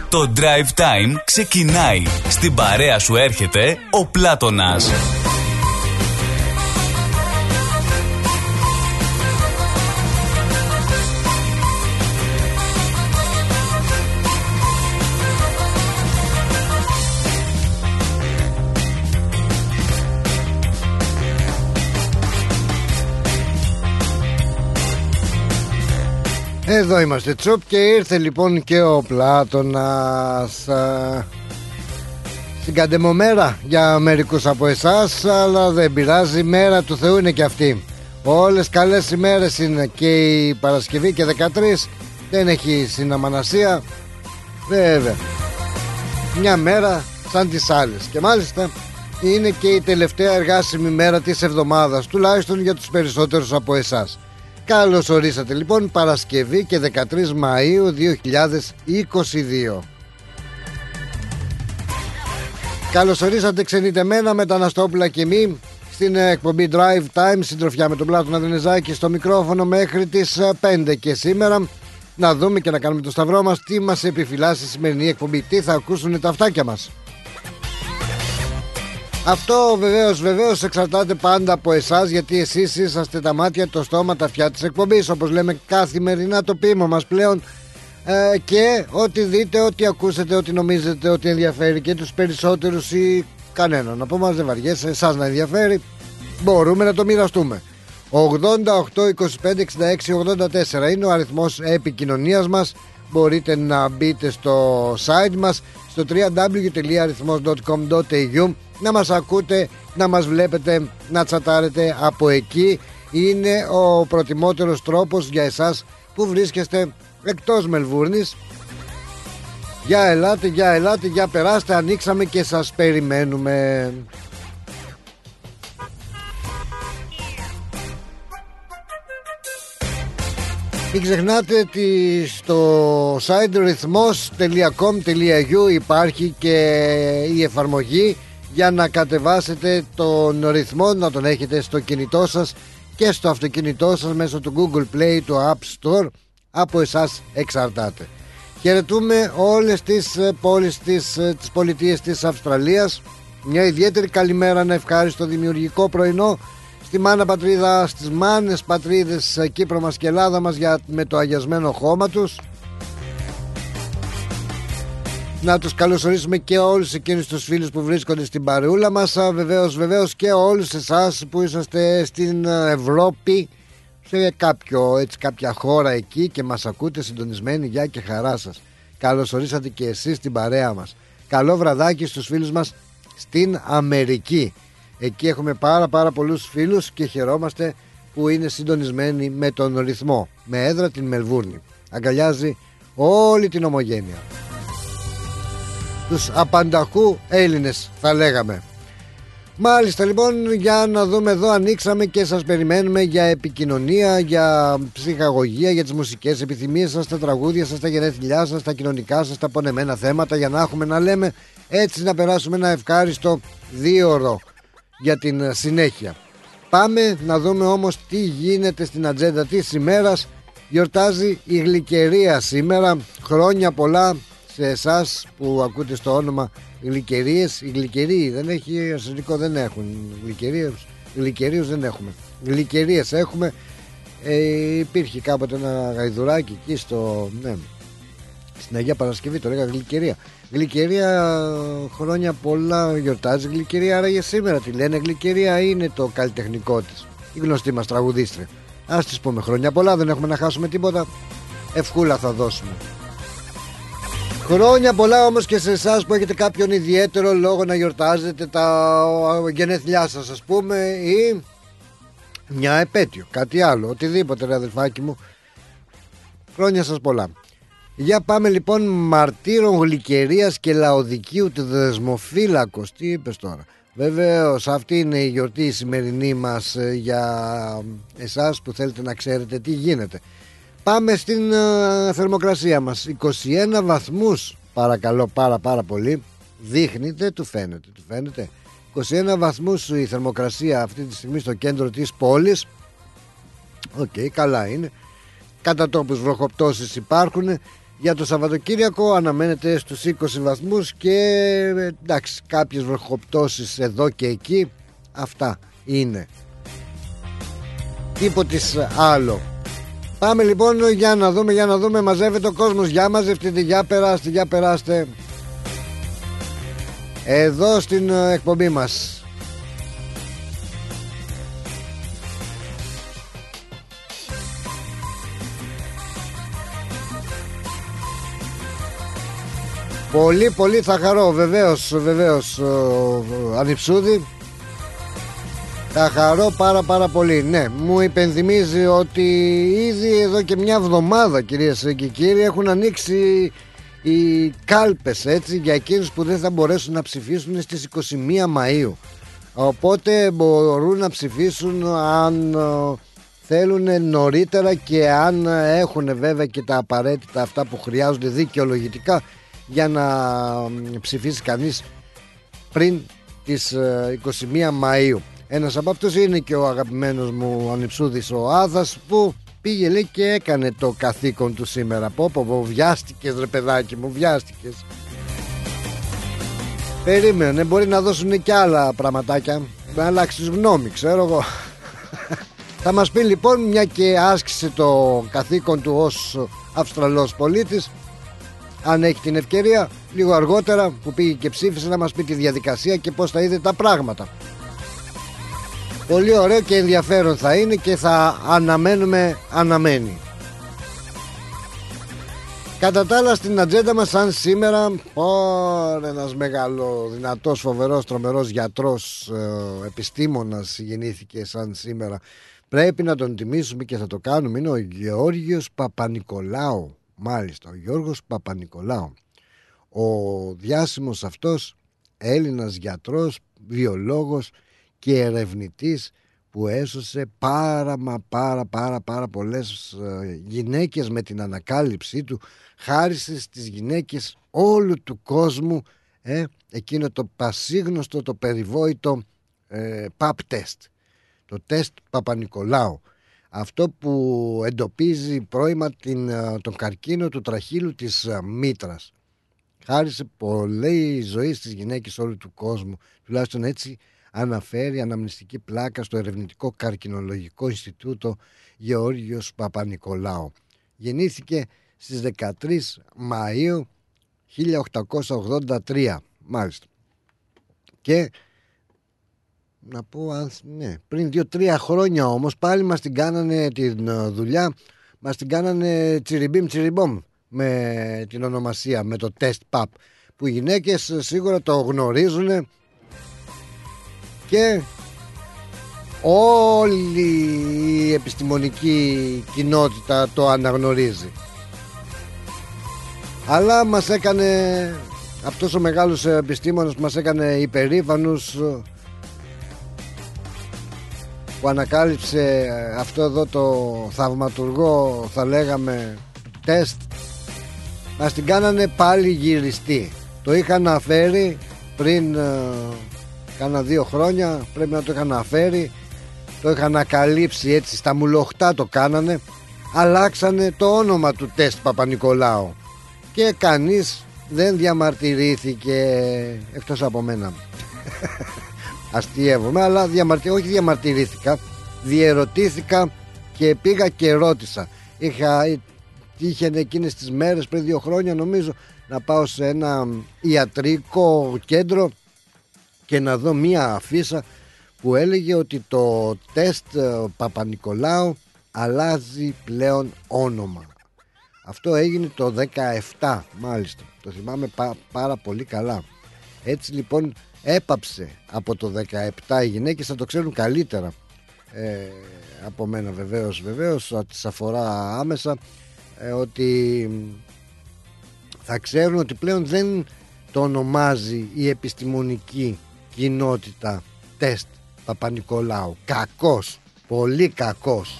Το Drive Time ξεκινάει. Στην παρέα σου έρχεται ο Πλάτωνας. Εδώ είμαστε τσουπ και ήρθε λοιπόν και ο Πλάτωνας. Συγκαντεμομέρα για μερικούς από εσάς, αλλά δεν πειράζει, μέρα του Θεού είναι και αυτή. Όλες καλές ημέρες είναι και η Παρασκευή και 13, δεν έχει συναμανασία. Βέβαια, μια μέρα σαν τις άλλες. Και μάλιστα είναι και η τελευταία εργάσιμη μέρα της εβδομάδας, τουλάχιστον για τους περισσότερους από εσάς. Καλώς ορίσατε λοιπόν, Παρασκευή και 13 Μαΐου 2022. Καλώς ορίσατε ξενιτεμένα μεταναστόπουλα και μη στην εκπομπή Drive Time, συντροφιά με τον Πλάτωνα Δενεζάκη στο μικρόφωνο μέχρι τις 5. Και σήμερα να δούμε και να κάνουμε το σταυρό μας τι μας επιφυλάσσει η σημερινή εκπομπή, τι θα ακούσουν τα αυτάκια μας. Αυτό βεβαίως εξαρτάται πάντα από εσάς, γιατί εσείς είσαστε τα μάτια, το στόμα, τα αυτιά της εκπομπής, όπως λέμε καθημερινά το ποίημα μας πλέον. Και ό,τι δείτε, ό,τι ακούσετε, ό,τι νομίζετε ότι ενδιαφέρει και τους περισσότερους ή κανέναν από μας, δεν βαριέσαι, εσάς να ενδιαφέρει, μπορούμε να το μοιραστούμε. 88 25 66 84 είναι ο αριθμός επικοινωνίας μας. Μπορείτε να μπείτε στο site μας, στο www.arithmos.com.au, να μας ακούτε, να μας βλέπετε, να τσατάρετε από εκεί. Είναι ο προτιμότερος τρόπος για εσάς που βρίσκεστε εκτός Μελβούρνης. Για ελάτε, για περάστε, ανοίξαμε και σας περιμένουμε. Μην ξεχνάτε ότι στο site rhythmos.com.au υπάρχει και η εφαρμογή για να κατεβάσετε τον ρυθμό, να τον έχετε στο κινητό σας και στο αυτοκίνητό σας μέσω του Google Play, του App Store. Από εσάς εξαρτάται. Χαιρετούμε όλες τις πόλεις τις πολιτείες της Αυστραλίας. Μια ιδιαίτερη καλημέρα, ένα ευχάριστο δημιουργικό πρωινό στη μάνα πατρίδα, στις μάνες πατρίδες Κύπρο μας και Ελλάδα μας με το αγιασμένο χώμα τους. Να τους καλωσορίσουμε και όλους εκείνους τους φίλους που βρίσκονται στην παρεούλα μας. Βεβαίως και όλους εσάς που είσαστε στην Ευρώπη, σε κάποια χώρα εκεί και μας ακούτε συντονισμένοι. Γεια και χαρά σας. Καλωσορίσατε και εσείς στην παρέα μας. Καλό βραδάκι στους φίλους μας στην Αμερική. Εκεί έχουμε πάρα πολλούς φίλους και χαιρόμαστε που είναι συντονισμένοι με τον ρυθμό, με έδρα την Μελβούρνη. Αγκαλιάζει όλη την ομογένεια, τους απανταχού Έλληνες θα λέγαμε. Μάλιστα λοιπόν, για να δούμε εδώ, ανοίξαμε και σας περιμένουμε για επικοινωνία, για ψυχαγωγία, για τις μουσικές επιθυμίες σας, τα τραγούδια σας, τα γενέθλιά σας, τα κοινωνικά σας, τα πονεμένα θέματα, για να έχουμε να λέμε, έτσι να περάσουμε ένα ευχάριστο 2ωρο για την συνέχεια. Πάμε να δούμε όμως τι γίνεται στην ατζέντα της ημέρας. Γιορτάζει η Γλυκερία σήμερα. Χρόνια πολλά σε εσάς που ακούτε στο όνομα Γλυκερίες. Οι Γλυκεροί δεν έχει αρσενικό, δεν έχουν Γλυκερίους δεν έχουμε. Γλυκερίες έχουμε. Υπήρχε κάποτε ένα γαϊδουράκι εκεί στην Αγία Παρασκευή, το λέγα Γλυκερία. Γλυκερία, χρόνια πολλά γιορτάζει Γλυκερία, άραγε σήμερα τη λένε Γλυκερία, είναι το καλλιτεχνικό της, η γνωστή μας τραγουδίστρια. Ας της πούμε χρόνια πολλά, δεν έχουμε να χάσουμε τίποτα, ευχούλα θα δώσουμε. Χρόνια πολλά όμως και σε εσάς που έχετε κάποιον ιδιαίτερο λόγο να γιορτάζετε τα γενέθλιά σας, ας πούμε, ή μια επέτειο, κάτι άλλο, οτιδήποτε ρε αδελφάκι μου. Χρόνια σας πολλά. Για πάμε λοιπόν, μαρτύρων Γλυκερίας και Λαοδικίου του Δεσμοφύλακος. Τι είπες τώρα? Βεβαίως αυτή είναι η γιορτή η σημερινή μας για εσάς που θέλετε να ξέρετε τι γίνεται. Πάμε στην θερμοκρασία μας. 21 βαθμούς παρακαλώ, πάρα πολύ. Δείχνετε, του φαίνεται 21 βαθμούς η θερμοκρασία αυτή τη στιγμή στο κέντρο της πόλης. Οκ, καλά είναι. Κατά τόπους βροχοπτώσεις υπάρχουν Για το Σαββατοκύριακο αναμένεται στους 20 βαθμούς και εντάξει, κάποιες βροχοπτώσεις εδώ και εκεί. Αυτά είναι. Τίποτης άλλο. Πάμε λοιπόν για να δούμε. Μαζεύεται ο κόσμος. Για μαζευτείτε, για περάστε εδώ στην εκπομπή μας. Πολύ θα χαρώ. Βεβαίως Ανυψούδη, θα χαρώ πάρα πολύ. Ναι, μου υπενθυμίζει ότι ήδη εδώ και μια εβδομάδα, κυρίες και κύριοι, έχουν ανοίξει οι κάλπες, έτσι, για εκείνους που δεν θα μπορέσουν να ψηφίσουν στις 21 Μαΐου. Οπότε μπορούν να ψηφίσουν αν θέλουν νωρίτερα και αν έχουν βέβαια και τα απαραίτητα αυτά που χρειάζονται δικαιολογητικά για να ψηφίσει κανείς πριν τις 21 Μαΐου. Ένας από αυτούς είναι και ο αγαπημένος μου Ανυψούδης ο Άδας, που πήγε, λέει, και έκανε το καθήκον του σήμερα. Πω βιάστηκες ρε παιδάκι μου, βιάστηκες. Περίμενε, μπορεί να δώσουν και άλλα πραγματάκια, να αλλάξεις γνώμη, ξέρω εγώ. Θα μας πει λοιπόν, μια και άσκησε το καθήκον του ως Αυστραλός πολίτης, αν έχει την ευκαιρία λίγο αργότερα που πήγε και ψήφισε, να μας πει τη διαδικασία και πώς θα είδε τα πράγματα. Πολύ ωραίο και ενδιαφέρον θα είναι και θα αναμένει. Κατά τα άλλα, στην ατζέντα μας σαν σήμερα, ένας μεγάλο, δυνατός, φοβερός, τρομερός γιατρός, επιστήμονας γεννήθηκε σαν σήμερα. Πρέπει να τον τιμήσουμε και θα το κάνουμε. Είναι ο Γεώργιος Παπανικολάου. Μάλιστα, ο Γιώργος Παπανικολάου. Ο διάσημος αυτός Έλληνας γιατρός, βιολόγος και ερευνητής που έσωσε πάρα πολλές γυναίκες με την ανακάλυψή του. Χάρισε στις γυναίκες όλου του κόσμου εκείνο το πασίγνωστο, το περιβόητο pap test, το τεστ Παπανικολάου, αυτό που εντοπίζει πρώιμα τον καρκίνο του τραχύλου της μήτρας. Χάρισε πολλή ζωή στις γυναίκες όλου του κόσμου, τουλάχιστον έτσι αναφέρει αναμνηστική πλάκα στο Ερευνητικό Καρκινολογικό Ινστιτούτο Γεώργιος Παπανικολάου. Γεννήθηκε στις 13 Μαΐου 1883, μάλιστα. Και να πω, ναι, πριν 2-3 χρόνια όμως πάλι μας την κάνανε την δουλειά, μας την κάνανε τσιριμπίμ με την ονομασία, με το τεστ PAP, που οι γυναίκες σίγουρα το γνωρίζουν και όλη η επιστημονική κοινότητα το αναγνωρίζει. Αλλά μας έκανε, αυτός ο μεγάλος επιστήμονας μας έκανε υπερήφανους, που ανακάλυψε αυτό εδώ το θαυματουργό, θα λέγαμε, τεστ. Μας την κάνανε πάλι γυριστή. Το είχαν αφαίρει πριν κάνα 2 χρόνια, πρέπει να το είχαν αφαίρει. Το είχαν ανακαλύψει έτσι, στα μουλοχτά το κάνανε. Αλλάξανε το όνομα του τεστ Παπανικολάου και κανείς δεν διαμαρτυρήθηκε, εκτός από μένα. Αστειεύομαι, αλλά όχι διαμαρτυρήθηκα, διερωτήθηκα και πήγα και ρώτησα. Είχε εκείνες τις μέρες πριν 2 χρόνια νομίζω να πάω σε ένα ιατρικό κέντρο και να δω μία αφίσα που έλεγε ότι το τεστ Παπανικολάου αλλάζει πλέον όνομα. Αυτό έγινε το 17, μάλιστα, το θυμάμαι πάρα πολύ καλά. Έτσι λοιπόν έπαψε από το 17, οι γυναίκες θα το ξέρουν καλύτερα από μένα βεβαίως, ότι τις αφορά άμεσα, ότι θα ξέρουν ότι πλέον δεν το ονομάζει η επιστημονική κοινότητα τεστ Παπανικολάου. Κακός, πολύ κακός.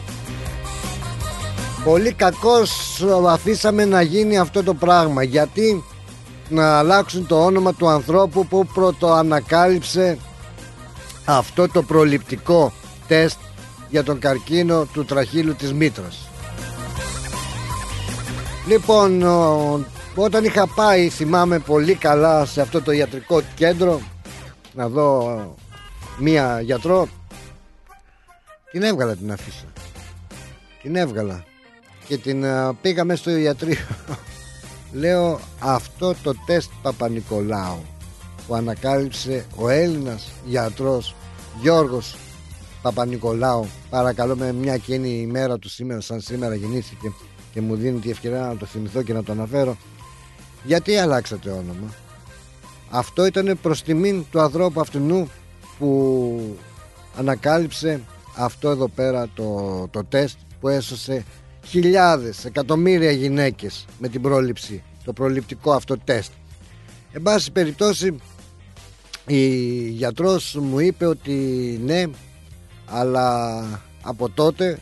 Πολύ κακός αφήσαμε να γίνει αυτό το πράγμα. Γιατί να αλλάξουν το όνομα του ανθρώπου που πρωτοανακάλυψε αυτό το προληπτικό τεστ για τον καρκίνο του τραχύλου της μήτρας. Λοιπόν, όταν είχα πάει, θυμάμαι πολύ καλά, σε αυτό το ιατρικό κέντρο να δω μία γιατρό, την έβγαλα την αφίσα. Την έβγαλα και την πήγαμε στο ιατρείο. Λέω, αυτό το τεστ Παπα-Νικολάου που ανακάλυψε ο Έλληνας γιατρός Γιώργος Παπα-Νικολάου, παρακαλώ, με μια και είναι η μέρα του σήμερα, σαν σήμερα γεννήθηκε και μου δίνει τη ευκαιρία να το θυμηθώ και να το αναφέρω. Γιατί αλλάξατε όνομα? Αυτό ήταν προς τιμήν του ανθρώπου αυτού που ανακάλυψε αυτό εδώ πέρα το τεστ που έσωσε χιλιάδες, εκατομμύρια γυναίκες με την πρόληψη, το προληπτικό αυτό τεστ. Εν πάση περιπτώσει, η γιατρός μου είπε ότι ναι, αλλά από τότε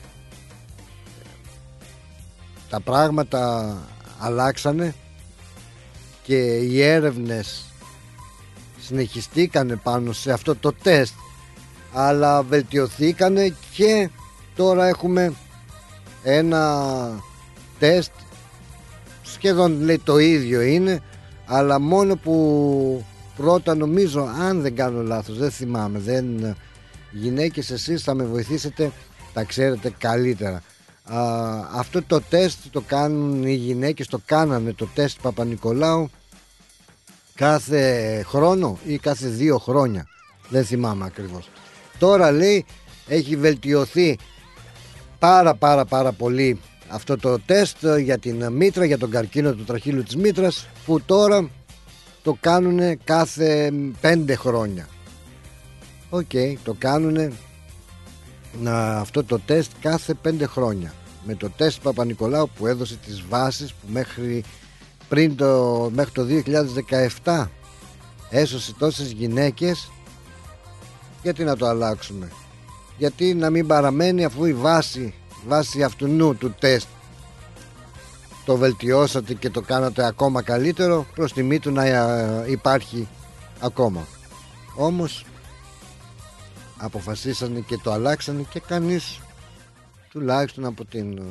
τα πράγματα αλλάξανε και οι έρευνες συνεχιστήκανε πάνω σε αυτό το τεστ, αλλά βελτιωθήκανε και τώρα έχουμε ένα τεστ σχεδόν, λέει, το ίδιο είναι, αλλά μόνο που πρώτα, νομίζω, αν δεν κάνω λάθος, δεν θυμάμαι, γυναίκες, εσείς θα με βοηθήσετε, τα ξέρετε καλύτερα. Αυτό το τεστ το κάνουν οι γυναίκες, το κάνανε το τεστ Παπα-Νικολάου κάθε χρόνο ή κάθε 2 χρόνια, δεν θυμάμαι ακριβώς. Τώρα, λέει, έχει βελτιωθεί πάρα πολύ αυτό το τεστ για την μήτρα, για τον καρκίνο του τραχύλου της μήτρας, που τώρα το κάνουνε κάθε 5 χρόνια. Το κάνουνε αυτό το τεστ κάθε 5 χρόνια. Με το τεστ Παπα-Νικολάου που έδωσε τις βάσεις που μέχρι το 2017 έσωσε τόσες γυναίκες, γιατί να το αλλάξουμε? Γιατί να μην παραμένει, αφού η βάση αυτού του τεστ το βελτιώσατε και το κάνατε ακόμα καλύτερο, προς τιμή του να υπάρχει ακόμα. Όμως αποφασίσανε και το αλλάξανε και κανείς, τουλάχιστον από την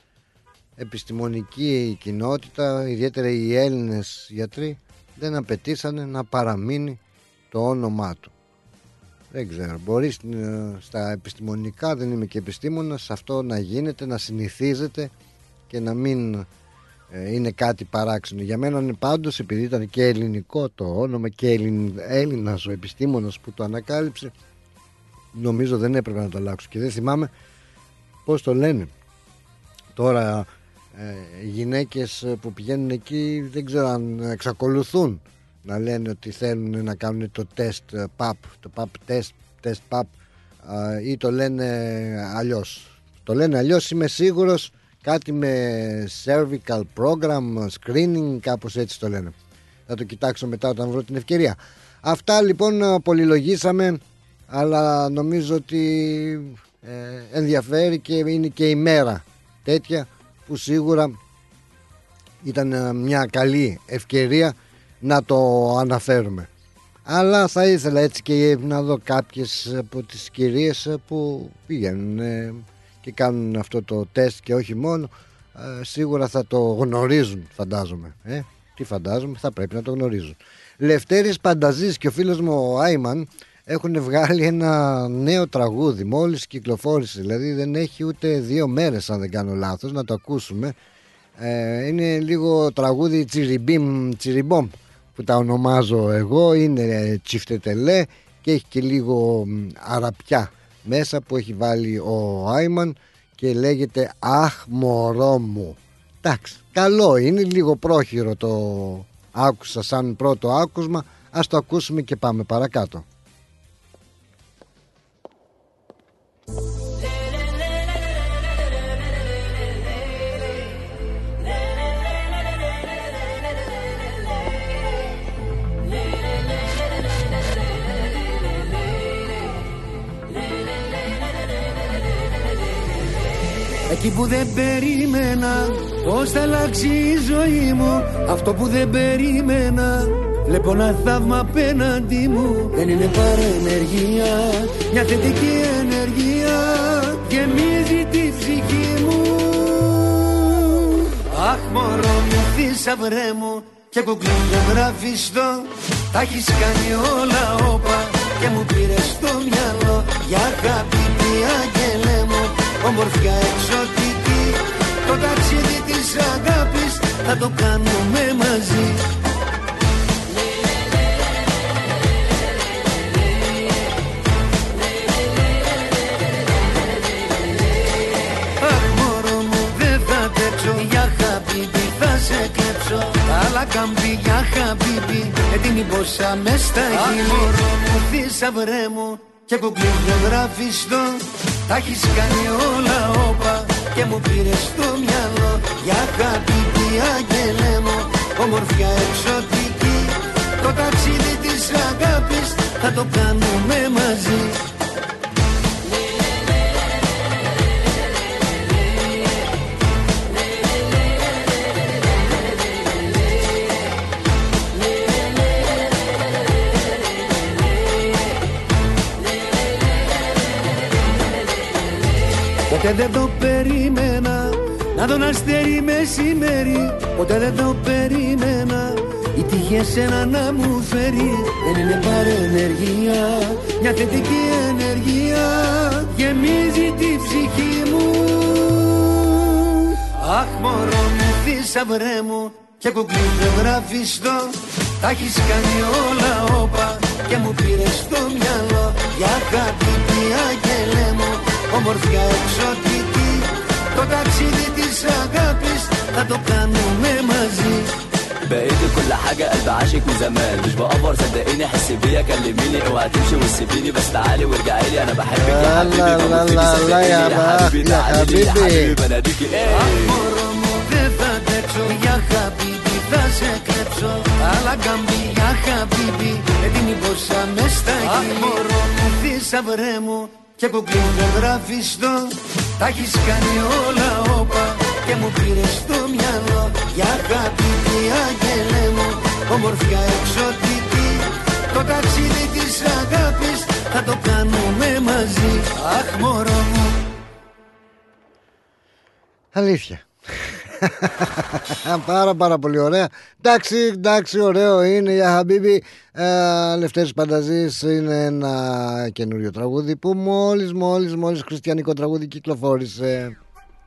επιστημονική κοινότητα, ιδιαίτερα οι Έλληνες γιατροί, δεν απαιτήσανε να παραμείνει το όνομά του. Δεν ξέρω, μπορεί στα επιστημονικά, δεν είμαι και επιστήμονας, αυτό να γίνεται, να συνηθίζεται και να μην είναι κάτι παράξενο. Για μένα είναι πάντως, επειδή ήταν και ελληνικό το όνομα και Έλληνας ο επιστήμονας που το ανακάλυψε, νομίζω δεν έπρεπε να το αλλάξω και δεν θυμάμαι πώς το λένε. Τώρα οι γυναίκες που πηγαίνουν εκεί δεν ξέρω αν εξακολουθούν να λένε ότι θέλουν να κάνουν το τεστ PAP, το PAP test PAP, ή το λένε αλλιώς. Το λένε αλλιώς, είμαι σίγουρος, κάτι με cervical program, screening, κάπως έτσι το λένε. Θα το κοιτάξω μετά όταν βρω την ευκαιρία. Αυτά λοιπόν πολυλογήσαμε, αλλά νομίζω ότι ενδιαφέρει και είναι και η μέρα τέτοια που σίγουρα ήταν μια καλή ευκαιρία να το αναφέρουμε. Αλλά θα ήθελα έτσι και να δω κάποιες από τις κυρίες που πηγαίνουν και κάνουν αυτό το τεστ και όχι μόνο, σίγουρα θα το γνωρίζουν, φαντάζομαι. Τι φαντάζομαι, θα πρέπει να το γνωρίζουν. Λευτέρης Πανταζής και ο φίλος μου ο Άιμαν έχουν βγάλει ένα νέο τραγούδι, μόλις κυκλοφόρησε, δηλαδή δεν έχει ούτε 2 μέρες αν δεν κάνω λάθος, να το ακούσουμε. Είναι λίγο τραγούδι τσιριμπόμ που τα ονομάζω εγώ, είναι τσιφτετελέ και έχει και λίγο αραπιά μέσα που έχει βάλει ο Άιμαν και λέγεται «Αχ μωρό μου». Εντάξει, καλό είναι, λίγο πρόχειρο το άκουσα σαν πρώτο άκουσμα, ας το ακούσουμε και πάμε παρακάτω. Εκεί που δεν περίμενα πως θα αλλάξει η ζωή μου, αυτό που δεν περίμενα βλέπω ένα θαύμα απέναντι μου. Δεν είναι παρενεργία, μια θετική ενεργεία γεμίζει τη ψυχή μου. Αχ μωρό μου, θησαυρέ μου και κουκλί γραφιστό. Τα έχεις κάνει όλα όπα και μου πήρες στο μυαλό. Για αγάπη τι άγγελε μου, ομορφιά εξωτική. Το ταξίδι της αγάπης θα το κάνουμε μαζί. Αχ μωρό μου, δεν θα τρέξω. Για χαμπίμπι θα σε κλέψω. Αλλά καμπή για χαμπίμπι, έτοιμη πόσα μες στα χείλη. Αχ μωρό μου, θησαυρέ μου και κουκλί γραφιστό. Τα έχεις κάνει όλα όπα και μου πήρες στο μυαλό. Για χαμπίμπι άγγελε μου, ομορφιά εξωτική. Το ταξίδι της αγάπης θα το κάνουμε μαζί. Ποτέ δεν το περίμενα να δω ένα αστέρι μεσημέρι. Ποτέ δεν το περίμενα η τύχη εσένα να μου φέρει. Δεν είναι παρενεργία, μια θετική ενεργεία γεμίζει τη ψυχή μου. Αχ μωρό μου, θησαυρέ μου και κουκλί γραφιστό. Τα έχεις κάνει όλα όπα και μου πήρες στο μυαλό. Για αγάπη τι άγγελε μου, ομορφιά εξωτική. Το ταξίδι της αγάπης θα το κάνουμε μαζί. بقيت كل حاجة قلب عاشق من زمان مش بأفر صدقيني حس بيا كلميني اوعى تمشي وتسيبيني بس تعالي وارجعي لي انا بحبك يا حبيبي بموت فيكي صدقيني يا حبيبي تعالي لي يا حبيبي بناديكي ايه Αχ μωρό μου, δεν θα τρέξω. Για χαμπίμπι θα σε κλέψω. Αλλά καμπή για χαμπίμπι, έτοιμη πόσα μες στα χείλη. Αχ μωρό μου, θησαυρέ μου και κουκλί γραφιστό. Τα έχεις κάνει όλα όπα και μου πήρες στο μυαλό. Για αγάπη τι άγγελε μου, ομορφιά εξωτική. Το ταξίδι της αγάπης θα το κάνουμε μαζί. Αχ μωρό μου. Αλήθεια. Πάρα πολύ ωραία. Εντάξει, ωραίο είναι για Χαμπίμπι. Λευτέρης Πανταζής είναι ένα καινούριο τραγούδι που μόλις χριστιανικό τραγούδι κυκλοφόρησε.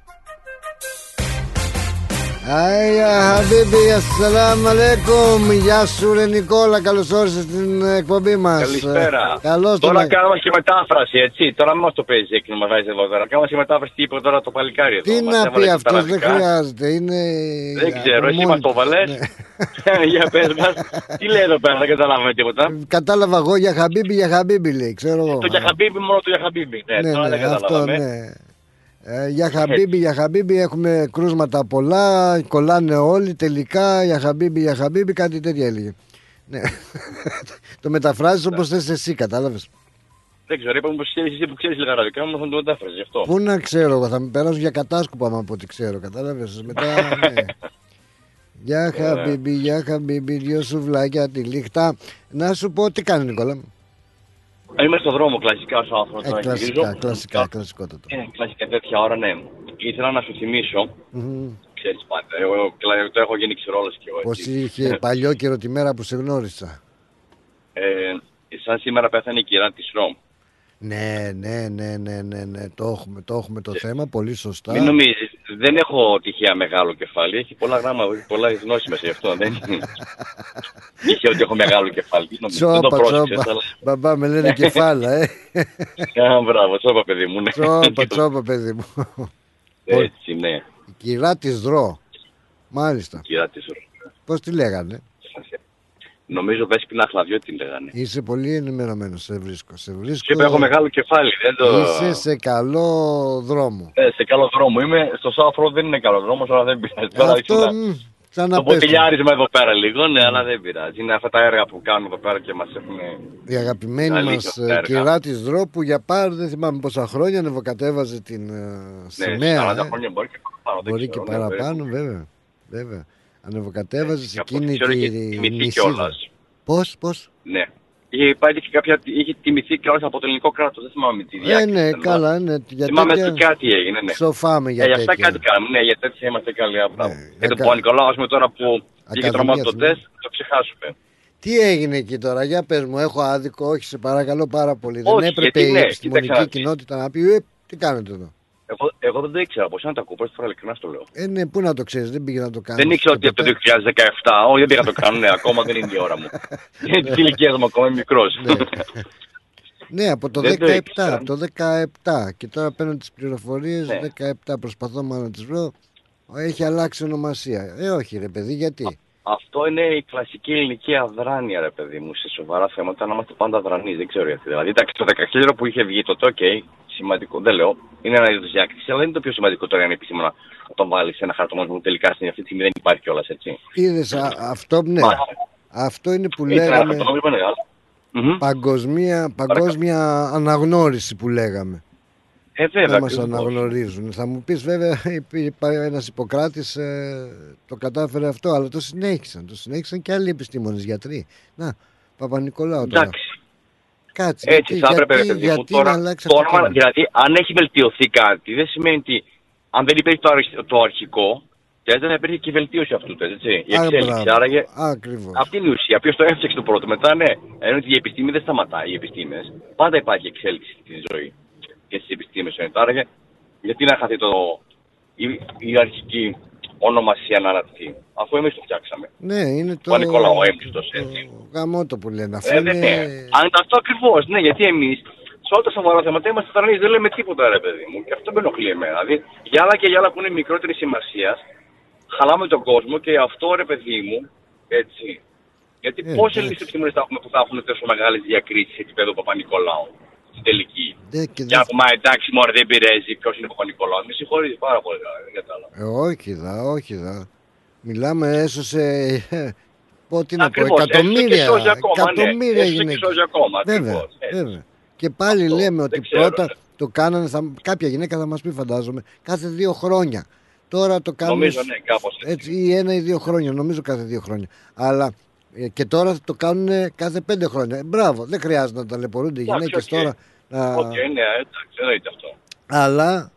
Άια Χαμπίμπι, ασσαλάμου αλέκουμ. Γεια σου ρε Νικόλα, καλώς όρισες στην εκπομπή μας. Καλησπέρα. Καλώς τώρα τον... κάνουμε και μετάφραση, έτσι. Τώρα μην μας το παίζει εκεί να βάζει εδώ πέρα. Κάνουμε και μετάφραση τι είπε τώρα το παλικάρι εδώ. Τι να πει αυτός, δεν χρειάζεται. Είναι... Δεν ξέρω, εσύ μας το βάλες. Για πες μας. Τι λέει εδώ πέρα, δεν καταλάβαμε τίποτα. Κατάλαβα εγώ για Χαμπίμπι λέει, ξέρω εγώ. Το για Χαμπίμπι, μόνο το για Χαμπίμπι. Ναι, τώρα δεν καταλάβαμε. Για Χαμπίμπι έχουμε κρούσματα πολλά. Κολλάνε όλοι τελικά. Για Χαμπίμπι κάτι τέτοια έλεγε. Ναι. Το μεταφράζεις όπως θες εσύ, κατάλαβες. Δεν ξέρω, είπαμε πως εσύ που ξέρεις λίγα αραβικά μου θα το μετάφραζε γι' αυτό. Πού να ξέρω εγώ, θα με περάσω για κατάσκοπο άμα από ό,τι ξέρω, κατάλαβες. Μετά, ναι. Για Χαμπίμπι, δυο σουβλάκια τη λίχτα. Να σου πω τι κάνει Νικόλα. Είμαι στον δρόμο κλασικά ως άνθρωπος. Κλασικότατο. Κλασικά τέτοια ώρα, ναι. Ήθελα να σου θυμίσω. Ξέρεις πάντα, εγώ το έχω γίνει ξερόλας κι εγώ. Πως είχε παλιό καιρό τη μέρα που σε γνώρισα. Σαν σήμερα πέθανε η κυρά της Ρώμ. Ναι, το έχουμε το θέμα, πολύ σωστά. Μην νομίζεις, δεν έχω τυχαία μεγάλο κεφάλι, έχει πολλά γράμματα, πολλά γνώση μέσα γι' αυτό. Δεν είχε ότι έχω μεγάλο κεφάλι. Τσόπα, μπαμπά με λένε κεφάλα, Μπράβο, τσόπα παιδί μου. Τσόπα παιδί μου. Έτσι, ναι. Η κυρά της Ρο, μάλιστα. Κυρά της Ρο. Πώς τη λέγανε? Νομίζω Βέσποινα Χλαδιώτη τη λέγανε. Είσαι πολύ ενημερωμένος, σε βρίσκω. Και έχω μεγάλο κεφάλι. Είσαι σε καλό δρόμο. Σε καλό δρόμο. Είμαι στο Σάφρο, δεν είναι καλό δρόμο, αλλά δεν πειράζει. Αυτό το ποτηλιάρισμα εδώ πέρα λίγο, ναι, αλλά δεν πειράζει. Είναι αυτά τα έργα που κάνουν εδώ πέρα και μας έχουν. Η αγαπημένη μας κυρά της Δρό που για πάρα δεν θυμάμαι πόσα χρόνια ανεβοκατέβαζε την σημαία. Ναι, 40 χρόνια μπορεί και παραπάνω. Μπορεί και παραπάνω, βέβαια. Ανεβοκατέβαζε σε εκείνη τη νησίδα. Πώς? Ναι. Είχε τιμηθεί και από το ελληνικό κράτος. Δεν θυμάμαι τι διάκριση. Ναι, καλά, ναι. Θυμάμαι ότι κάτι έγινε. Ναι. Σοφάμε για τέτοια. Για αυτά κάτι κάνουμε. Ναι, για τέτοια είμαστε καλοί. Για τον Παπα-Νικολάου, τώρα που είχε τρομάξει το τεστ, το ξεχάσουμε. Τι έγινε εκεί τώρα, για πες μου, έχω άδικο, όχι σε παρακαλώ πάρα πολύ. Δεν έπρεπε η επιστημονική κοινότητα να πει, τι κάνετε εδώ. Εγώ δεν το ήξερα, από εσένα τα ακούω, πρώτη φορά ειλικρινά στο λέω. Ναι, πού να το ξέρεις, δεν πήγε να το κάνει. Δεν ήξερα ότι από το 2017, όχι δεν πήγα να το κάνω, ναι, ακόμα δεν είναι η ώρα μου. Είναι τη ηλικία μου, ακόμα είμαι μικρός. Ναι, από το 17, και τώρα παίρνω τις πληροφορίες, 17 προσπαθώ να τις βρω, έχει αλλάξει ονομασία. Όχι ρε παιδί, γιατί. Αυτό είναι η κλασική ελληνική αδράνεια, ρε παιδί μου, σε σοβαρά θέματα, να είμαστε πάντα αδρανείς, δεν ξέρω γιατί. Δηλαδή, το 10.000 που είχε βγει τότε, σημαντικό, δεν λέω, είναι ένα είδος διάκριση, αλλά δεν είναι το πιο σημαντικό τώρα, είναι επίσημα να το βάλει σε ένα χαρτονόμισμα που τελικά στην αυτή τη στιγμή δεν υπάρχει κιόλας, έτσι. Είδες, αυτό, ναι. Αυτό είναι που λέγαμε. Παγκόσμια αναγνώριση που λέγαμε. Βέβαια, να μας αναγνωρίζουν. Θα μου πεις βέβαια ένας Ιπποκράτης το κατάφερε αυτό, αλλά το συνέχισαν και άλλοι επιστήμονες, γιατροί. Να, Παπα-Νικολάου τώρα. Εντάξει. Κάτσε, έτσι θα έπρεπε γιατί να αλλάξει αυτό. Δηλαδή, αν έχει βελτιωθεί κάτι, δεν σημαίνει ότι αν δεν υπήρχε το αρχικό, δεν υπήρχε και η βελτίωση αυτού, έτσι. Η εξέλιξη. Άραγε, αυτή είναι η ουσία. Ποιος το έφτιαξε το πρώτο. Μετά, ναι, ενώ η επιστήμη δεν σταματάει. Οι επιστήμες πάντα υπάρχει εξέλιξη στη ζωή. Και στις επιστήμες εννοείται. Άρα γιατί να χαθεί η αρχική ονομασία να αναδειχθεί, αφού εμείς το φτιάξαμε. Ναι, είναι το Παπα-Νικολάου έμπιστος, έτσι. Γαμώτο που λένε. Ναι. Αν ήταν αυτό ακριβώς, ναι, γιατί εμείς σε όλα τα σοβαρά θέματα είμαστε θρανείς, δεν λέμε τίποτα, ρε παιδί μου. Και αυτό με ενοχλεί εμένα. Δηλαδή, για άλλα και για άλλα που είναι μικρότερη σημασία, χαλάμε τον κόσμο και αυτό, ρε παιδί μου, έτσι. Γιατί πόσοι Έλληνες επιστήμονες θα έχουμε που θα έχουν τόσο μεγάλες διακρίσεις σε επίπεδο Παπα-Νικολάου στην τελική. Και να πούμε εντάξει, μωρέ, δεν πειράζει ποιος είναι Παπα-Νικολάου. Με συγχωρείτε πάρα πολύ, δεν κατάλαβα. Όχι δα. Μιλάμε, έσωσε. Τι να πω, εκατομμύρια. Εκατομμύρια γυναίκες. Βέβαια. Και πάλι λέμε ότι πρώτα το κάνανε, κάποια γυναίκα θα μας πει, φαντάζομαι, κάθε 2 χρόνια. Τώρα το κάνουν. Νομίζω, ναι, κάπως έτσι. Ή 1 ή 2 χρόνια, νομίζω κάθε 2 χρόνια. Αλλά και τώρα το κάνουν κάθε 5 χρόνια. Μπράβο, δεν χρειάζεται να ταλαιπωρούνται οι γυναίκες τώρα. Ναι, εντάξει, εννοείται αυτό. Αλλά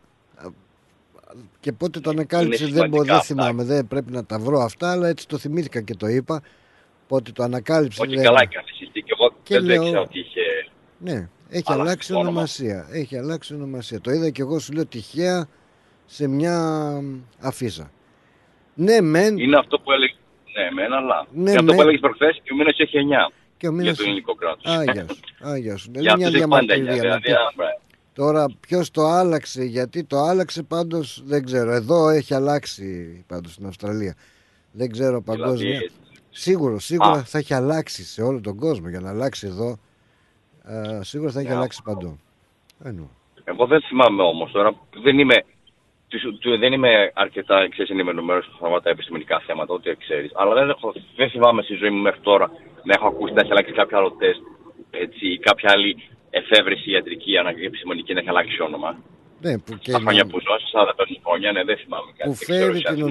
και πότε το ανακάλυψε δεν θυμάμαι, δεν πρέπει να τα βρω αυτά, αλλά έτσι το θυμήθηκα και το είπα. Πότε το ανακάλυψε. Όχι, καλά έκανε εσύ. Και εγώ δεν ήξερα ότι είχε. Ναι, έχει αλλάξει ονομασία. Έχει αλλάξει ονομασία. Το είδα και εγώ, σου λέω τυχαία σε μια αφίσα. Ναι, μεν. Είναι αυτό που έλεγε. Ναι, μεν, αλλά. Είναι αυτό που έλεγε προχθές και ο μήνας έχει 9. Και ο μήνας... Για το ελληνικό κράτος. Άγια σου. Δεν είναι μια διαμαρτυρία. Τώρα ποιος το άλλαξε, γιατί το άλλαξε, πάντως δεν ξέρω. Εδώ έχει αλλάξει πάντως στην Αυστραλία. Δεν ξέρω παγκόσμια. Σίγουρα θα έχει αλλάξει σε όλο τον κόσμο. Για να αλλάξει εδώ, σίγουρα θα έχει αλλάξει παντού. Εγώ δεν θυμάμαι όμως τώρα. Δεν είμαι αρκετά ενημερωμένος στα επιστημονικά θέματα, ό,τι ξέρεις. Αλλά δεν θυμάμαι στη ζωή μου μέχρι τώρα να έχω ακούσει να έχει αλλάξει κάποιο άλλο τεστ ή κάποια άλλη εφεύρεση ιατρική επιστημονική να έχει αλλάξει όνομα. Ναι, στα χρόνια που ζω, στα 45 χρόνια, ναι, δεν θυμάμαι κάτι. Που φέρει την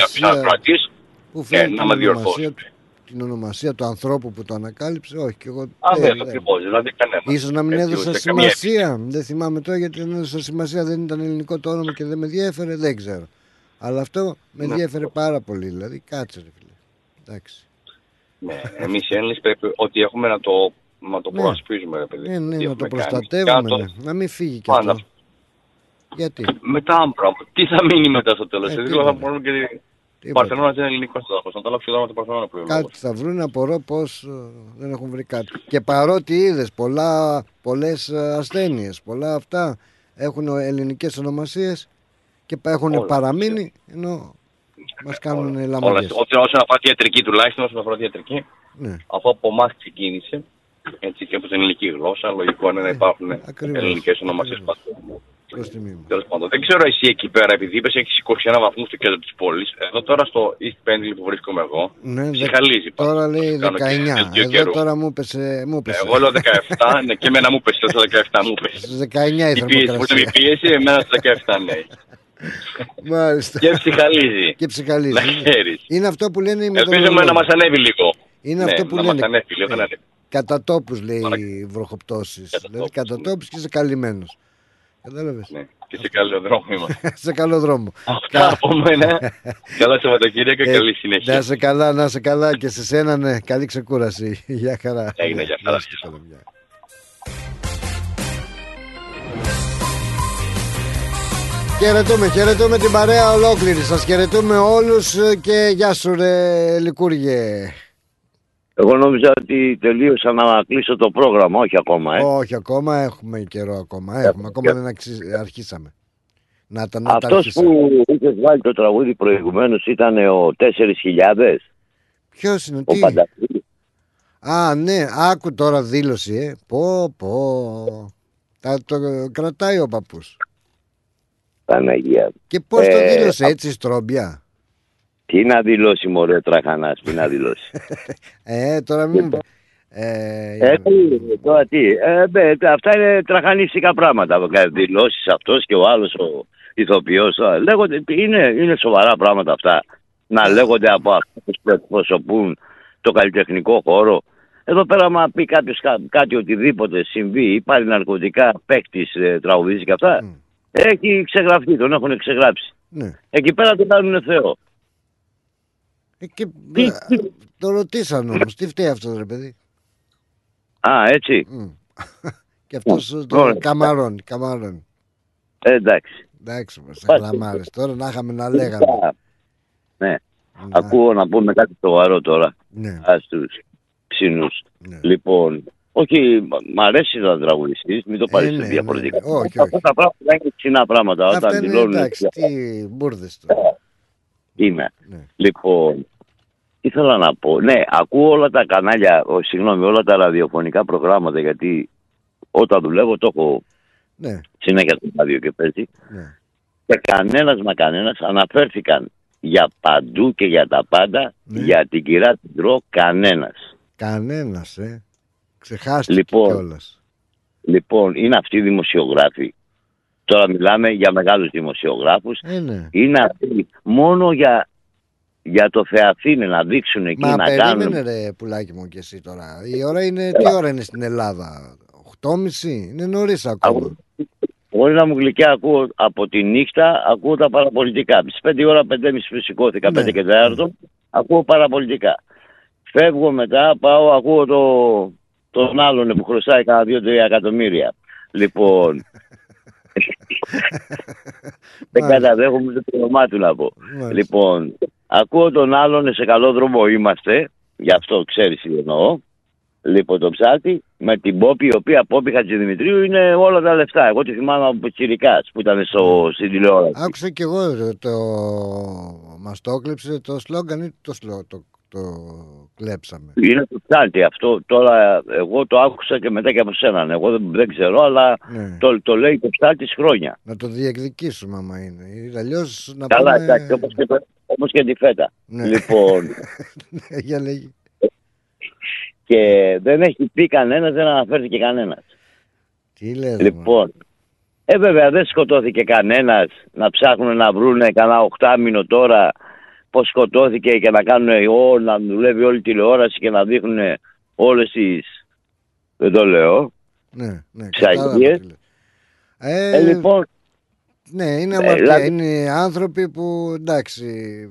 ονομασία. Την ονομασία του ανθρώπου που το ανακάλυψε, όχι και εγώ. Ακριβώς, δηλαδή κανένα. Ίσως να μην έδωσα σημασία. Δεν θυμάμαι τώρα γιατί δεν έδωσα σημασία, δεν ήταν ελληνικό το όνομα και δεν με διέφερε, δεν ξέρω. Αλλά αυτό με διέφερε πάρα πολύ. Δηλαδή, κάτσε ρε φίλε. Εντάξει. Ναι, εμείς οι Έλληνες πρέπει ότι έχουμε να το προασπίζουμε, ρε παιδί. Ναι, να το προστατεύουμε. Να μην φύγει κι αυτό. Γιατί. Μετά, τι θα μείνει μετά στο τέλος. Δηλαδή, θα μπορούμε και. Παρθενώνα είναι ελληνικό στάδιο. Να το αλλάξω εδώ με το Παρθενώνα που κάτι θα βρουν, απορώ πως δεν έχουν βρει κάτι. Και παρότι είδες πολλές ασθένειες, πολλά αυτά έχουν ελληνικές ονομασίες και έχουν παραμείνει, ενώ μας κάνουν λαμόγες. Όσον αφορά τη ιατρική τουλάχιστον, όσον αφορά τη ιατρική, αυτό από εμάς ξεκίνησε, έτσι και από την ελληνική γλώσσα, λογικό είναι να υπάρχουν ελληνικές ονομασίες παντού. Τέλος πάντων, δεν ξέρω εσύ εκεί πέρα, επειδή είπες έχεις 21 βαθμούς στο κέντρο της πόλης. Εδώ τώρα στο East Pendle που βρίσκομαι εγώ, ψυχαλίζει. Τώρα λέει 19. Εδώ τώρα μου έπεσε. Εγώ λέω 17, ναι, και εμένα μου έπεσε. Στο 17 μου έπεσε. Στις 19 η θερμοκρασία. Η πίεση, εμένα στο 17, ναι. Μάλιστα. Και ψυχαλίζει. Και ψυχαλίζει. Είναι αυτό που λένε οι ελπίζουμε να μας ανέβει λίγο. Είναι αυτό που λένε. Κατά τόπους λέει βροχοπτώσεις. Δηλαδή κατά τόπους και είσαι καλυμμένος. Κατάλαβες. Ναι, και σε καλό δρόμο είμαστε. Σε καλό δρόμο. Αυτά από μένα. Καλά Σαββατοκύριακο και καλή συνέχεια. Να σε καλά και σε σένα, ναι. Καλή ξεκούραση. Γεια χαρά. Έγινε, για χαρά. Χαιρετούμε την παρέα ολόκληρη. Σας χαιρετούμε όλους και γεια σου ρε Λικούργε. Εγώ νόμιζα ότι τελείωσα να κλείσω το πρόγραμμα, όχι ακόμα. Όχι ακόμα, έχουμε καιρό ακόμα. Ακόμα δεν αρχίσαμε. Αυτός που είχες βάλει το τραγούδι προηγουμένως ήταν ο 4.000. Ποιος είναι, ο Πανταχτής. Α, ναι, άκου τώρα δήλωση, πω. Το κρατάει ο παππούς. Παναγία. Και πώς το δήλωσε έτσι στρόμπια. Τι να δηλώσει μωρέ τραχανάς, τι να δηλώσει. Τώρα μην... Τώρα τι, αυτά είναι τραχανίστικα πράγματα. Δηλώσεις αυτός και ο άλλος ο ηθοποιός. Λέγονται, είναι σοβαρά πράγματα αυτά. Να λέγονται από αυτούς που εκπροσωπούν το καλλιτεχνικό χώρο. Εδώ πέρα μα πει κάποιος κάτι οτιδήποτε συμβεί ή πάρει ναρκωτικά, παίκτης, τραγουδίζει και αυτά. Έχει ξεγραφτεί, τον έχουν ξεγράψει. Ναι. Εκεί πέρα τον κάνουν Θεό. Το ρωτήσαν όμως, τι φταίει αυτό ρε παιδί. Α, έτσι. Και αυτός το καμαρώνει. Εντάξει. Εντάξει, μας τα χλαμάρες τώρα να είχαμε να λέγαμε. Ναι. Ακούω να πούμε κάτι σοβαρό τώρα. Ναι. Ας τους ξύνους. Ναι. Λοιπόν, όχι, μ' αρέσει να τραγουδιστείς, μην το πάρεις διαφορετικά. Όχι. Αυτά τα πράγματα είναι ξινά πράγματα. Αυτά είναι εντάξει, τι μπουρδες τώρα. Είναι. Ναι. Λοιπόν, ήθελα να πω, ναι, ακούω όλα τα κανάλια, όλα τα ραδιοφωνικά προγράμματα, γιατί όταν δουλεύω το έχω συνέχεια στο ράδιο και παίζει. Ναι. Και κανένας αναφέρθηκαν για παντού και για τα πάντα, για την κυρά Τιντρό, κανένας. Ξεχάστηκε κιόλας. Λοιπόν, είναι αυτοί οι δημοσιογράφοι. Τώρα μιλάμε για μεγάλους δημοσιογράφους. Ναι. Είναι αυτοί μόνο για το Θεαθήνε να δείξουν εκεί να κάνουν. Μα περίμενε ρε πουλάκι μου και εσύ τώρα. Η ώρα είναι, τι ώρα είναι στην Ελλάδα? 8.30, είναι νωρίς ακόμα. Μπορεί να μου γλυκιά ακούω από τη νύχτα, ακούω τα παραπολιτικά. Στις 5 ώρα, 5.30 που σηκώθηκα, 5 και 4, ακούω παραπολιτικά. Φεύγω μετά, πάω, ακούω τον άλλον που χρωστάει κανένα 2-3 εκατομμύρια. Λοιπόν, δεν καταδέχομαι το όνομά του να πω. Λοιπόν, ακούω τον άλλον, σε καλό δρόμο είμαστε, γι' αυτό ξέρεις τι εννοώ. Λοιπόν, το ψάτη με την Πόπη, η οποία Πόπη Χατζηδημητρίου είναι όλα τα λεφτά. Εγώ τη θυμάμαι από Τσιρικάς που ήταν στην τηλεόραση. Άκουσα κι εγώ, μας το έκλεψε το σλόγγαν ή το κλέψαμε. Είναι το ψάτη αυτό. Τώρα εγώ το άκουσα και μετά και από σέναν. Εγώ δεν ξέρω, αλλά το λέει το ψάτη χρόνια. Να το διεκδικήσουμε άμα είναι. Αλλιώς να καλά, πούμε... εντάξει, όπως και τη φέτα. Ναι. Λοιπόν... Για λέγει. Και δεν έχει πει κανένας, δεν αναφέρθηκε κανένας. Τι λες, λοιπόν, βέβαια δεν σκοτώθηκε κανένας να ψάχνουν να βρούνε κανένα 8 τώρα πως σκοτώθηκε και να κάνουν να δουλεύει όλη η τηλεόραση και να δείχνουν όλες τις, δεν το λέω, ψαγίες. Λοιπόν, ναι, είναι αμαρτία. Είναι άνθρωποι που εντάξει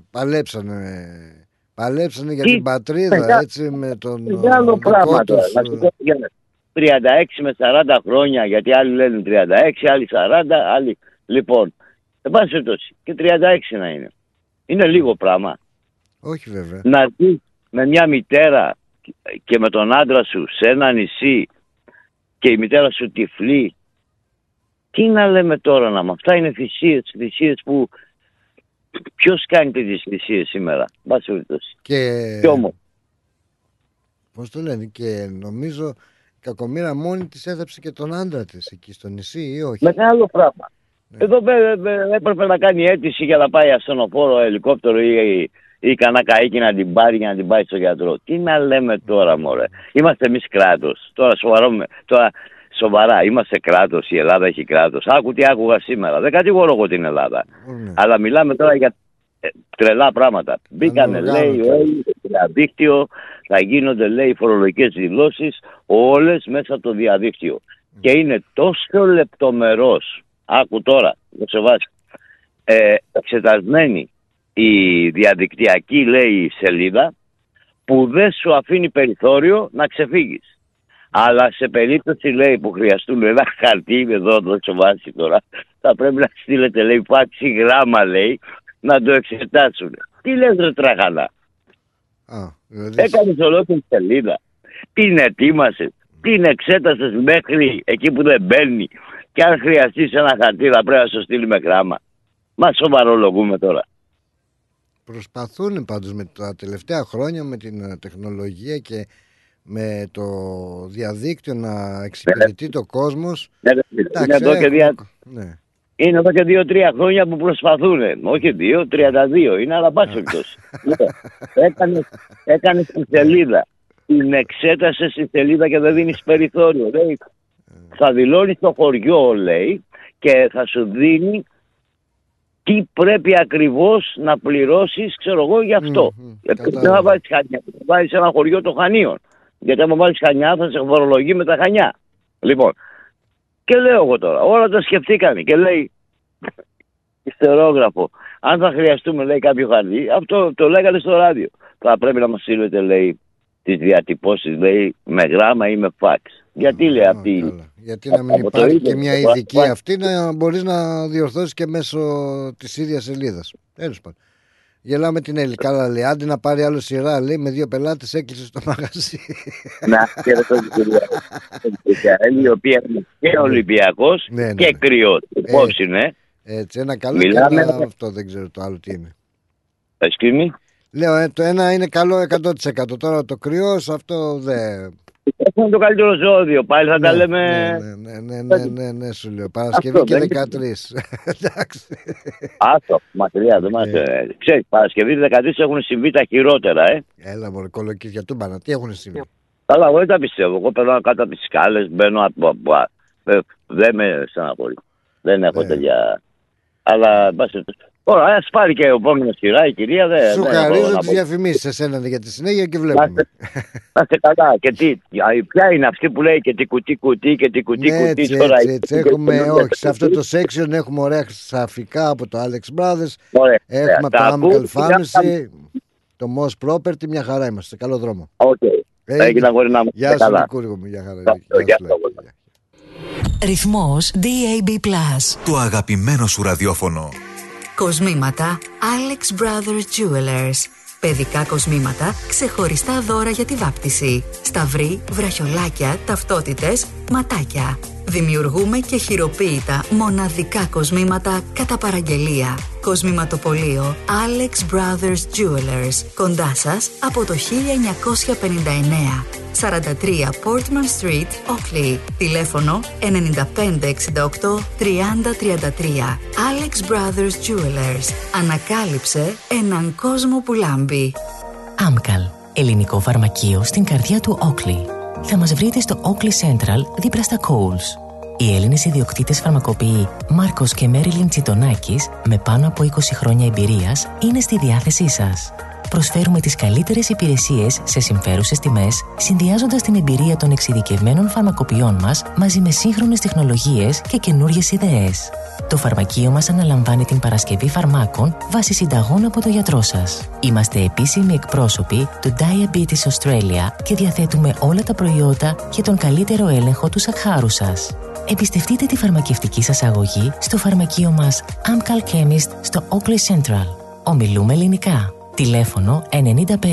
παλέψανε για την πατρίδα, έτσι, με τον άλλο πράγμα τώρα. 36 με 40 χρόνια, γιατί άλλοι λένε 36, άλλοι 40, άλλοι... Λοιπόν, εν πάση περιπτώσει, και 36 να είναι. Είναι λίγο πράγμα. Όχι βέβαια. Να ζεις με μια μητέρα και με τον άντρα σου σε ένα νησί και η μητέρα σου τυφλή. Τι να λέμε τώρα να με αυτά είναι θυσίες που... Ποιος κάνει τις θυσίες σήμερα, μπας περιπτώσει. Και όμως. Πώς το λένε, και νομίζω η κακομοίρα μόνη της έθαψε και τον άντρα της εκεί στο νησί ή όχι. Μεγάλο πράγμα. Ναι. Εδώ έπρεπε να κάνει αίτηση για να πάει ασθενοφόρο, ελικόπτερο ή κανένα καίκι να την πάρει για να την πάει στο γιατρό. Τι να λέμε τώρα μωρέ. Είμαστε εμείς κράτος. Τώρα σοβαρά, είμαστε κράτος, η Ελλάδα έχει κράτος. Άκου τι άκουγα σήμερα. Δεν κατηγορώ εγώ την Ελλάδα. Αλλά μιλάμε τώρα για τρελά πράγματα. Μπήκανε, λέει, διαδίκτυο, θα γίνονται, λέει, φορολογικές δηλώσεις όλες μέσα από το διαδίκτυο. Και είναι τόσο λεπτομερώς, άκου τώρα, σε βάση, εξετασμένη η διαδικτυακή, λέει, σελίδα, που δεν σου αφήνει περιθώριο να ξεφύγεις. Αλλά σε περίπτωση, λέει, που χρειαστούν ένα χαρτί, εδώ σε βάση τώρα, θα πρέπει να στείλετε, λέει, φάξη γράμμα, λέει, να το εξετάσουν. Τι λες, ρε τραχαλά? Έκανες ολόκληρη σελίδα. Την ετοίμασες, την εξέτασες μέχρι εκεί που δεν μπαίνει. Και αν χρειαστείς ένα χαρτί θα πρέπει να σου στείλει με γράμμα. Μα σοβαρολογούμε τώρα. Προσπαθούν πάντως με τα τελευταία χρόνια με την τεχνολογία και με το διαδίκτυο να εξυπηρετεί το κόσμος. Είναι εδώ και είναι εδώ και 2-3 χρόνια που προσπαθούν. Όχι 2, 32. Είναι αλλά πάση περιπτώσει. Έκανες τη σελίδα. Την εξέτασες στη σελίδα και δεν δίνεις περιθώριο. Λέει, θα δηλώνεις το χωριό, λέει, και θα σου δίνει τι πρέπει ακριβώς να πληρώσεις, ξέρω εγώ, γι' αυτό. Δεν θα βάλεις Χανιά, θα βάλεις ένα χωριό των Χανίων. Γιατί άμα βάλεις Χανιά θα σε φορολογεί με τα Χανιά. Λοιπόν, και λέω εγώ τώρα, όλα τα σκεφτήκανε και λέει, ιστερόγραφο, αν θα χρειαστούμε, λέει, κάποιο χαρτί, αυτό το λέγανε στο ράδιο. Θα πρέπει να μας στείλετε, λέει, τις διατυπώσεις, λέει, με γράμμα ή με φάξ. Γιατί, λέει, αυτή... Γιατί να μην υπάρχει και μια ειδική αυτή να μπορείς να διορθώσεις και μέσω της ίδιας σελίδας. Τέλος πάντων. Γελάμε την Έλλη. Καλά, λέει, άντε να πάρει άλλο σειρά, λέει, με 2 πελάτες έκλεισε στο μαγαζί. Να, χαίρετο την κυρία Έλλη, η οποία είναι και Ολυμπιακός και κρυός. Υπόψη, ναι. Έτσι, ένα καλό και ένα αυτό, δεν ξέρω το άλλο τι είναι. Excuse me. Λέω, το ένα είναι καλό 100%. Τώρα το κρυός, αυτό δεν... Έχουμε το καλύτερο ζώδιο, πάλι θα τα λέμε... Ναι, σου λέω, Παρασκευή και 13. Εντάξει. Άστο, μακριά, δεν μας... Ξέρεις, Παρασκευή 13 έχουν συμβεί τα χειρότερα, Έλα, μωρέ, κολοκύθια τούμπανα, τι έχουν συμβεί? Καλά, εγώ δεν τα πιστεύω, εγώ περνάω κάτω από τις σκάλες, μπαίνω δεν με στεναχωρεί, δεν έχω τέτοια... Αλλά, τώρα, ας πάρει και ο επόμενος σειρά, η κυρία δεν... Σου χαρίζω τις διαφημίσεις εσένα για τη συνέχεια και βλέπουμε. Να είστε καλά. Και τι, ποια είναι αυτή που λέει και τι κουτί και τι κουτί τώρα. Έτσι, έχουμε, όχι, σε αυτό το section έχουμε ωραία σαφικά από το Alex Brothers. Έχουμε από το Amcal Pharmacy, το Moss Property, μια χαρά είμαστε, καλό δρόμο. Γεια σου Λικούργο μου, για χαρά. Ρυθμός DAB+. Το αγαπημένο σου ραδιόφωνο. Κοσμήματα Alex Brothers Jewelers. Παιδικά κοσμήματα, ξεχωριστά δώρα για τη βάπτιση. Σταυροί, βραχιολάκια, ταυτότητες, ματάκια. Δημιουργούμε και χειροποίητα μοναδικά κοσμήματα κατά παραγγελία. Κοσμηματοπωλείο Alex Brothers Jewelers. Κοντά σας από το 1959. 43 Portman Street, Oakley. Τηλέφωνο 9568 3033. Alex Brothers Jewelers. Ανακάλυψε έναν κόσμο που λάμπει. Amcal. Ελληνικό φαρμακείο στην καρδιά του Oakley. Θα μας βρείτε στο Oakley Central δίπλα στα Coles. Οι Έλληνες ιδιοκτήτες φαρμακοποιοί Μάρκος και Μέριλιν Τσιτονάκης, με πάνω από 20 χρόνια εμπειρίας, είναι στη διάθεσή σας. Προσφέρουμε τις καλύτερες υπηρεσίες σε συμφέρουσες τιμές, συνδυάζοντας την εμπειρία των εξειδικευμένων φαρμακοποιών μας μαζί με σύγχρονες τεχνολογίες και καινούριες ιδέες. Το φαρμακείο μας αναλαμβάνει την παρασκευή φαρμάκων βάσει συνταγών από το γιατρό σας. Είμαστε επίσημοι εκπρόσωποι του Diabetes Australia και διαθέτουμε όλα τα προϊόντα για τον καλύτερο έλεγχο του σακχάρου σας. Εμπιστευτείτε τη φαρμακευτική σας αγωγή στο φαρμακείο μας Amcal Chemist στο Oakley Central. Ομιλούμε ελληνικά. Τηλέφωνο 9563 2044.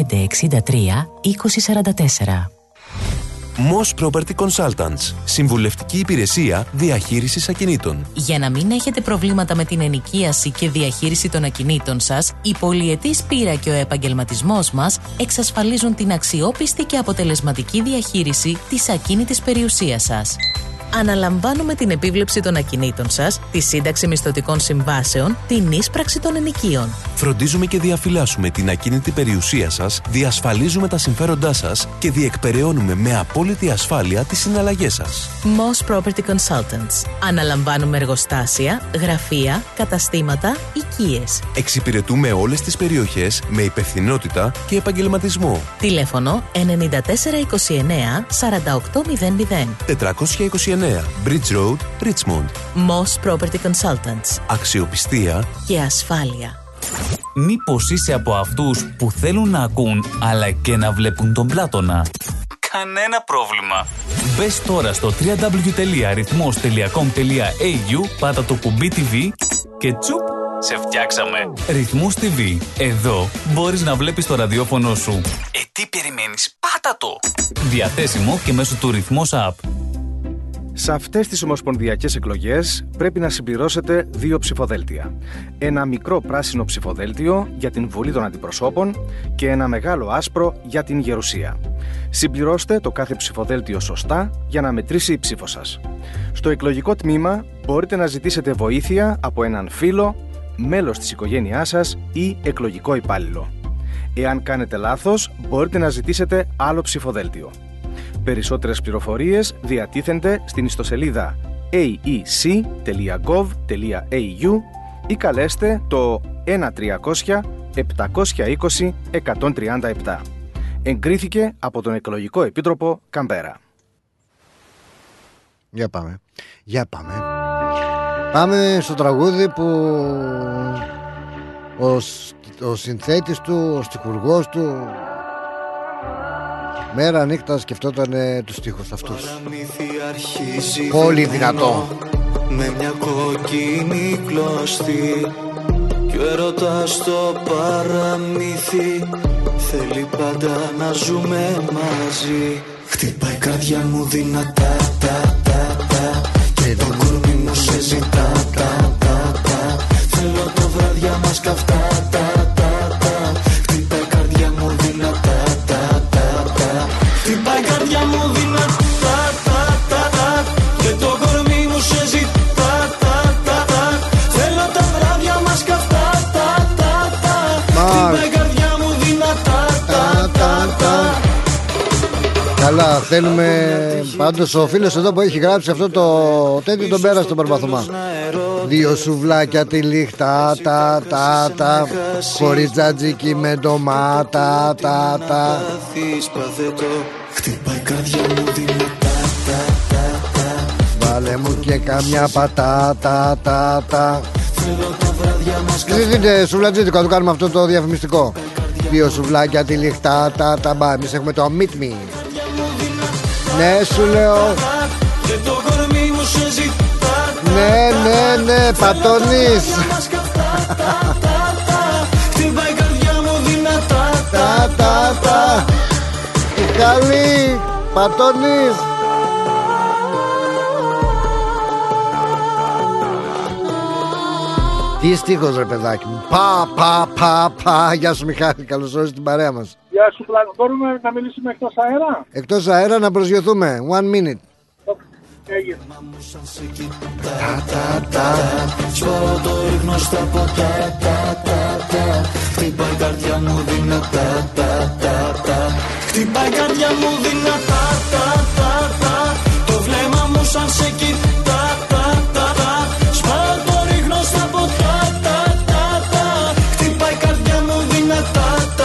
Moss Property Consultants. Συμβουλευτική υπηρεσία διαχείρισης ακινήτων. Για να μην έχετε προβλήματα με την ενοικίαση και διαχείριση των ακινήτων σας, η πολυετής πείρα και ο επαγγελματισμός μας εξασφαλίζουν την αξιόπιστη και αποτελεσματική διαχείριση της ακίνητης περιουσίας σας. Αναλαμβάνουμε την επίβλεψη των ακινήτων σας, τη σύνταξη μισθωτικών συμβάσεων, την ίσπραξη των ενοικίων. Φροντίζουμε και διαφυλάσσουμε την ακίνητη περιουσία σας, διασφαλίζουμε τα συμφέροντά σας και διεκπεραιώνουμε με απόλυτη ασφάλεια τις συναλλαγές σας. Moss Property Consultants. Αναλαμβάνουμε εργοστάσια, γραφεία, καταστήματα, οικίες. Εξυπηρετούμε όλες τις περιοχές με υπευθυνότητα και επαγγελματισμό. Τηλέφωνο 9429 4800. 429 Bridge Road, Richmond. Moss Property Consultants. Αξιοπιστία και ασφάλεια. Μήπως είσαι από αυτούς που θέλουν να ακούν αλλά και να βλέπουν τον Πλάτωνα? Κανένα πρόβλημα. Μπες τώρα στο www.rhythmos.com.au, πάτα το κουμπί TV και τσουπ, σε φτιάξαμε. Ρυθμός TV. Εδώ μπορείς να βλέπεις το ραδιόφωνο σου. Τι περιμένεις? Πάτα το! Διαθέσιμο και μέσω του Ρυθμός App. Σε αυτές τις ομοσπονδιακές εκλογές πρέπει να συμπληρώσετε 2 ψηφοδέλτια. Ένα μικρό πράσινο ψηφοδέλτιο για την Βουλή των Αντιπροσώπων και ένα μεγάλο άσπρο για την Γερουσία. Συμπληρώστε το κάθε ψηφοδέλτιο σωστά για να μετρήσει η ψήφο σας. Στο εκλογικό τμήμα μπορείτε να ζητήσετε βοήθεια από έναν φίλο, μέλος της οικογένειάς σας ή εκλογικό υπάλληλο. Εάν κάνετε λάθος, μπορείτε να ζητήσετε άλλο ψηφοδέλτιο. Περισσότερες πληροφορίες διατίθενται στην ιστοσελίδα aec.gov.au ή καλέστε το 1-300-720-137. Εγκρίθηκε από τον Εκλογικό Επίτροπο Καμπέρα. Για πάμε. Πάμε στο τραγούδι που ο συνθέτης του, ο στιχουργός του μέρα νύχτα σκεφτόταν τους στίχους αυτούς. Πολύ δυνατό. Με μια κόκκινη κλωστή κι ο έρωτας στο παραμύθι θέλει πάντα να ζούμε μαζί. Χτυπάει η καρδιά μου δυνατά και το κορμί μου σε ζητά θέλω το βράδια μας καυτά χτυπάει η καρδιά μου δυνατά χτυπάει η καρδιά μου δυνατά και το κορμί μου σε ζητά θέλω τα βράδια μας καυτά χτυπάει η καρδιά μου δυνατά. Καλά, θέλουμε. Πάντως ο φίλος εδώ που έχει γράψει αυτό το τέτοιο τον πέρασε το περπαθωμά. 2 σουβλάκια τη λίχτα τα χωρίς τζατζίκι με ντομάτα τα. Χτυπάει η καρδιά μου δυνατά βάλε μου και καμιά πατάτα τα. θέλω τα βράδια μας καυτά. Δείτε σουβλατζίτικο, θα του κάνουμε αυτό το διαφημιστικό. 2 σουβλάκια τη λίχτα τα μπα. Εμείς έχουμε το Meet Me. Ναι, σου λέω. Ναι, πατώνεις. Χτυπάει η καρδιά μου δυνατά τα. Τι καλή, πατώνεις. Τι στίχος ρε παιδάκι μου. Πα. Γεια σου Μιχάλη, καλώς όρισες την παρέα μας. Γεια σου Πλάτωνα. Μπορούμε να μιλήσουμε εκτός αέρα? Εκτός αέρα να προσγειωθούμε. 1 minute. Έγινε. Σπάω το ρίχνω στα ποτά. Χτυπάει η καρδιά μου δυνατά. Χτυπάει η καρδιά μου δυνατά. Το βλέμμα μου σαν σε κοιτά. Σπάω το ρίχνω στα ποτά. Χτυπάει η καρδιά μου δυνατά.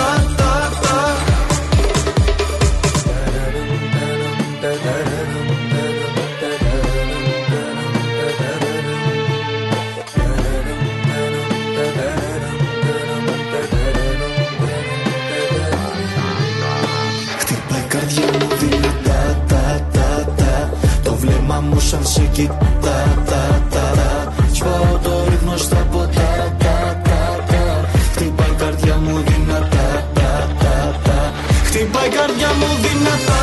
Μου σαν σε κοιτά, σπάω το ρίχνω στα ποτά, χτυπάει η καρδιά μου δυνατά, χτυπάει η καρδιά μου δυνατά,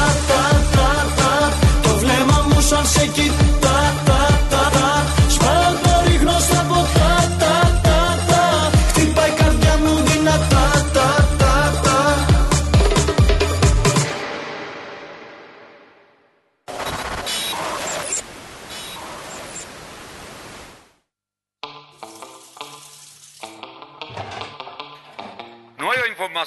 το βλέμμα μου σαν σε κοιτά, σπάω το ρίχνω στα ποτά, χτυπάει η καρδιά μου δυνατά.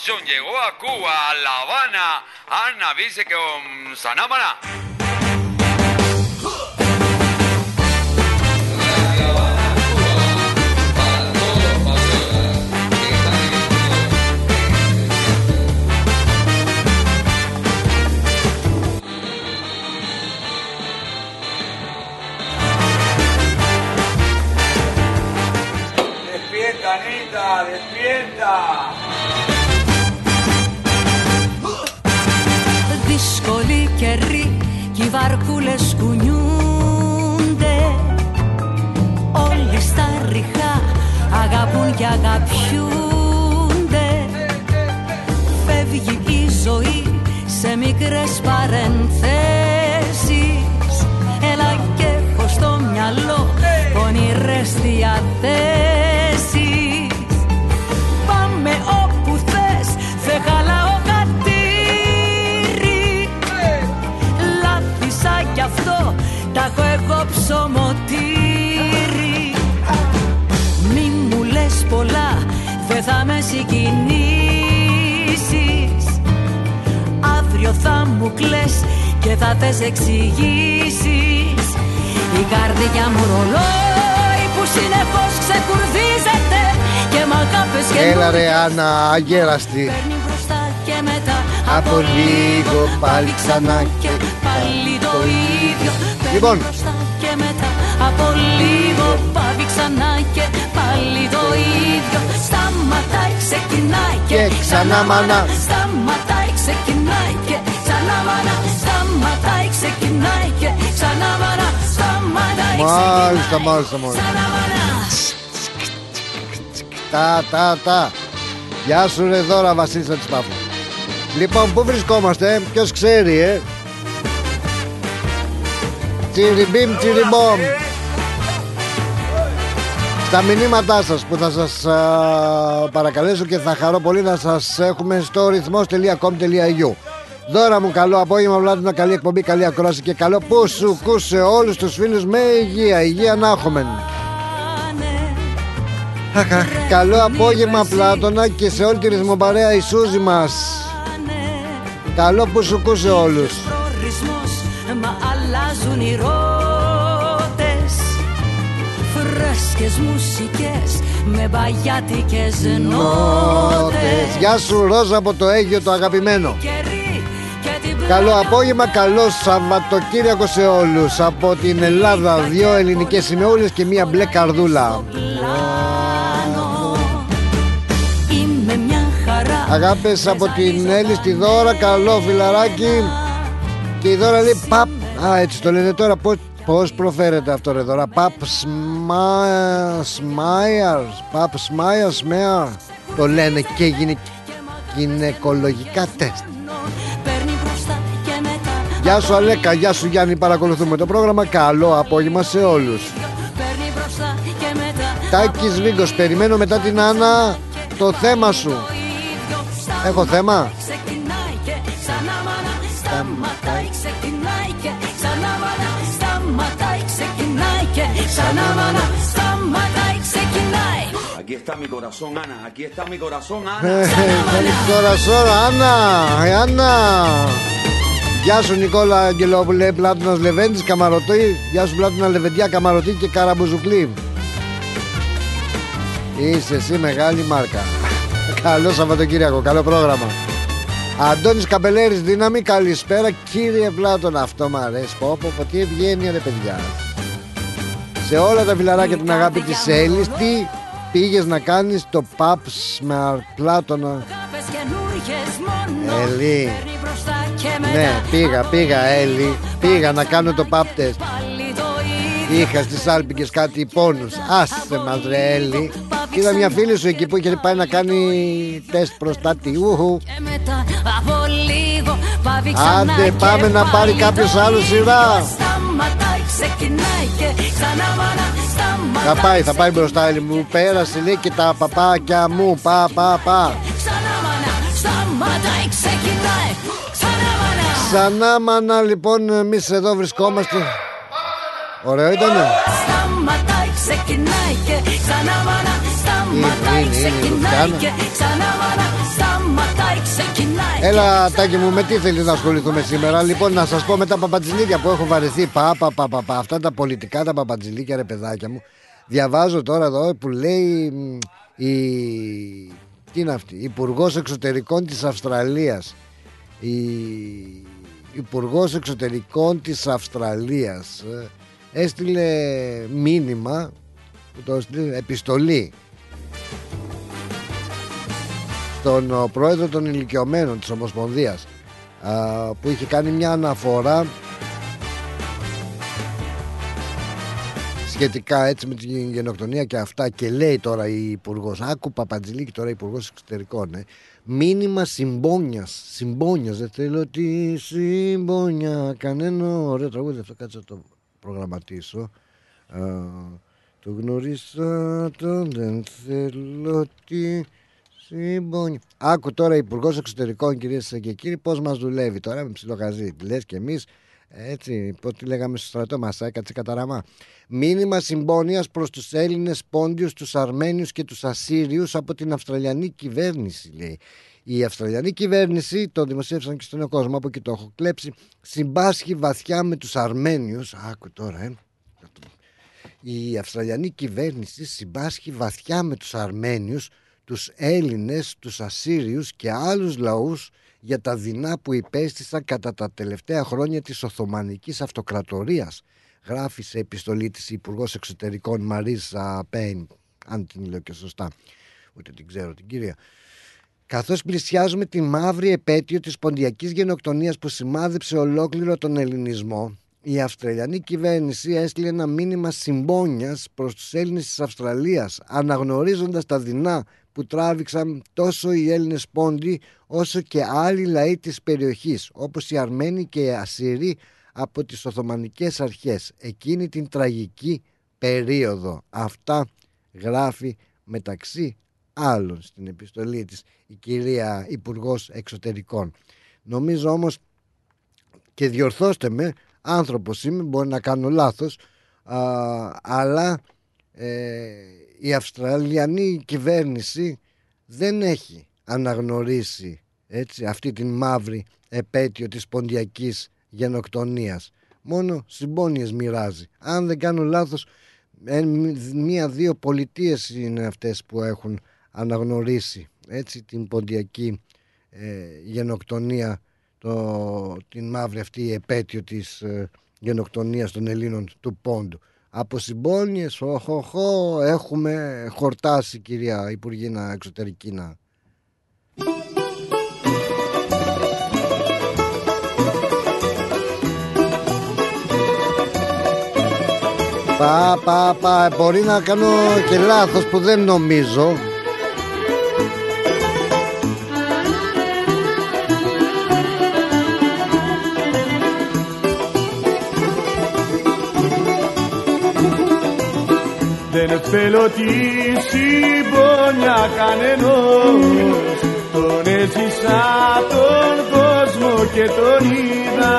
información. Llegó a Cuba, a La Habana. Ana dice que Sanamana. Despierta, Anita, despierta. Δύσκολη καιρή κι οι βαρκούλες κουνιούνται. Όλοι στα ριχά αγαπούν και αγαπιούνται. Φεύγει η ζωή σε μικρές παρενθέσεις. Έλα και έχω στο μυαλό πονηρές διαθέσεις. Πάμε όπου θες, δεν χαλάω κατήρι. Λάθησα κι αυτό, τα έχω εγώ ψωμοτήρι. Μη μου λες πολλά, δεν θα με συγκινήσεις. Αύριο θα μου κλαις και θα θες εξηγήσεις. Η καρδιά μου ρολόι που συνεχώς ξεκουρδίζεται και μ' αγάπες και έλα ρε Άννα, αγέραστη. Παίρνει μπροστά και μετά από λίγο πάλι ξανά και πάλι το ίδιο. Λοιπόν, Μπροστά και μετά από λίγο πάλι ξανά και πάλι το ίδιο. Σταματάει, ξεκινάει και ξανά μάνα. Σταματάει, ξεκινάει και ξανά μάνα. Σταματάει, ξεκινάει και ξανά μάνα. Μάλιστα, μάλιστα, μάλιστα. Τα. Γεια σου ρε Δώρα Βασίλισσα της Πάφου. Λοιπόν, πού βρισκόμαστε, ποιος ξέρει, Τσιριμπίμ, τσιριμπόμ. Στα μηνύματά σας που θα σας παρακαλέσω και θα χαρώ πολύ να σας έχουμε στο ρυθμός.com.au. Δώρα μου, καλό απόγευμα, Βλάντινα, καλή εκπομπή, καλή ακρόαση και καλό που σου κούσε όλους τους φίλους με υγεία να έχουμε. Καλό απόγευμα Πλάτωνα και σε όλη τη ρυθμοπαρέα η Σούζη μας. Καλό που σου κούσε όλους. Μα αλλάζουν οι ρότες. Φρέσκες μουσικές με μπαγιάτικες νότες. Γεια σου Ρόζα από το Αίγιο το αγαπημένο. Καλό απόγευμα, καλό Σαββατοκύριακο σε όλους. Από την Ελλάδα 2 ελληνικές σημεούλες και μία μπλε καρδούλα. Αγάπες από την Έλλη στη Δώρα. Καλό φιλαράκι. Και η Δώρα λέει παπ. Α, έτσι το λένε τώρα. Πώς προφέρεται αυτό ρε Δώρα? Παπ Σμάιαρ. Το λένε και γυναικολογικά τεστ. Γεια σου Αλέκα, γεια σου Γιάννη, παρακολουθούμε το πρόγραμμα. Καλό απόγευμα σε όλους. Τάκης Βίγκος, περιμένω μετά την Άννα το θέμα σου. Έχω θέμα. Aquí está mi corazón, Ana. Aquí está mi corazón, Ana. Mi corazón, Άννα. Άννα. Γεια σου Νικόλα Αγγελόπουλε, Πλάτωνας Λεβέντης, Καμαρωτή. Γεια σου Πλάτωνα Λεβεντιά, Καμαρωτή και Καραμπουζουκλή. Είσαι εσύ μεγάλη μάρκα. Καλό Σαββατοκύριακο, καλό πρόγραμμα. Αντώνης Καμπελέρης, δύναμη, καλησπέρα κύριε Πλάτωνα. Αυτό μ' αρέσει, πω τι ευγένεια ρε παιδιά. Σε όλα τα φιλαράκια την αγάπη της Έλλης. Τι πήγες να κάνεις το παπς με Πλάτωνα? Έλλη. Ναι, πήγα Έλλη. Πήγα να κάνω το pap test. Είχα στις Άλπικες κάτι πόνους. Άσε μας ρε Έλλη. Είδα μια φίλη σου εκεί που είχε πάει να κάνει τεστ προστάτη. Άντε πάμε να πάρει κάποιος άλλο σειρά. Θα πάει μπροστά Έλλη μου. Πέρασε λέει και τα παπάκια μου. Πα. Ξανά μάνα λοιπόν, εμείς εδώ βρισκόμαστε. Ωραίο ήτανε. Σταματάει, ξεκινάει και ξανά μάνα. Σταματάει, ξεκινάει και ξανά μάνα. σταματάει, ξεκινάει. Έλα Τάκη μου, με τι θέλεις να ασχοληθούμε σήμερα? Λοιπόν, να σας πω με τα παπατζηλίκια που έχω βαρεθεί. Αυτά τα πολιτικά τα παπατζηλίκια, ρε παιδάκια μου. Διαβάζω τώρα εδώ που λέει τι είναι αυτή, Υπουργός Εξωτερικών της Αυστραλίας. Η Υπουργός Εξωτερικών της Αυστραλίας έστειλε μήνυμα, επιστολή στον πρόεδρο των ηλικιωμένων της Ομοσπονδίας, που είχε κάνει μια αναφορά σχετικά έτσι με την γενοκτονία και αυτά, και λέει τώρα η Υπουργός, άκου Παπατζηλίκη τώρα, Υπουργός Εξωτερικών, μήνυμα συμπόνιας, δεν θέλω τη συμπόνια κανένα. Ωραίο τραγούδι αυτό, κάτσε να το προγραμματίσω. Το γνωρίσα, δεν θέλω τη συμπόνια. Άκου τώρα Υπουργός Εξωτερικών, κυρίες και κύριοι, πώς μας δουλεύει τώρα με ψιλοχαζί. Λες και εμείς έτσι, πώς τη λέγαμε στο στρατό μας, έκατσε καταραμά. Μήνυμα συμπόνιας προς τους Έλληνες πόντιους, τους Αρμένιους και τους Ασσύριους από την Αυστραλιανή κυβέρνηση, λέει. Η Αυστραλιανή κυβέρνηση, το δημοσίευσαν και στον νέο κόσμο, από εκεί το έχω κλέψει, συμπάσχει βαθιά με τους Αρμένιους. Άκου τώρα, Η Αυστραλιανή κυβέρνηση συμπάσχει βαθιά με τους Αρμένιους, τους Έλληνες, τους Ασσύριους και άλλους λαούς για τα δεινά που υπέστησαν κατά τα τελευταία χρόνια της Οθωμανικής Αυτοκρατορίας, γράφει σε επιστολή της Υπουργός Εξωτερικών Μαρίσα Πέιν, αν την λέω και σωστά, ούτε την ξέρω την κυρία. Καθώς πλησιάζουμε τη μαύρη επέτειο της ποντιακής γενοκτονίας που σημάδεψε ολόκληρο τον ελληνισμό, η Αυστραλιανή κυβέρνηση έστειλε ένα μήνυμα συμπόνιας προς τους Έλληνες της Αυστραλίας, αναγνωρίζοντας τα δεινά που τράβηξαν τόσο οι Έλληνες πόντιοι όσο και άλλοι λαοί της περιοχής, όπως οι Αρμένοι και οι Ασσύριοι από τις Οθωμανικές αρχές εκείνη την τραγική περίοδο. Αυτά γράφει μεταξύ άλλων στην επιστολή της η κυρία Υπουργός Εξωτερικών. Νομίζω όμως, και διορθώστε με, άνθρωπος είμαι, μπορεί να κάνω λάθος, αλλά η Αυστραλιανή κυβέρνηση δεν έχει αναγνωρίσει έτσι, αυτή την μαύρη επέτειο της ποντιακής γενοκτονίας. Μόνο συμπόνιες μοιράζει. Αν δεν κάνω λάθος, 1-2 πολιτείες είναι αυτές που έχουν αναγνωρίσει έτσι, την ποντιακή γενοκτονία, την μαύρη αυτή επέτειο της γενοκτονίας των Ελλήνων του Πόντου. Από συμπόνιες, έχουμε χορτάσει, κυρία Υπουργίνα Εξωτερικίνα. Μπορεί να κάνω και λάθος που δεν νομίζω. Δεν θέλω τη συμπόνια κανενός, τον έζησα τον κόσμο και τον είδα.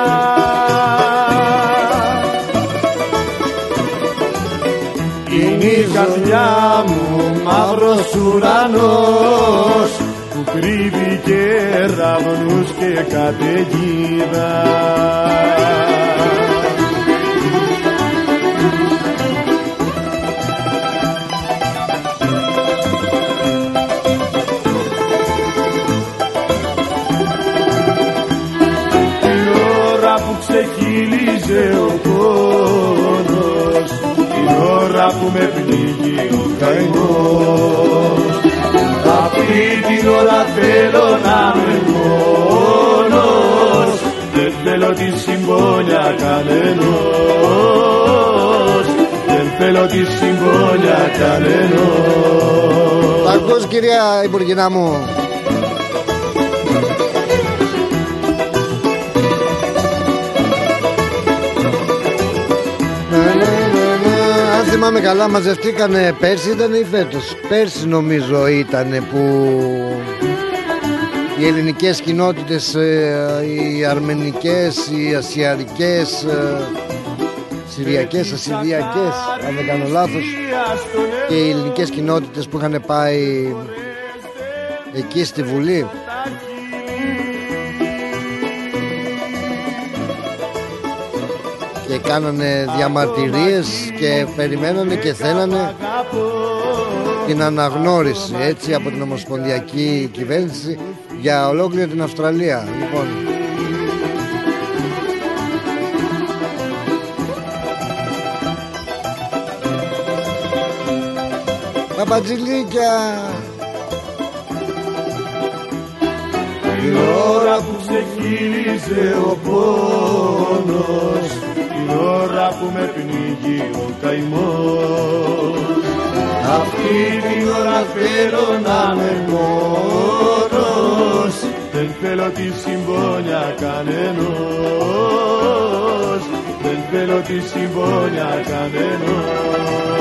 Είναι η καρδιά μου μαύρος ουρανός που κρύβει κεραυνούς και καταιγίδα. Ξεχύλιζε ο πόνος, την ώρα που με πνίγει ο καημός. Αυτή την ώρα θέλω να είμαι μόνος, δεν θέλω τη συμπόνια κανενός, δεν θέλω τη συμπόνια κανενός. Τα ακούς, κυρία Υπουργινά μου? Αν θυμάμαι καλά, μαζευτήκανε πέρσι, ήταν ή φέτος? Πέρσι νομίζω ήταν που οι ελληνικές κοινότητες, οι αρμενικές, οι ασιαρικές, συριακές, ασυριακές, αν δεν κάνω λάθος, και οι ελληνικές κοινότητες που είχαν πάει εκεί στη Βουλή. Και κάνανε διαμαρτυρίες και περιμένανε και θέλανε την αναγνώριση, έτσι, από την ομοσπονδιακή κυβέρνηση για ολόκληρη την Αυστραλία. Λοιπόν, παπατζηλίκια, την ώρα που ξεχύλιζε ο πόνος, την ώρα που με πνίγει ο καημός, αυτή την ώρα θέλω να είμαι μόνος, δεν θέλω τη συμπόνια κανενός, δεν θέλω τη συμπόνια κανενός.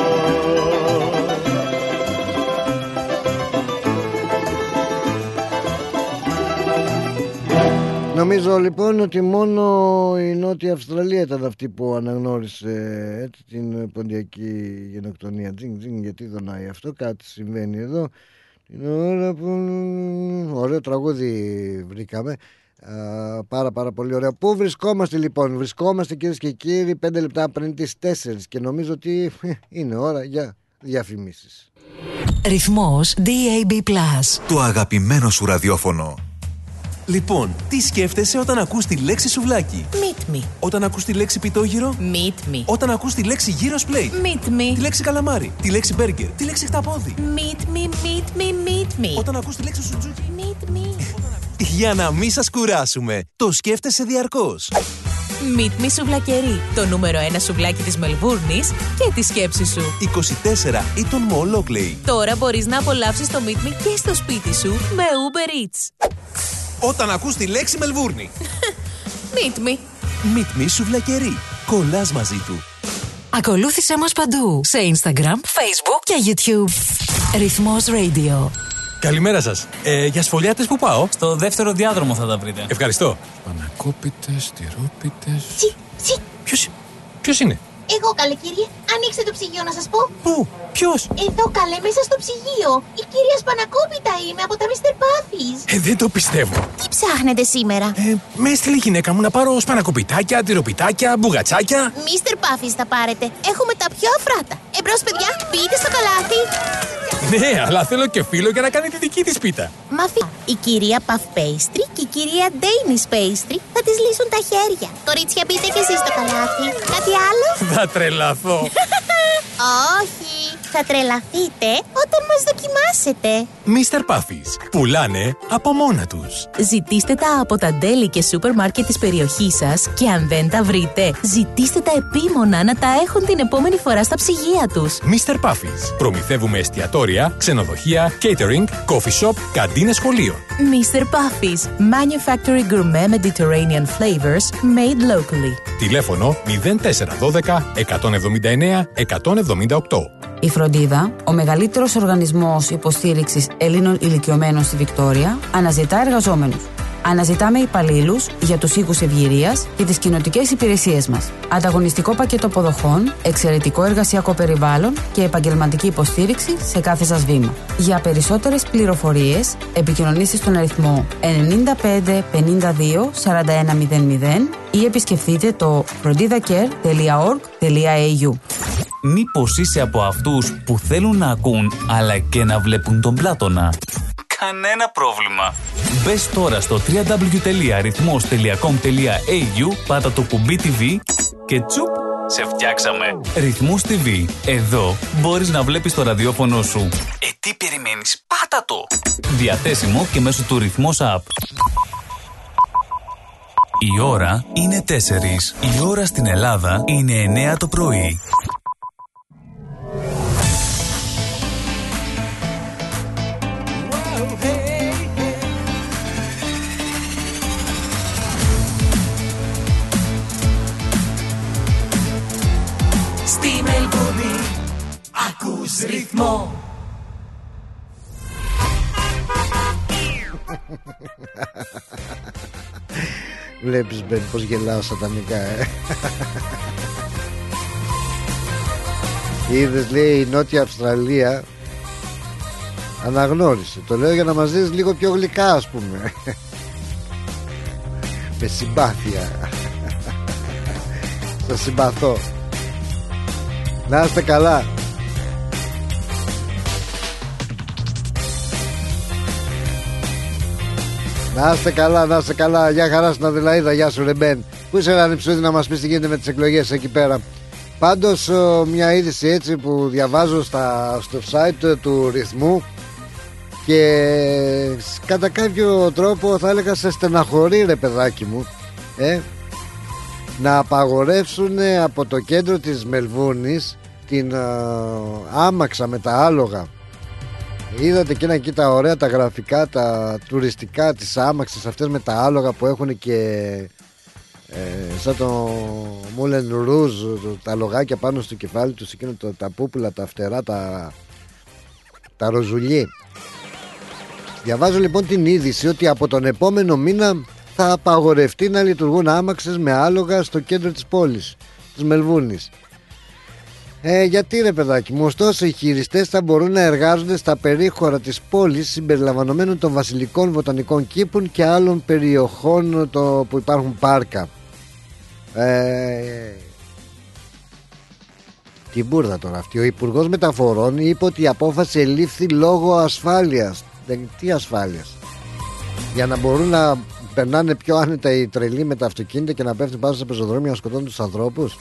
Νομίζω λοιπόν ότι μόνο η Νότια Αυστραλία ήταν αυτή που αναγνώρισε, έτσι, την ποντιακή γενοκτονία. Γιατί δονάει αυτό, κάτι συμβαίνει εδώ. Την ώρα που... Ωραίο τραγούδι βρήκαμε. Πάρα πολύ ωραίο. Πού βρισκόμαστε λοιπόν? Βρισκόμαστε, κυρίες και κύριοι, 5 λεπτά πριν τις 4 και νομίζω ότι είναι ώρα για διαφημίσεις. Ρυθμός DAB+. Το αγαπημένο σου ραδιόφωνο. Λοιπόν, τι σκέφτεσαι όταν ακούς τη λέξη σουβλάκι? Meet me. Όταν ακούς τη λέξη πιτόγυρο? Meet me. Όταν ακούς τη λέξη gyros plate? Meet me. Τη λέξη καλαμάρι? Τη λέξη burger? Τη λέξη χταπόδι? Meet me, meet me, meet me. Όταν ακούς τη λέξη σουτζούκι? Meet me. Για να μην σας κουράσουμε, το σκέφτεσαι διαρκώς. Meet me σουβλακερί, το νούμερο 1 σουβλάκι της Μελβούρνης και τη σκέψη σου. 24 Eaton Mall Oakley. Τώρα μπορείς να απολαύσεις το Meet me και στο σπίτι σου με Uber Eats. Όταν ακούς τη λέξη Μελβούρνη. Meet me. Meet me σουβλακερί. Κολλάς μαζί του. Ακολούθησέ μας παντού. Σε Instagram, Facebook και YouTube. Ρυθμός Radio. Καλημέρα σας. Για σφολιάτες που πάω? Στο δεύτερο διάδρομο θα τα βρείτε. Ευχαριστώ. Πανακόπιτες, τυρόπιτες... Ποιος είναι? Εγώ, καλέ κύριε. Ανοίξτε το ψυγείο να σας πω. Πού? Ποιος? Εδώ, καλέ, μέσα στο ψυγείο. Η κυρία Σπανακόπιτα είμαι από τα Mr. Puffy's. Δεν το πιστεύω. Τι ψάχνετε σήμερα? Με έστειλε η γυναίκα μου να πάρω σπανακοπιτάκια, τυροπιτάκια, μπουγατσάκια. Mr. Puffy's θα πάρετε. Έχουμε τα πιο αφράτα. Εμπρός, παιδιά, μπείτε στο καλάθι. Ναι, αλλά θέλω και φίλο για να κάνει τη δική της πίτα. Μαφή. Η κυρία Puff Pastry και η κυρία Danish Pastry θα τις λύσουν τα χέρια. Κορίτσια, μπείτε και εσείς στο καλάθι. Κάτι άλλο? Θα τρελαθώ. Όχι. Θα τρελαθείτε όταν μας δοκιμάσετε. Mr. Puffy's. Πουλάνε από μόνα τους. Ζητήστε τα από τα ντέλη και σούπερ μάρκετ της περιοχής σας και αν δεν τα βρείτε, ζητήστε τα επίμονα να τα έχουν την επόμενη φορά στα ψυγεία τους. Mr. Puffy's. Προμηθεύουμε εστιατόρια, ξενοδοχεία, catering, coffee shop, καντίνες σχολείων. Mr. Puffy's. Manufacturing gourmet Mediterranean flavors made locally. Τηλέφωνο 0412 179 178. Η Φροντίδα, ο μεγαλύτερος οργανισμός υποστήριξης Ελλήνων ηλικιωμένων στη Βικτόρια, αναζητά εργαζόμενους. Αναζητάμε υπαλλήλους για τους οίκους ευγυρίας και τις κοινοτικές υπηρεσίες μας. Ανταγωνιστικό πακέτο αποδοχών, εξαιρετικό εργασιακό περιβάλλον και επαγγελματική υποστήριξη σε κάθε σας βήμα. Για περισσότερες πληροφορίες, επικοινωνήστε στον αριθμό 95 52 4100 ή επισκεφτείτε το frontidacare.org.au. Μήπως είσαι από αυτούς που θέλουν να ακούν αλλά και να βλέπουν τον Πλάτωνα? Κανένα πρόβλημα. Μπες τώρα στο www.rythmos.com.au, πάτα το κουμπί TV και τσουπ, σε φτιάξαμε. Ρυθμός TV. Εδώ μπορείς να βλέπεις το ραδιόφωνο σου. Τι περιμένεις? Πάτα το. Διαθέσιμο και μέσω του Ρυθμός App. Η ώρα είναι 4. Η ώρα στην Ελλάδα είναι 9 το πρωί. Στη Μελβούρνη ακούς ρυθμό. Βλέπεις, Μπεν, πως γελάω σατανικά, Είδες, λέει, η Νότια Αυστραλία Αναγνώρισε. Το λέω για να μας δεις λίγο πιο γλυκά, ας πούμε. Με συμπάθεια. Σας συμπαθώ. Να είστε καλά. Να είστε καλά, να είστε καλά. Γεια χαρά στην Αδελαίδα, γεια σου Ρεμπέν. Πού είσαι Ρανιψούδη να μας πεις τι γίνεται με τις εκλογές εκεί πέρα. Πάντως μια είδηση έτσι που διαβάζω στο site του Ρυθμού και κατά κάποιο τρόπο θα έλεγα σε στεναχωρεί ρε παιδάκι μου, να απαγορεύσουν από το κέντρο της Μελβούρνης την άμαξα με τα άλογα. Είδατε εκεί τα ωραία τα γραφικά, τα τουριστικά της άμαξης αυτές με τα άλογα που έχουν και σαν το Μούλεν Ρούζ, τα λογάκια πάνω στο κεφάλι τους, εκείνο τα πούπουλα, τα φτερά, τα ροζουλί. Διαβάζω λοιπόν την είδηση ότι από τον επόμενο μήνα θα απαγορευτεί να λειτουργούν άμαξες με άλογα στο κέντρο της πόλης της Μελβούρνης. Γιατί ρε παιδάκι μου, ωστόσο οι χειριστές θα μπορούν να εργάζονται στα περίχωρα της πόλης συμπεριλαμβανομένων των βασιλικών βοτανικών κήπων και άλλων περιοχών που υπάρχουν πάρκα. Τι μπουρδα τώρα αυτή. Ο Υπουργός Μεταφορών είπε ότι η απόφαση ελήφθη λόγω ασφάλειας. Τι ασφάλειας? Για να μπορούν να περνάνε πιο άνετα οι τρελοί με τα αυτοκίνητα και να πέφτουν πάνω στα πεζοδρόμια να σκοτώνουν τους ανθρώπους.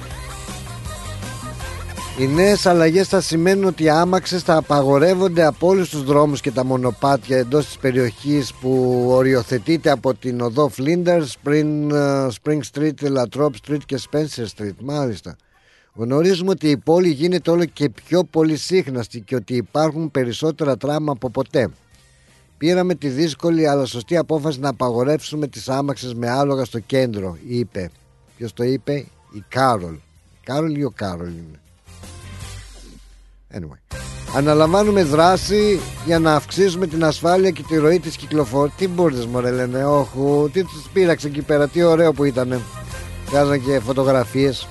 Οι νέες αλλαγές θα σημαίνουν ότι οι άμαξες θα απαγορεύονται από όλους τους δρόμους και τα μονοπάτια εντός της περιοχής που οριοθετείται από την οδό Flinders, Spring Street, Latrobe Street και Spencer Street. Μάλιστα. Γνωρίζουμε ότι η πόλη γίνεται όλο και πιο πολυσύχναστη και ότι υπάρχουν περισσότερα τραμ από ποτέ. Πήραμε τη δύσκολη αλλά σωστή απόφαση να απαγορεύσουμε τις άμαξες με άλογα στο κέντρο, είπε. Ποιος το είπε? Η Κάρολ. Κάρολ ή ο Κάρολ είναι? Anyway. Αναλαμβάνουμε δράση για να αυξήσουμε την ασφάλεια και τη ροή της κυκλοφορίας. Τι μπορείς μωρέ λένε? όχου, τι τους πείραξε εκεί πέρα, τι ωραίο που ήτανε. Βγάζαν και φωτογραφίες.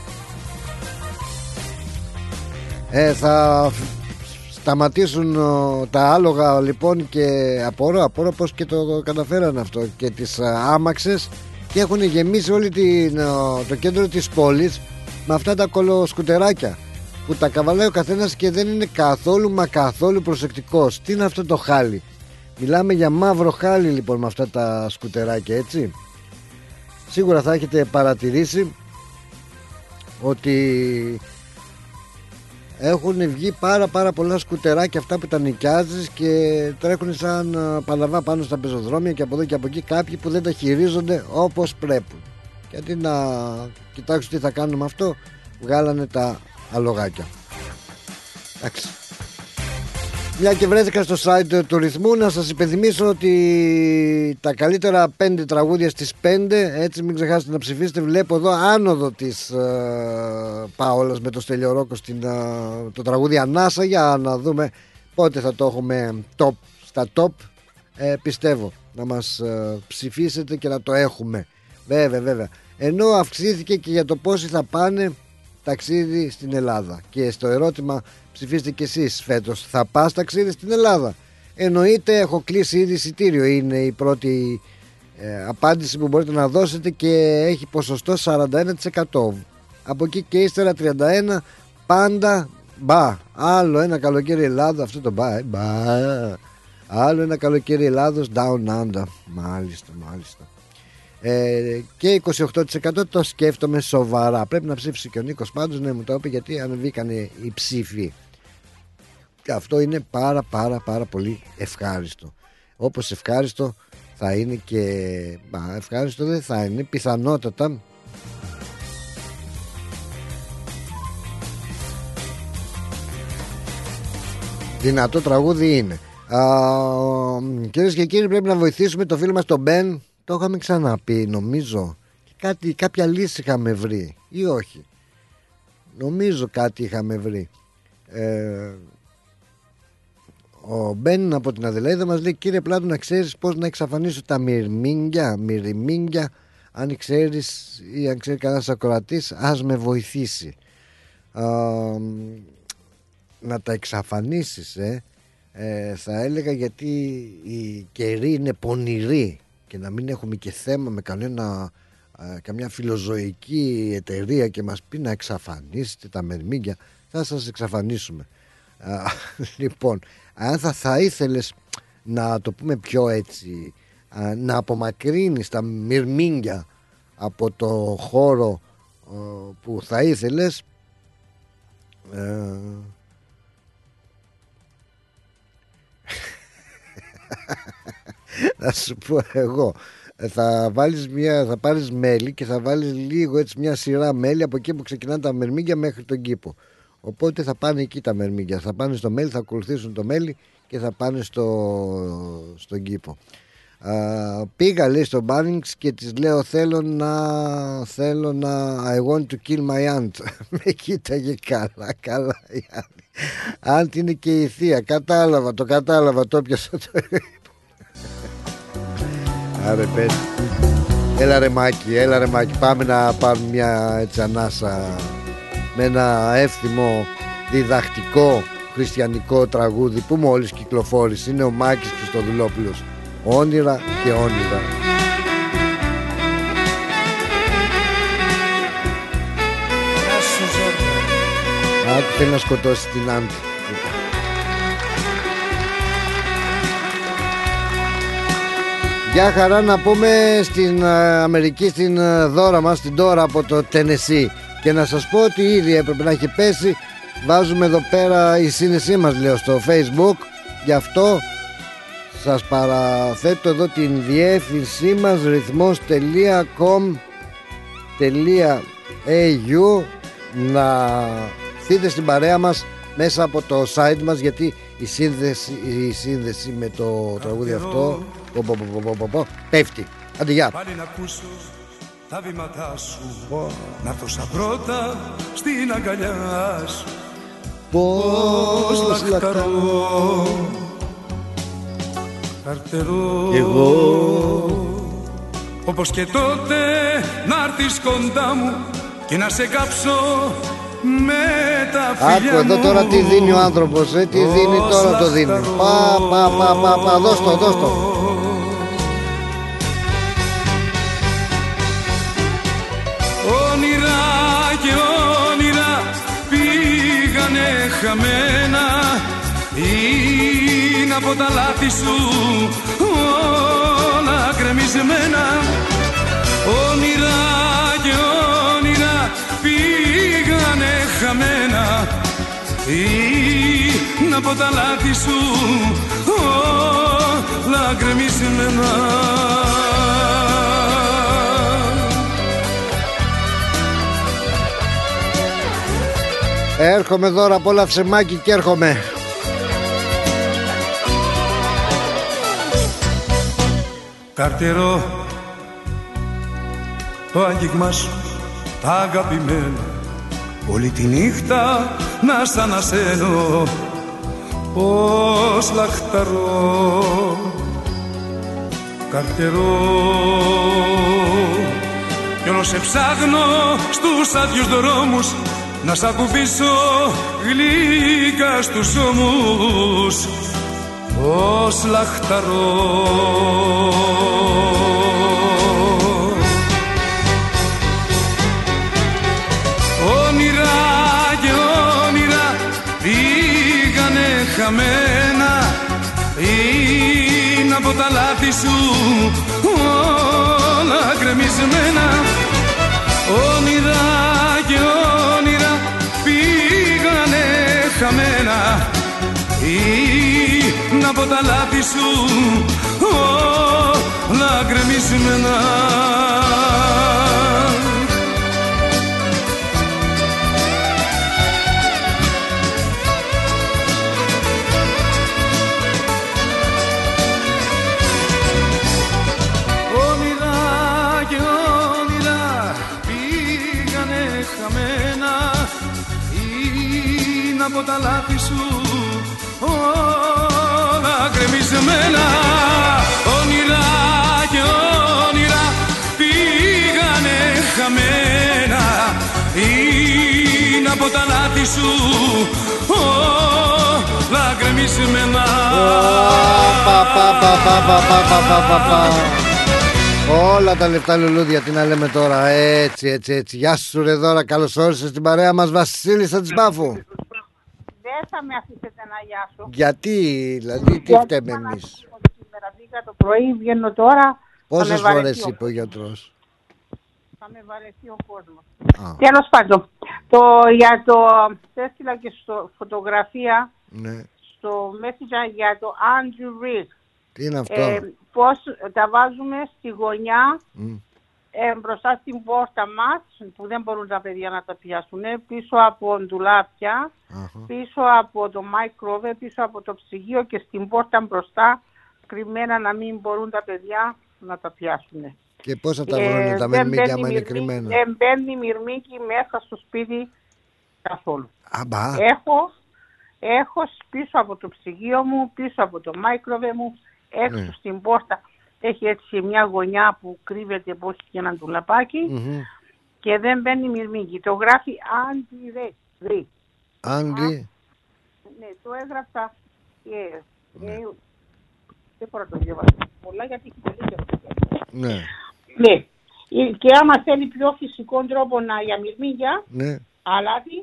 Θα σταματήσουν τα άλογα λοιπόν και απορώ πως και το καταφέραν αυτό και τις άμαξες και έχουν γεμίσει όλη το κέντρο της πόλης με αυτά τα κολοσκουτεράκια που τα καβαλάει ο καθένας και δεν είναι καθόλου μα καθόλου προσεκτικός. Τι είναι αυτό το χάλι? Μιλάμε για μαύρο χάλι λοιπόν με αυτά τα σκουτεράκια, έτσι. Σίγουρα θα έχετε παρατηρήσει ότι έχουν βγει πάρα πολλά σκουτεράκια αυτά που τα νοικιάζεις και τρέχουν σαν παλαβά πάνω στα πεζοδρόμια και από εδώ και από εκεί, κάποιοι που δεν τα χειρίζονται όπως πρέπει. Γιατί να κοιτάξω τι θα κάνουμε με αυτό, βγάλανε τα αλογάκια. Εντάξει. Μια και βρέθηκα στο site του Ρυθμού, να σας υπενθυμίσω ότι τα καλύτερα 5 τραγούδια στις 5, έτσι μην ξεχάσετε να ψηφίσετε. Βλέπω εδώ άνοδο της Πάολας με το Στελιορόκο το τραγούδι Ανάσα, για να δούμε πότε θα το έχουμε top, στα top. Πιστεύω να μας ψηφίσετε και να το έχουμε. Βέβαια. Ενώ αυξήθηκε και για το πόσοι θα πάνε ταξίδι στην Ελλάδα. Και στο ερώτημα ψηφίστε και εσείς φέτος, θα πας ταξίδι στην Ελλάδα? Εννοείται, έχω κλείσει ήδη εισιτήριο. Είναι η πρώτη απάντηση που μπορείτε να δώσετε και έχει ποσοστό 41%. Από εκεί και ύστερα 31%. Πάντα μπα. Άλλο ένα καλοκαίρι Ελλάδα. Αυτό το μπα. Άλλο ένα καλοκαίρι Ελλάδος Down Under. Μάλιστα. Και 28% το σκέφτομαι σοβαρά. Πρέπει να ψήφισει και ο Νίκος πάντως, ναι, μου το είπε, γιατί ανεβήκανε οι ψήφοι. Και αυτό είναι πάρα πολύ ευχάριστο. Όπως ευχάριστο θα είναι και ευχάριστο δεν θα είναι, πιθανότατα δυνατό τραγούδι είναι. Κυρίες και κύριοι, πρέπει να βοηθήσουμε το φίλο μας τον Μπεν. Το είχαμε ξαναπεί νομίζω. Κάποια λύση είχαμε βρει ή όχι? Νομίζω κάτι είχαμε βρει. Ο Μπεν από την Αδελαίδα μας λέει: κύριε Πλάτου, να ξέρεις πώς να εξαφανίσω τα μυριμίγκια. Αν ξέρεις ή αν ξέρει κανένας ακροατής, ας με βοηθήσει. Να τα εξαφανίσεις, Θα έλεγα γιατί οι καιροί είναι πονηροί και να μην έχουμε και θέμα με καμιά φιλοζωική εταιρεία και μας πει να εξαφανίσετε τα μερμήγκια, θα σας εξαφανίσουμε. Λοιπόν, αν θα ήθελες να το πούμε πιο έτσι, να απομακρύνεις τα μυρμήγκια από το χώρο που θα ήθελες, να σου πω εγώ, θα πάρεις μέλι και θα βάλεις λίγο έτσι μια σειρά μέλι από εκεί που ξεκινάνε τα μερμήγκια μέχρι τον κήπο. Οπότε θα πάνε εκεί τα μερμήγκια, θα πάνε στο μέλι, θα ακολουθήσουν το μέλι και θα πάνε στον κήπο. Πήγα, λέει, στο Bunnings και της λέω θέλω να I want to kill my aunt. Με κοίταγε καλά η Aunt είναι και η θεία. Το κατάλαβα, το πιάσα. Άρε παιδί, έλα ρε Μάκη, πάμε να πάρουμε μια έτσι ανάσα με ένα εύθυμο διδακτικό χριστιανικό τραγούδι που μόλις κυκλοφόρησε. Είναι ο Μάκης Χριστοδουλόπουλος, Όνειρα και όνειρα. Θέλει να σκοτώσει την Άντη. Γεια χαρά, να πούμε στην Αμερική, στην Δώρα μας, την Τώρα από το Τενεσί. Και να σας πω ότι ήδη έπρεπε να έχει πέσει. Βάζουμε εδώ πέρα η σύνδεσή μας, λέω, στο Facebook. Γι' αυτό σας παραθέτω εδώ την διεύθυνσή μας, rhythmos.com.au, να θείτε στην παρέα μας μέσα από το site μας, γιατί η σύνδεση με το τραγούδι αυτό πέφτει. Άντε, γεια. Πάλι να ακούσω τα βήματά σου, να έρθω σαν πρώτα στην αγκαλιά σου. Πώς λαχταρώ, καρτερώ εγώ, όπως και τότε να έρθεις κοντά μου και να σε κάψω με τα φιλιά μου. Άκου εδώ τώρα τι δίνει ο άνθρωπος, τι δίνει τώρα, το δίνει. Πα, δώσ' το. Όνειρα και όνειρα πήγανε χαμένα, είναι από τα λάθη σου όλα γκρεμισμένα. Όνειρα και όνειρα πήγανε χαμένα, είναι από τα λάθη σου όλα γκρεμισμένα. Έρχομαι Δώρα, απόλαυσε Μάκη και έρχομαι. Καρτερώ το άγγιγμα σου, τα αγαπημένα, όλη τη νύχτα να σ' ανασένω. Πώς λαχταρώ, καρτερώ, κι όλο σε ψάχνω στους άδειους δρόμους, να σ' ακουμπήσω γλυκά στους ώμους. Πώς λαχταρώ, όνειρα και όνειρα πήγανε χαμένα, είναι από τα λάθη σου όλα γκρεμισμένα. Όνειρα και όνειρα πήγανε χαμένα, είναι από τα λάθη σου όλα γκρεμισμένα. Από τα λάθη σου όλα γκρεμισμένα. Όνειρα και όνειρα πήγανε χαμένα, είναι από τα λάθη σου όλα γκρεμισμένα. γκρεμισμένα. Όλα τα λεφτά λουλούδια, τι να λέμε τώρα. Έτσι. Γεια σου ρε Δώρα, καλώς όρισες στην παρέα μας. Βασίλισσα της Πάφου. Δεν θα με αφήσετε να γεια σου. Γιατί, δηλαδή, τι φταίμε εμείς? Σήμερα πήγα το πρωί, βγαίνω τώρα. Πόσες φορές είπε ο γιατρός? Θα με βαρεθεί ο κόσμος. Τέλος πάντων, για το έστειλα και στο φωτογραφία, ναι, στο Messenger για το Andrew Reid. Τι είναι αυτό? Πώς τα βάζουμε στη γωνιά μπροστά στην πόρτα μας, που δεν μπορούν τα παιδιά να τα πιάσουν, πίσω από ντουλάπια, πίσω από το microwave, πίσω από το ψυγείο και στην πόρτα μπροστά, κρυμμένα, να μην μπορούν τα παιδιά να τα πιάσουν. Και πώς θα τα βρουν τα μυρμήγκια άμα είναι κρυμμένα? Δεν μπαίνει μυρμήγκι μέσα στο σπίτι καθόλου. Έχω πίσω από το ψυγείο μου, πίσω από το microwave μου, έξω στην πόρτα. Έχει έτσι μια γωνιά που κρύβεται από όχι και ένα ντουλαπάκι και δεν μπαίνει μυρμήγκι. Το γράφει Andy Reid. Andy. Ναι, το έγραψα. Δεν μπορώ να το διαβάσω πολλά γιατί έχει πολύ καιρό. Ναι. Ναι. Και άμα θέλει πιο φυσικό τρόπο για μυρμήγκια, αλάτι,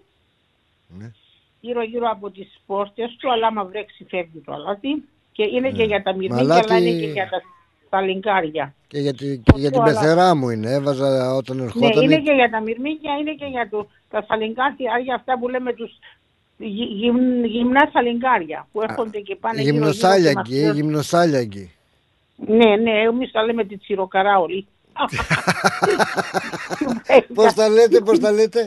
γύρω από τις πόρτες του, αλλά άμα βρέξει φεύγει το αλάτι. Και είναι και για τα μυρμήγκια, αλλά είναι και για τα λιγκάρια. Και για την πεθερά μου είναι, έβαζα όταν ερχόταν. Ναι, είναι και για τα μυρμήγκια, είναι και για τα σαλιγκάρια, αυτά που λέμε τους γυμνά σαλιγκάρια, που έρχονται και πάνε γυμνοσάλιαγκοι. Ναι, εμείς τα λέμε τη τσιροκαράολη. Πώς τα λέτε?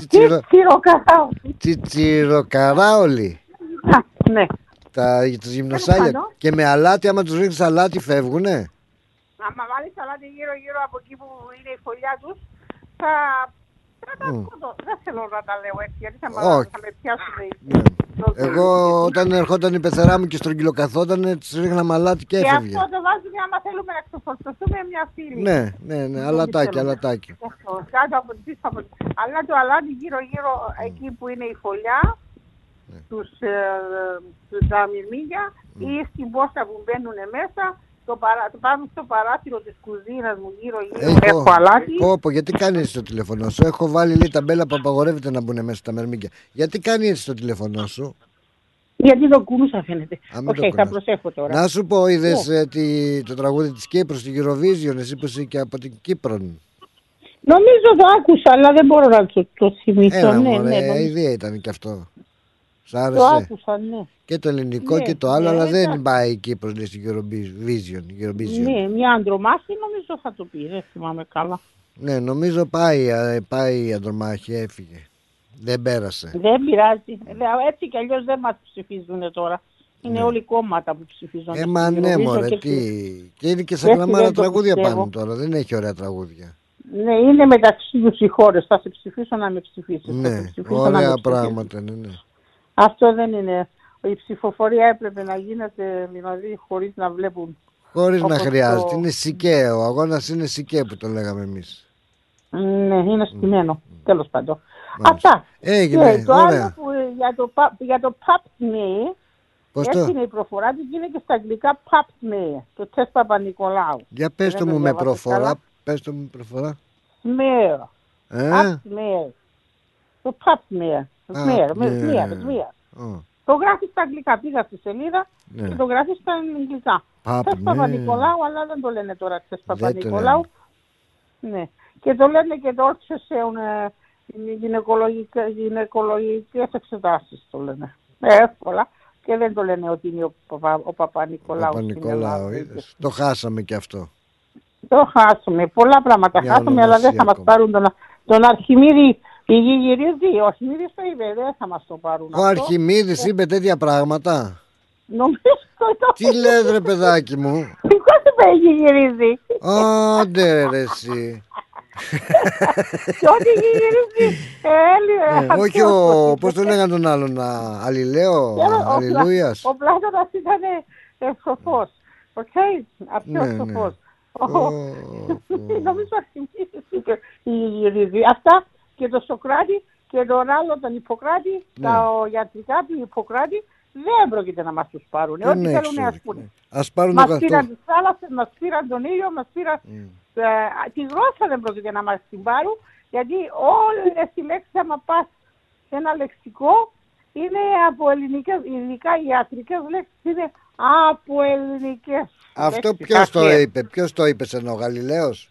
Τσιροκαράολη. Ναι. Τους γυμνοσάλια. Και με αλάτι, άμα τους ρίχνεις αλάτι φεύγουνε? Άμα βάλεις αλάτι γύρω από εκεί που είναι η φωλιά τους, θα δεν θέλω να τα λέω έτσι, γιατί θα με πιάσουν. Εγώ όταν ερχόταν η πεθερά μου και στρογγυλοκαθότανε, της ρίχναμε αλάτι και έφευγε. Και αυτό το βάζουμε άμα θέλουμε να ξεφορτωθούμε μια φίλη. Ναι, αλατάκι. Κάτω από τις αλλά το αλάτι γύρω εκεί που είναι η φωλιά, τα μυρμήγκια ή στην πόρτα που μπαίνουν μέσα, πάνω στο παράθυρο της κουζίνας μου γύρω έχω αλάτι. Γιατί κάνει έτσι το τηλέφωνο σου? Έχω βάλει λέει ταμπέλα που απαγορεύεται να μπουν μέσα τα μυρμήγκια. Γιατί κάνει έτσι το τηλέφωνο σου? Γιατί το κούμισα φαίνεται. Θα προσέχω τώρα. Να σου πω, είδες το τραγούδι της Κύπρου στη Eurovision, εσύ που είσαι και από την Κύπρο? Νομίζω το άκουσα, αλλά δεν μπορώ να το θυμηθώ. Ναι, ιδέα ήταν και αυτό. Σ' άρεσε? Το άκουσα, ναι. Και το ελληνικό και το άλλο, αλλά δεν πάει η Κύπρος στην Eurovision. Ναι, μια Ανδρομάχη νομίζω θα το πει, δεν θυμάμαι καλά. Ναι, νομίζω πάει η Ανδρομάχη, έφυγε. Δεν πέρασε. Δεν πειράζει. Έτσι κι αλλιώς δεν μας ψηφίζουν τώρα. Είναι όλοι κόμματα που ψηφίζουν. Μα ναι, μωρέ, και είναι και σακλαμάρα τραγούδια πάνω τώρα. Δεν έχει ωραία τραγούδια. Ναι, είναι μεταξύ τους οι χώρες. Θα σε ψηφίσω να με ψηφίσεις. Ναι, ωραία πράγματα, ναι. Αυτό δεν είναι. Η ψηφοφορία έπρεπε να γίνεται δηλαδή χωρίς να βλέπουν. Χωρίς να χρειάζεται. Είναι σικέ. Ο αγώνας είναι σικέ που το λέγαμε εμείς. Ναι, είναι στημένο. Τέλος πάντων. Αυτά. Έγινε. Το άλλο που για το Pap Smear. Έτσι είναι η προφορά του και είναι και στα αγγλικά Pap Smear. Το τεστ Παπα-Νικολάου. Για πες το μου με προφορά. Smear. Pap Smear. Το Pap Smear. Το γράφει στα αγγλικά. Πήγα στη σελίδα και το γράφει στα αγγλικά. Τεστ Παπα-Νικολάου, αλλά δεν το λένε τώρα τεστ Παπα-Νικολάου. Ναι. Και το λένε και το σε γυναικολογικές εξετάσεις το λένε. Εύκολα. Και δεν το λένε ότι είναι ο Παπα-Νικολάου. Το χάσαμε και αυτό. Το χάσαμε. Πολλά πράγματα χάσαμε, αλλά δεν θα μας πάρουν τον Αρχιμίδη. Η γη γυρίζει. Ο Αρχιμίδης το είπε, δεν θα μας το πάρουν. Ο Αρχιμίδης είπε τέτοια πράγματα? Νομίζω. Τι λες ρε παιδάκι μου? Ποιος είπε η γη γυρίζει? Άντε ρε εσύ. Και ό,τι γυρίζει. Όχι πώς το λέγανε τον άλλον, Αλληλέο, Αλληλούιας. Ο Πλάτωνας ήταν σοφός. Οκ, αυτός σοφός. Νομίζω Αρχιμίδης η γη γυρίζει. Αυτά. Και τον Σοκράτη και τον άλλο τον Ιπποκράτη, τα ιατρικά του Ιπποκράτη δεν πρόκειται να μας τους πάρουν. Ό,τι θέλουν ας πούνε. Μας πήραν τις θάλασσες, μας πήραν τον ήλιο, μας πήραν τη γλώσσα δεν πρόκειται να μας την πάρουν, γιατί όλες οι λέξεις άμα πας σε ένα λεξικό είναι από ελληνικές, ειδικά οι ιατρικές λέξεις είναι από ελληνικές. Αυτό ποιος το είπε ο Γαλιλαίος?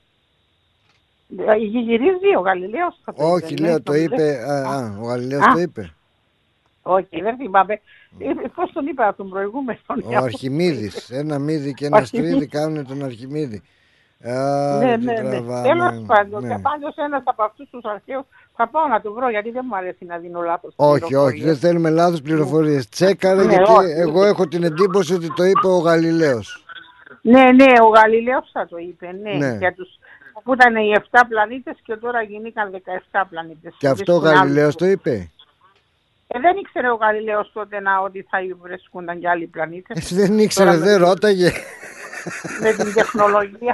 Γυρίζει ο Γαλιλαίος. Όχι, λέω το είπε, ο Γαλιλαίος το είπε. Όχι, δεν θυμάμαι. Πώς τον είπα τον προηγούμενο? Ο Αρχιμίδης. Ένα μύδι και ένα στρίδι κάνουν τον Αρχιμίδη. Ναι. Τέλος πάντων, πάντως ένας από αυτούς τους αρχαίους θα πάω να το βρω, γιατί δεν μου αρέσει να δίνω λάθος πληροφορίες. Όχι, δεν θέλουμε λάθος πληροφορίες. Τσέκαρε, γιατί εγώ έχω την εντύπωση ότι το είπε ο Γαλιλαίος. Ναι, ο Γαλιλαίος θα το είπε, ναι. Για τους που ήταν οι 7 πλανήτες και τώρα γίνηκαν 17 πλανήτες. Και αυτό ο Γαλιλαίος το είπε? Δεν ήξερε ο Γαλιλαίος τότε ότι θα βρίσκονταν και άλλοι πλανήτες. Δεν ήξερε, δεν ρώταγε. Με την τεχνολογία.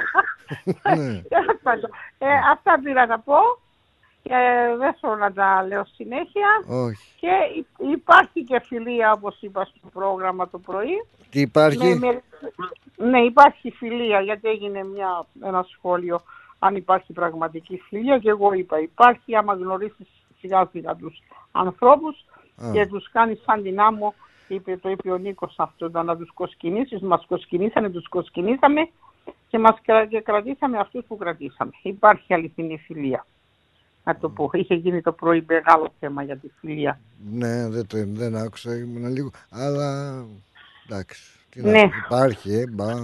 Αυτά πήρα να πω. Δεν θέλω να τα λέω συνέχεια. Και υπάρχει και φιλία, όπως είπα στο πρόγραμμα το πρωί. Τι υπάρχει? Ναι, υπάρχει φιλία, γιατί έγινε ένα σχόλιο αν υπάρχει πραγματική φιλία, και εγώ είπα υπάρχει, άμα γνωρίσεις σιγά σιγά τους ανθρώπους και τους κάνεις σαν την άμμο. Το είπε ο Νίκος αυτό, να τους κοσκινήσεις, μας κοσκινήσανε, τους κοσκινήσαμε και κρατήσαμε αυτούς που κρατήσαμε. Υπάρχει αληθινή φιλία. Να το πω, είχε γίνει το πρωί μεγάλο θέμα για τη φιλία. Ναι, δεν άκουσα, ήμουν λίγο, αλλά εντάξει, υπάρχει,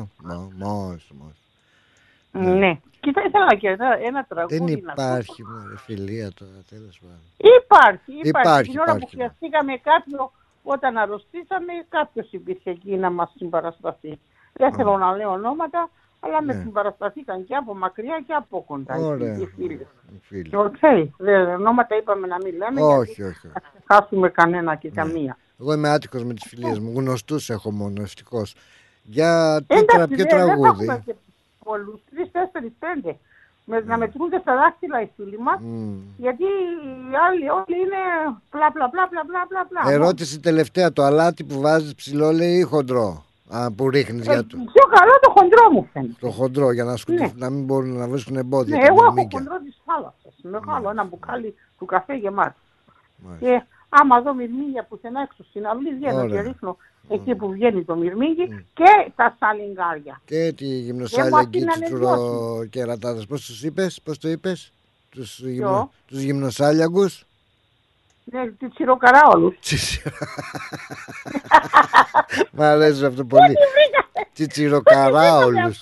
Ναι, κοίτα, ήθελα και ένα τραγούδι. Δεν υπάρχει φιλία τώρα, τέλος πάντων. Υπάρχει. Την ώρα που χρειαστήκαμε κάποιον, όταν αρρωστήσαμε, κάποιος υπήρχε εκεί να μας συμπαρασταθεί. Δεν θέλω να λέω ονόματα, αλλά με συμπαρασταθήκαν και από μακριά και από κοντά. Ωραία. Οι φίλοι. Ονόματα είπαμε να μην λέμε. Όχι. Θα χάσουμε κανένα και καμία. Εγώ είμαι άτυχος με τις φιλίες μου. Γνωστούς έχω μόνο, ευτυχώς. Για ποιο τραγούδι? Δεν έχουμε πολλούς, 3, 4, 5. Να μετρούνται στα δάχτυλα οι φίλοι μας, γιατί οι άλλοι όλοι είναι πλα. Ερώτηση τελευταία, το αλάτι που βάζεις ψηλό λέει ή χοντρό? Που ρίχνεις για το... Πιο καλό το χοντρό μου φαίνεται. Το χοντρό, για να μην μπορούν να βρίσκουν εμπόδια. Ναι, εγώ έχω χοντρό της θάλασσας. Μεγάλο, ένα μπουκάλι του καφέ γεμάτο. Και άμα δω μυρμήγκια πουθενά έξω στην αυλή, βγαίνω και ρίχνω εκεί που βγαίνει το μυρμήγκι και τα σαλιγκάρια. Και τη γυμνοσάλια και τσουτσουροκερατάδες. Πώς το είπες? Τους γυμνοσάλιαγκους. Ναι, τη τσιροκαράολους. Μ' αρέσει αυτό πολύ. Τη τσιροκαράολους.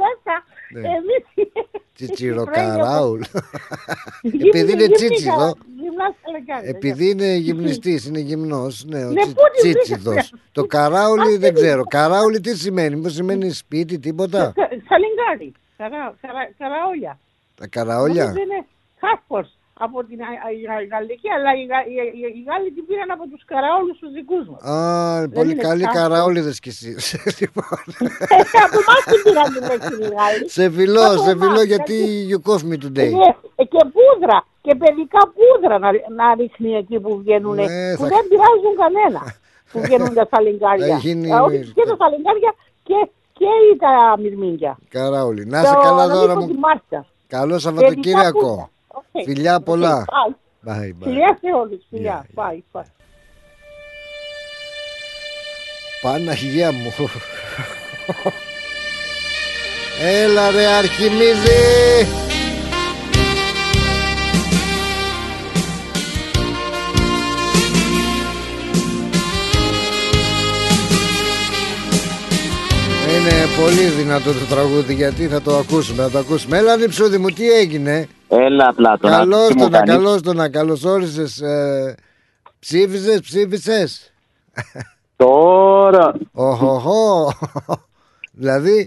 Τσιτσιροκαράουλ. Επειδή είναι τσίτσιδο. Επειδή είναι γυμνιστής, είναι γυμνός. Ναι, τσίτσιδος. Το καράουλι δεν ξέρω. Καράουλι τι σημαίνει? Πώς σημαίνει σπίτι, τίποτα? Σαλιγκάρι. Καραόλια. Τα καραόλια. Είναι χάσπορς από την Γαλλική, αλλά οι Γάλλοι την πήραν από τους καραόλους τους δικούς μας. Πολύ καλοί καραόλιδες κι εσείς. Από εμάς την πήραν την λέξη οι Γάλλοι. Σε φιλώ γιατί you cough me today. Και πούδρα, και παιδικά πούδρα να ρίχνει εκεί που βγαίνουν, που δεν πειράζουν κανένα, που βγαίνουν τα σαλιγκάρια. Και τα σαλιγκάρια και τα μυρμήγκια. Καραόλι. Να είσαι καλά δώρα μου. Καλό Σαββατοκύριακο. Φιλιά πολλά. Bye. Φιλιά σε όλους. Φιλιά. Bye. Παναγία μου. Έλα ρε Αρχιμίδη. Είναι πολύ δυνατό το τραγούδι, γιατί θα το ακούσουμε. Έλα Νυψούδη μου, τι έγινε? Έλα Πλάτωνα. Καλώς το καλώς όρισες. Ψήφισες. Τώρα. Δηλαδή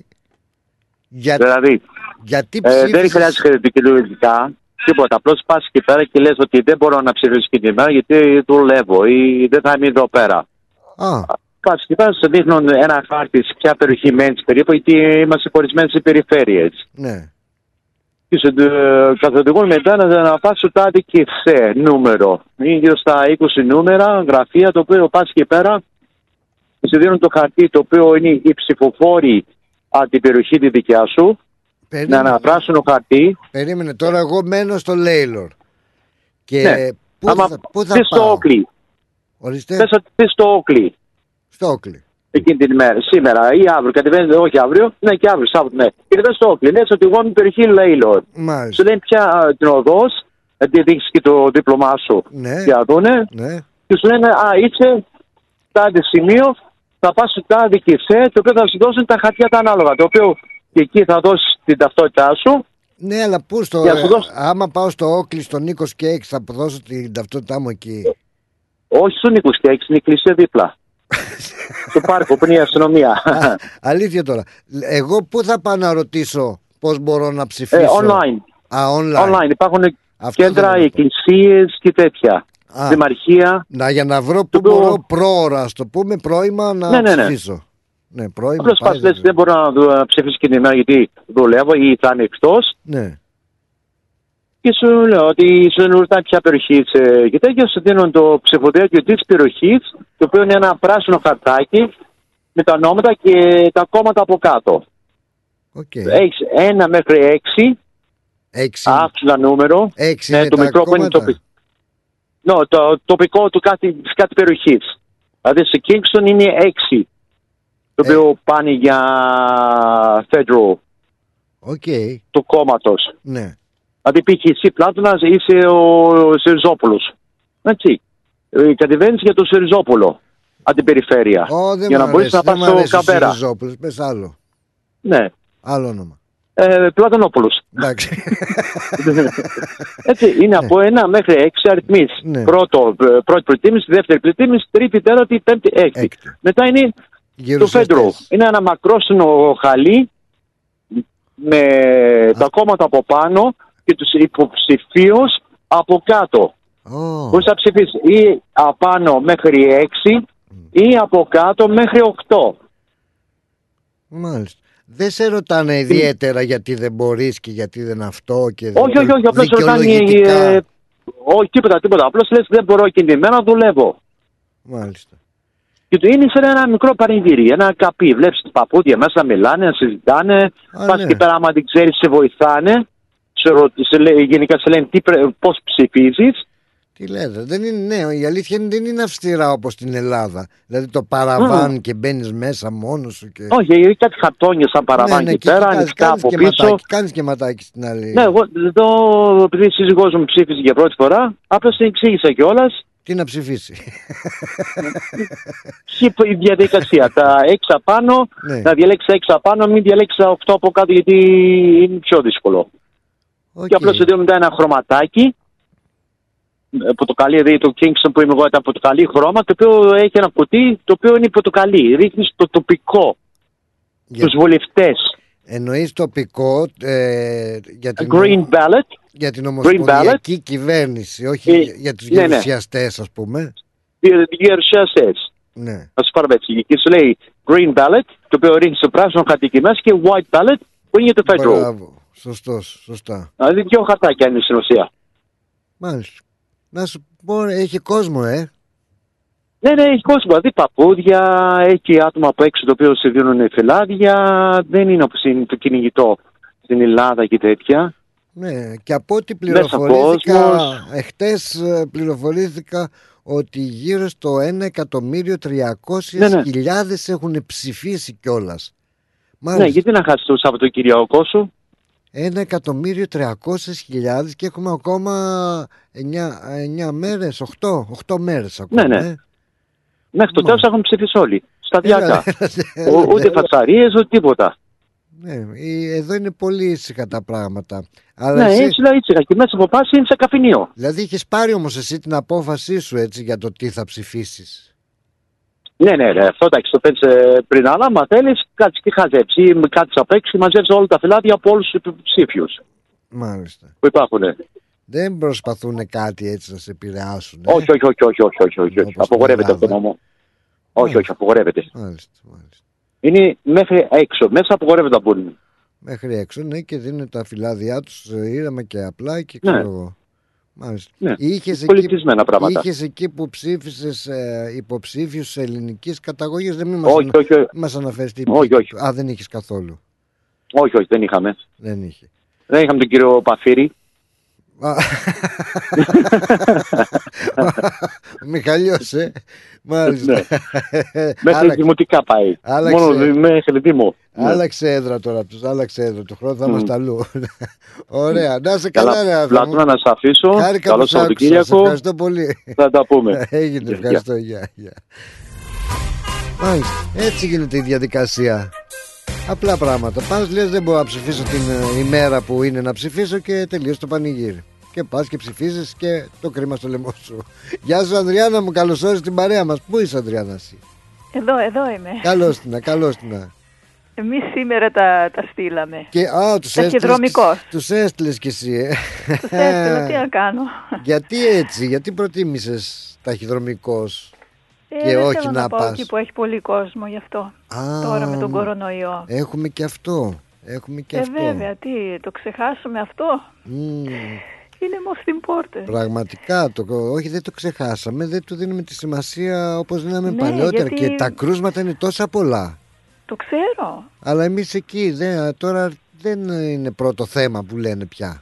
γιατί ψήφισες? Δεν χρειάζεται δικαιολογητικά τίποτα. Απλώς πας εκεί πέρα και λες ότι δεν μπορώ να ψηφίσω την ημέρα γιατί δουλεύω ή δεν θα είμαι εδώ πέρα. Πας και πας, σου δείχνουν ένα χάρτη σε ποια περιοχή μένεις περίπου, γιατί είμαστε χωρισμένοι σε περιφέρειες. Ναι. Και σου καθοδηγούν μετά να πας στο τάδε και νούμερο. Είναι γύρω στα 20 νούμερα, γραφεία, το οποίο πας και πέρα και σου δίνουν το χαρτί το οποίο είναι οι ψηφοφόροι από την περιοχή τη δικιά σου. Να αναπράσουν το χαρτί. Περίμενε, τώρα εγώ μένω στο Λέιλορ. Και ναι. πού θα πάω? Στο Όκλι. Ορίστε. Θες ότι πεις στο Όκλι. Στο Όκλι. Εκείνη την ημέρα, σήμερα ή αύριο, κατεβαίνετε, όχι αύριο, ναι και αύριο, Σάββατο, ναι. Και δεν στο Όκλι, λες ότι εγώ είμαι περιοχή Λέιλορ. Σου λένε πια την οδός, γιατί δείξεις και το δίπλωμά σου. Ναι. Και αδούνε. Ναι. Και σου λένε, είσαι τάδε σημείο, θα πας στο τάδε κηφέ, το οποίο θα σου δώσουν τα χαρτιά τα ανάλογα. Το οποίο και εκεί θα δώσεις την ταυτότητά σου. Ναι, αλλά πού άμα πάω στο Όκλι, στον Νίκος και Έξι, θα δώσω την ταυτότητά μου εκεί. Όχι στον Νίκος και Έξι, είναι η εκκλησία δίπλα. Στο πάρκο που είναι η αστυνομία. Αλήθεια τώρα. Εγώ πού θα πάω να ρωτήσω πώς μπορώ να ψηφίσω? Online. Online. Υπάρχουν κέντρα, εκκλησίες και τέτοια. Δημαρχία. Για να βρω που μπορώ πρόωρα, ας το πούμε, πρώιμα να ψηφίσω. Ναι, πρώιμα. Απλώς πας, λες, δεν μπορώ να ψηφίσω και την ημέρα γιατί δουλεύω ή θα είναι εκτός. Ναι. Και σου λέω ότι σου ρωτάει ποια περιοχή είσαι και τέτοια, σου δίνουν το ψηφοδέλτιο της περιοχής, το οποίο είναι ένα πράσινο χαρτάκι με τα ονόματα και τα κόμματα από κάτω. Έχεις 1 μέχρι 6. Άφθονα νούμερο. 6 ναι, το μικρό που είναι το τοπικό του κάθε περιοχής. Δηλαδή σε Kingston είναι 6. Το οποίο πάνε για federal. Το κόμματος. Ναι. Δηλαδή πήγε εσύ Πλάτωνας, είσαι ο Σιριζόπουλος. Έτσι. Κατεβαίνεις για το Σιριζόπουλο. Από την περιφέρεια. Για να μπορείς να πας στο Καμπέρα. Σιριζόπουλος, πες άλλο. Ναι. Άλλο όνομα. Πλατωνόπουλος. Εντάξει. Έτσι, είναι από 1 μέχρι 6 αριθμείς. Ναι. Πρώτη προτίμηση, δεύτερη προτίμηση, τρίτη, τέταρτη, πέμπτη, έκτη. Μετά είναι το Federal. Είναι ένα μακρόσυνο χαλί με τα κόμματα από πάνω και τους υποψηφίους από κάτω. Μπορείς να ψηφίσεις ή απάνω μέχρι 6 ή από κάτω μέχρι 8. Μάλιστα. Δεν σε ρωτάνε ιδιαίτερα γιατί δεν μπορείς και γιατί δεν αυτό και όχι, απλώς ρωτάνε όχι, τίποτα. Απλώς λες δεν μπορώ εκείνη την μέρα, δουλεύω. Μάλιστα. Και το είναι σαν ένα μικρό παρηγύρι, ένα καπί. Βλέπεις τα παππούδια μέσα να μιλάνε, να συζητάνε. Πας και πέρα, άμα δεν ξέρεις, σε βοηθάνε. Γενικά σε λένε πώς ψηφίζεις. Τι λέτε, δεν είναι, ναι, η αλήθεια είναι, δεν είναι αυστηρά όπως στην Ελλάδα. Δηλαδή το παραβάν και μπαίνεις μέσα μόνος σου. Και... Όχι, έχει κάτι χαρτόνια σαν παραβάν εκεί πέρα, ανοιχτά από πίσω. Κάνεις και ματάκι στην άλλη. Ναι, εγώ εδώ, επειδή η σύζυγός μου ψήφισε για πρώτη φορά, απλώς την εξήγησα κιόλας. Τι να ψηφίσει. Η διαδικασία, τα 6 απάνω, να διαλέξεις 6 απάνω, μην διαλέξεις 8 από κάτω γιατί είναι πιο δύσκολο. Και απλώς σου δίνουν ένα χρωματάκι. Πορτοκαλί, δηλαδή το Kingston που είμαι εγώ ήταν πορτοκαλί χρώμα, το οποίο έχει ένα κουτί το οποίο είναι πορτοκαλί. Ρίχνεις το τοπικό, τους βουλευτές. Εννοείς τοπικό για την, green ballot, για την ομοσπονδιακή κυβέρνηση, όχι για τους γερουσιαστές, ας πούμε. Γερουσιαστές. Ναι. Ας πάρουμε έτσι. Και σου λέει green ballot, το οποίο ρίχνεις το πράσινο χαρτί μέσα, και white ballot που είναι το federal. Μπράβο. Σωστά. Δηλαδή 2 χαρτάκια είναι στην ουσία. Μάλιστα. Να σου πω, έχει κόσμο, Ναι, έχει κόσμο. Δηλαδή παππούδια, έχει άτομα από έξω το οποίο σε δίνουν φυλάδια. Δεν είναι όπως είναι το κυνηγητό στην Ελλάδα και τέτοια. Ναι, και από ό,τι πληροφορήθηκα, εχθές πληροφορήθηκα ότι γύρω στο 1.300.000 έχουν ψηφίσει κιόλας. Ναι, γιατί να χάσεις το Σαββατοκυριακό σου. 1.300.000 και έχουμε ακόμα 9 μέρες, 8 μέρες ακόμα. Ναι. Μέχρι το τέλος έχουν ψηφίσει όλοι. Σταδιακά. Ούτε φασαρίες, ούτε τίποτα. Ναι, εδώ είναι πολύ ήσυχα τα πράγματα. Αλλά ναι, ήσυχα. Και μέσα από πάση είναι σε καφενείο. Δηλαδή είχες πάρει όμως εσύ την απόφασή σου έτσι για το τι θα ψηφίσεις. Ναι, αυτό εντάξει, το παίρνεις πριν, αλλά άμα θέλεις, κάτσε και χαζέψει ή κάτσε απ' έξω και μαζέψεις όλα τα φυλάδια από όλους τους υποψήφιους. Μάλιστα. Που υπάρχουν. Δεν προσπαθούν κάτι έτσι να σε επηρεάσουν. Όχι. Απογορεύεται αυτό νόμο. Όχι, απογορεύεται. Μάλιστα. Είναι μέχρι έξω. Μέσα απογορεύεται να μπουν. Μέχρι έξω, ναι, και δίνουν τα φυλάδια τους ήρεμα και απλά και ξέρω εγώ. Ναι, πολιτισμένα πράγματα. Είχες εκεί που ψήφισες υποψήφιους ελληνικής καταγωγής? Δεν μας αναφέρεις τι. Όχι. Α, δεν είχες καθόλου. Όχι, δεν είχαμε. Δεν είχε. Δεν είχαμε τον κύριο Παφύρη. Μιχαλιός, μάλιστα. Μέχρι δημοτικά πάει. Μόνο μέχρι Δήμο. Άλλαξε έδρα τώρα, του χρόνου θα είμαστε αλλού. Ωραία, να είσαι καλά ρε. Πλάτωνα, να σε αφήσω. Καλό Σαββατοκύριακο. Ευχαριστώ πολύ. Θα τα πούμε. Έγινε, ευχαριστώ. Γεια. Μάλιστα, έτσι γίνεται η διαδικασία. Απλά πράγματα. Πας, λες δεν μπορώ να ψηφίσω την ημέρα που είναι να ψηφίσω και τελείωσε το πανηγύρι. Και πας και ψηφίζεις και το κρίμα στο λαιμό σου. Γεια σου Ανδριάννα μου, καλώς όρισες στην παρέα μας. Πού είσαι Ανδριάννα εσύ? Εδώ είμαι. Καλώς την. Εμείς σήμερα τα στείλαμε. Και, τους έστειλες κι εσύ. Τους έστειλα, τι να κάνω. Γιατί έτσι, γιατί προτίμησες ταχυδρομικός και όχι θέλω να πας εκεί που έχει πολύ κόσμο, γι' αυτό. Τώρα με τον κορονοϊό. Έχουμε και αυτό. Βέβαια, τι, το ξεχάσουμε αυτό. Είναι most important. Πραγματικά, όχι δεν το ξεχάσαμε, δεν του δίνουμε τη σημασία όπως δίναμε παλαιότερα και τα κρούσματα είναι τόσα πολλά. Το ξέρω. Αλλά εμείς εκεί τώρα δεν είναι πρώτο θέμα που λένε πια.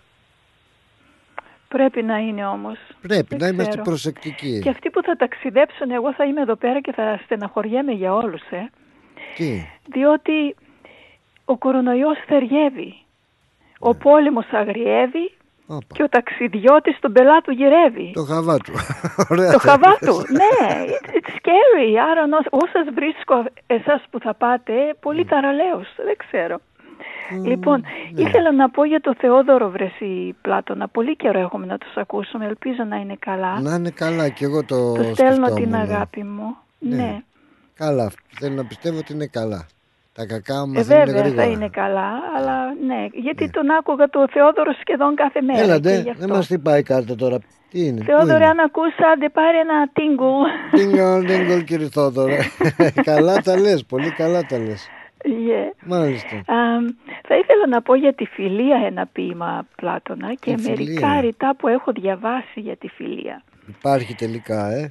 Πρέπει να είναι όμως. Πρέπει να είμαστε προσεκτικοί. Και αυτοί που θα ταξιδέψουν, εγώ θα είμαι εδώ πέρα και θα στεναχωριέμαι για όλους. Τι? Διότι ο κορονοϊός θεριεύει. Ο πόλεμος αγριεύει. Και ο ταξιδιώτης τον πελάτου γυρεύει. Το χαβά του. Το χαβά του, ναι. It's scary. Άρα όσας βρίσκω εσάς που θα πάτε, πολύ ταραλέως. Δεν ξέρω. Λοιπόν, ήθελα να πω για το Θεόδωρο βρεσί Πλάτωνα. Πολύ καιρό έχουμε να τους ακούσουμε. Ελπίζω να είναι καλά. Να είναι καλά και εγώ το στέλνω την αγάπη μου. Ναι. Καλά. Θέλω να πιστεύω ότι είναι καλά. Τα κακά μας είναι βέβαια γρήγορα. Θα είναι καλά, αλλά ναι, γιατί τον άκουγα το Θεόδωρο σχεδόν κάθε μέρα. Έλατε, δεν μας χτυπάει η κάρτα τώρα. Τι είναι? Θεόδωρο, αν ακούσα, άντε πάρε ένα τίνγκολ κύριε Θεόδωρο. Καλά τα λες, πολύ καλά τα λες. Μάλιστα. Θα ήθελα να πω για τη φιλία ένα ποίημα, Πλάτωνα, και μερικά ρητά που έχω διαβάσει για τη φιλία. Υπάρχει τελικά,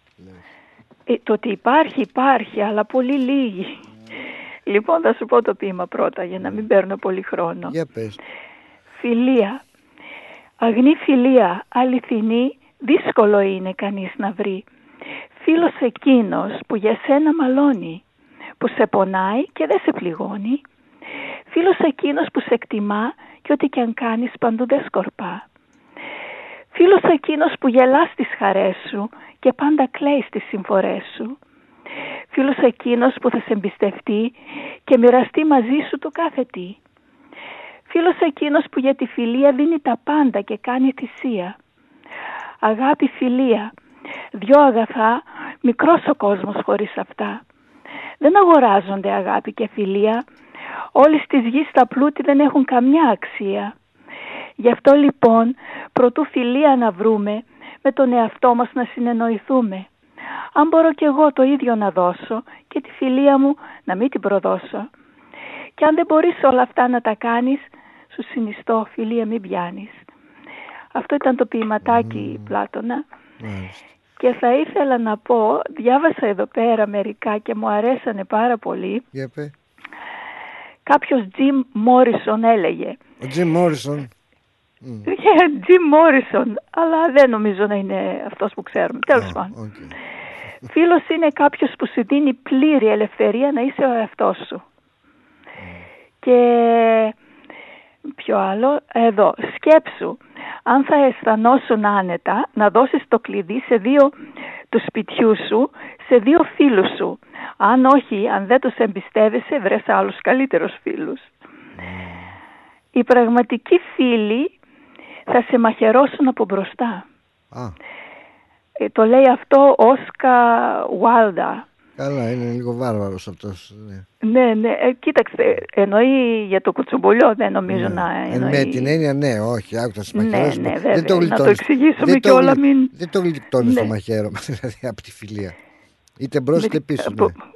το ότι υπάρχει, αλλά πολύ λίγοι. Λοιπόν, θα σου πω το ποίημα πρώτα για να μην παίρνω πολύ χρόνο. Για πες. Φιλία. Αγνή φιλία, αληθινή, δύσκολο είναι κανείς να βρει. Φίλος εκείνος που για σένα μαλώνει, που σε πονάει και δεν σε πληγώνει. Φίλος εκείνος που σε εκτιμά και ό,τι κι αν κάνεις παντού δεν σκορπά. Φίλος εκείνος που γελά στις χαρές σου και πάντα κλαίει στις συμφορές σου. Φίλος εκείνος που θα σε εμπιστευτεί και μοιραστεί μαζί σου το κάθε τι. Φίλος εκείνος που για τη φιλία δίνει τα πάντα και κάνει θυσία. Αγάπη, φιλία, δυο αγαθά, μικρός ο κόσμος χωρίς αυτά. Δεν αγοράζονται αγάπη και φιλία, όλοι στις γης τα πλούτη δεν έχουν καμιά αξία. Γι' αυτό λοιπόν, προτού φιλία να βρούμε, με τον εαυτό μας να συνεννοηθούμε. Αν μπορώ κι εγώ το ίδιο να δώσω και τη φιλία μου να μην την προδώσω. Και αν δεν μπορείς όλα αυτά να τα κάνεις, σου συνιστώ φιλία μην πιάνεις. Αυτό ήταν το ποιηματάκι, Πλάτωνα. Και θα ήθελα να πω, διάβασα εδώ πέρα μερικά και μου αρέσανε πάρα πολύ. Κάποιος Jim Morrison έλεγε. Ο Jim Morrison. Jim Morrison, αλλά δεν νομίζω να είναι αυτός που ξέρουμε. Τέλος πάντων. Φίλος είναι κάποιος που σου δίνει πλήρη ελευθερία να είσαι ο εαυτός σου. Και ποιο άλλο, εδώ, σκέψου, αν θα αισθανόσουν άνετα να δώσεις το κλειδί του σπιτιού σου σε 2 φίλους σου. Αν όχι, αν δεν τους εμπιστεύεσαι, βρες άλλους καλύτερους φίλους. Οι πραγματικοί φίλοι θα σε μαχαιρώσουν από μπροστά. Το λέει αυτό Όσκα Βάιλντα. Καλά, είναι λίγο βάρβαρος αυτός. Ναι. Κοίταξε, εννοεί για το κουτσομπολιό, δεν νομίζω να εννοεί. Με την έννοια, ναι, όχι, άκουσα να μαχαιρώσουμε. Ναι, βέβαια, να το εξηγήσουμε και όλα μην... Δεν το γλιτώνεις το μαχαίρωμα, δηλαδή, από τη φιλία. Είτε μπρος είτε πίσω,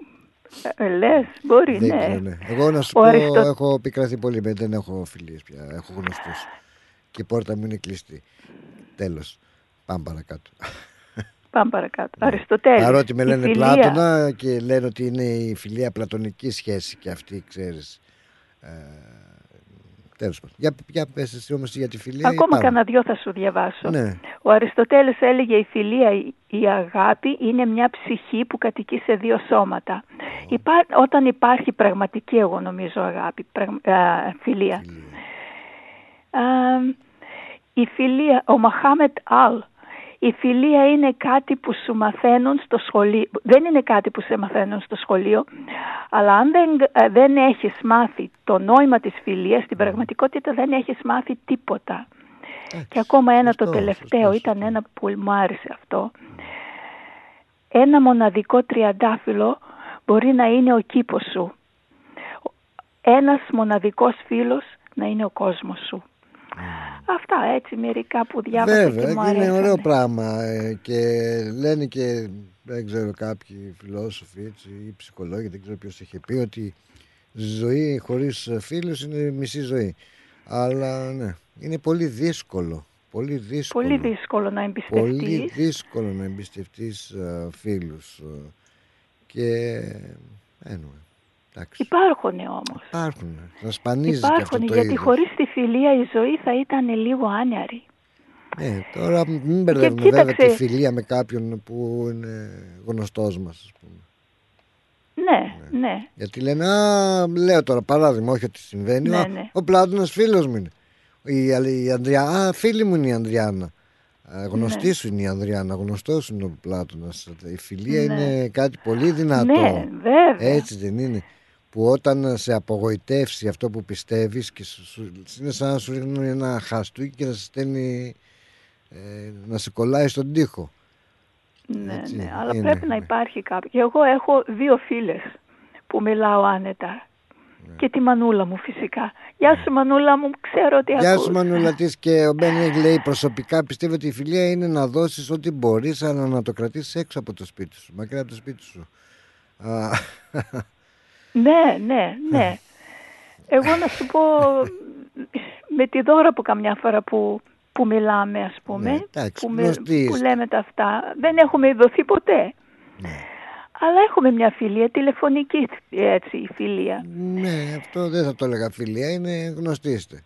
Λες, μπορεί, ναι. Εγώ να σου πω, έχω πικραθεί πολύ, δεν έχω φιλίες πια, έχω γνωστούς. Και η πόρτα μου είναι κλειστή. Τέλος. Πάμε παρακάτω. Πάμε παρακάτω. Αριστοτέλης. Παρότι με λένε Πλάτωνα και λένε ότι είναι η φιλία πλατωνική σχέση και αυτή, ξέρεις. Τέλος πάντων. Για πες εσύ όμως για τη φιλία. Ακόμα κανένα δυο θα σου διαβάσω. Ναι. Ο Αριστοτέλης έλεγε η φιλία, η αγάπη είναι μια ψυχή που κατοικεί σε δύο σώματα. Όταν υπάρχει πραγματική, εγώ νομίζω, αγάπη, φιλία. Η φιλία, ο Μοχάμετ Αλ, η φιλία είναι κάτι που σου μαθαίνουν στο σχολείο. Δεν είναι κάτι που σε μαθαίνουν στο σχολείο, αλλά αν δεν έχεις μάθει το νόημα της φιλίας, στην πραγματικότητα δεν έχεις μάθει τίποτα. Και ακόμα ένα το τελευταίο, ήταν ένα που μου άρεσε αυτό. Ένα μοναδικό τριαντάφυλλο μπορεί να είναι ο κήπος σου. Ένας μοναδικός φίλος να είναι ο κόσμος σου. Αυτά έτσι μερικά που διάβασα. Βέβαια, και μου αρέσανε. είναι ωραίο πράγμα και λένε και δεν ξέρω κάποιοι φιλόσοφοι έτσι, ή ψυχολόγοι, δεν ξέρω ποιος έχει πει ότι η ζωή χωρίς φίλους είναι μισή ζωή. Αλλά ναι, είναι πολύ δύσκολο. Πολύ δύσκολο να εμπιστευτείς. Πολύ δύσκολο να εμπιστευτείς φίλους. Και υπάρχουν όμως. Να σπανίζει και αυτό το γιατί είδος. χωρίς τη φιλία η ζωή θα ήταν λίγο άνιαρη. Τώρα μην μπερδεύουμε βέβαια τη φιλία με κάποιον που είναι γνωστός μας, ας πούμε. Ναι. Γιατί λένε, λέω τώρα παράδειγμα, όχι ότι συμβαίνει, ο Πλάτωνας φίλος μου είναι. Η Ανδριάνα, φίλη μου είναι η Ανδριάνα. Γνωστή σου είναι η Ανδριάνα, γνωστός είναι ο Πλάτωνας. Η φιλία είναι κάτι πολύ δυνατό. Ναι, βέβαια. Έτσι δεν είναι? Που όταν σε απογοητεύσει αυτό που πιστεύεις και είναι σαν να σου ρίχνουν ένα χαστούκι και να σε στέλνει, να σε κολλάει στον τοίχο. Ναι, αλλά πρέπει να υπάρχει κάποιο. Και εγώ έχω δύο φίλες που μιλάω άνετα. Και τη μανούλα μου φυσικά. Γεια σου μανούλα μου, ξέρω ότι ακούς. Γεια σου μανούλα της. Και ο Μπένι λέει προσωπικά πιστεύω ότι η φιλία είναι να δώσεις ό,τι μπορείς, αλλά να το κρατήσεις έξω από το σπίτι σου, μακριά από το σπίτι σου. Ναι. Εγώ να σου πω, με τη Δώρα που καμιά φορά που μιλάμε, ας πούμε, που λέμε τα αυτά, δεν έχουμε ειδωθεί ποτέ. Αλλά έχουμε μια φιλία, τηλεφωνική έτσι, φιλία. Ναι, αυτό δεν θα το έλεγα φιλία, είναι γνωστοί είστε.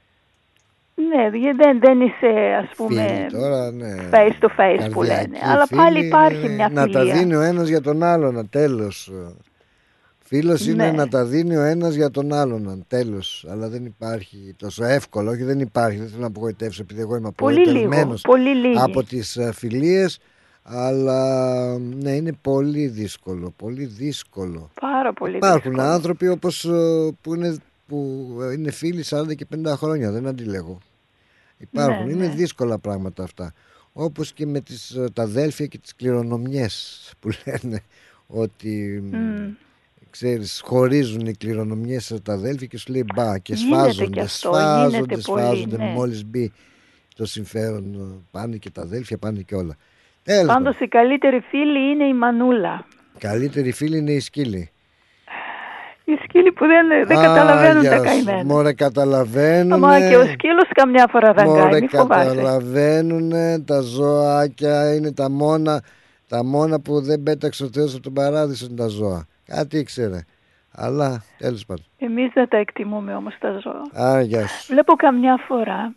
Ναι, δεν είσαι, ας πούμε, τώρα, ναι, face to face που λένε. Αλλά πάλι υπάρχει μια φιλία. Να τα δίνει ο ένας για τον άλλον, τέλος. Φίλος είναι να τα δίνει ο ένας για τον άλλον, τέλος. Αλλά δεν υπάρχει τόσο εύκολο, όχι δεν υπάρχει, δεν θέλω να απογοητεύσω επειδή εγώ είμαι απογοητευμένος από τις φιλίες. Αλλά ναι, είναι πολύ δύσκολο. Πάρα πολύ Υπάρχουν δύσκολο. άνθρωποι όπως που είναι φίλοι 40 και 50 χρόνια, δεν αντιλέγω. Υπάρχουν, είναι δύσκολα πράγματα αυτά. Όπως και με τα αδέλφια και τις κληρονομιές που λένε ότι ξέρεις, χωρίζουν οι κληρονομιές τα αδέλφια και σου λέει μπα και σφάζονται μόλις μπει το συμφέρον, πάνε και τα αδέλφια, πάνε και όλα. Πάντως η καλύτερη φίλη είναι η μανούλα. Καλύτερη φίλη είναι η σκύλη. Οι σκύλοι που δεν καταλαβαίνουν τα καημένα. Μωρέ, καταλαβαίνουν. Μα και ο σκύλος καμιά φορά δαγκάει, μη φοβάσαι. Καταλαβαίνουν, τα ζωάκια είναι τα μόνα που δεν πέταξε ο Θεός από τον παράδεισο, είναι τα ζώα. Κάτι ήξερε. Αλλά τέλος πάντων. Εμείς δεν τα εκτιμούμε όμως τα ζώα. Γεια σου. Βλέπω καμιά φορά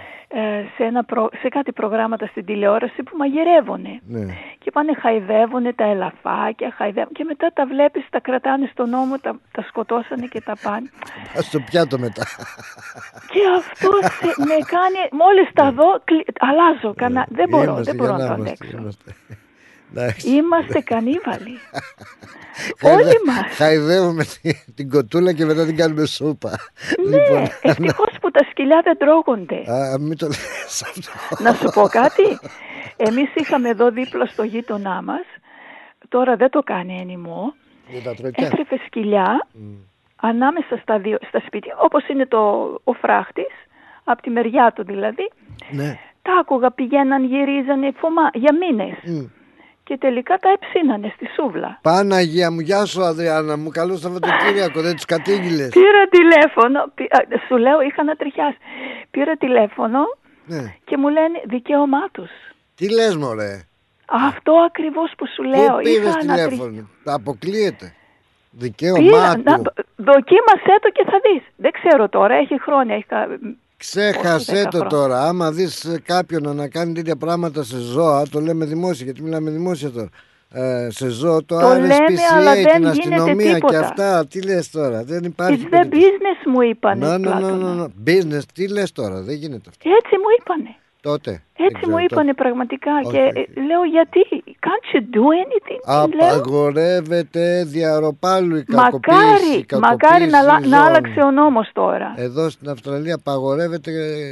σε κάτι προγράμματα στην τηλεόραση που μαγειρεύουνε. Ναι. Και πάνε χαϊδεύουνε τα ελαφάκια, και μετά τα βλέπεις, τα κρατάνε στον ώμο, τα σκοτώσανε και τα πάνε. Στο πιάτο μετά. Και αυτό με κάνει, μόλις τα δω, αλλάζω. Δεν μπορώ να το αντέξω. Είμαστε κανίβαλοι. Όλοι μας. Χαϊδεύουμε την κοτούλα και μετά την κάνουμε σούπα. Ναι, ευτυχώς που τα σκυλιά δεν τρώγονται. Μην το λες αυτό. Να σου πω κάτι. Εμείς είχαμε εδώ δίπλα στο γείτονά μας, τώρα δεν το κάνει ανημό, έτρεφε σκυλιά ανάμεσα στα σπίτια, όπως είναι ο φράχτης, από τη μεριά του δηλαδή. Ναι. Τα άκουγα, πηγαίναν, γυρίζανε για μήνες. Και τελικά τα εψήνανε στη σούβλα. Παναγία μου, γεια σου Αδριάννα μου, καλό Σαββατοκύριακο, δεν τους κατήγγειλες? Πήρα τηλέφωνο, σου λέω είχα να τριχιάσει. Πήρα τηλέφωνο και μου λένε δικαίωμά τους. Τι λες μωρέ? Αυτό ακριβώς που σου λέω. Πού πήρες τηλέφωνο? Αποκλείεται. Δικαίωμά του. Δοκίμασέ το και θα δεις. Δεν ξέρω τώρα, έχει χρόνια. Ξέχασέ το τώρα. Άμα δεις κάποιον να κάνει τέτοια πράγματα σε ζώα, το λέμε δημόσια, γιατί μιλάμε δημόσια τώρα. Σε ζώο, το RSPCA, την αστυνομία και αυτά. Τι λες τώρα? Δεν υπάρχει. It's the business μου είπανε. Business, τι λες τώρα? Δεν γίνεται αυτό. Έτσι μου είπανε. Τότε. Έτσι μου είπανε πραγματικά. Και λέω γιατί? Can't you do anything? Απαγορεύεται διαρροπάλου η κακοποίηση. Μακάρι να άλλαξε ο νόμος τώρα. Εδώ στην Αυστραλία απαγορεύεται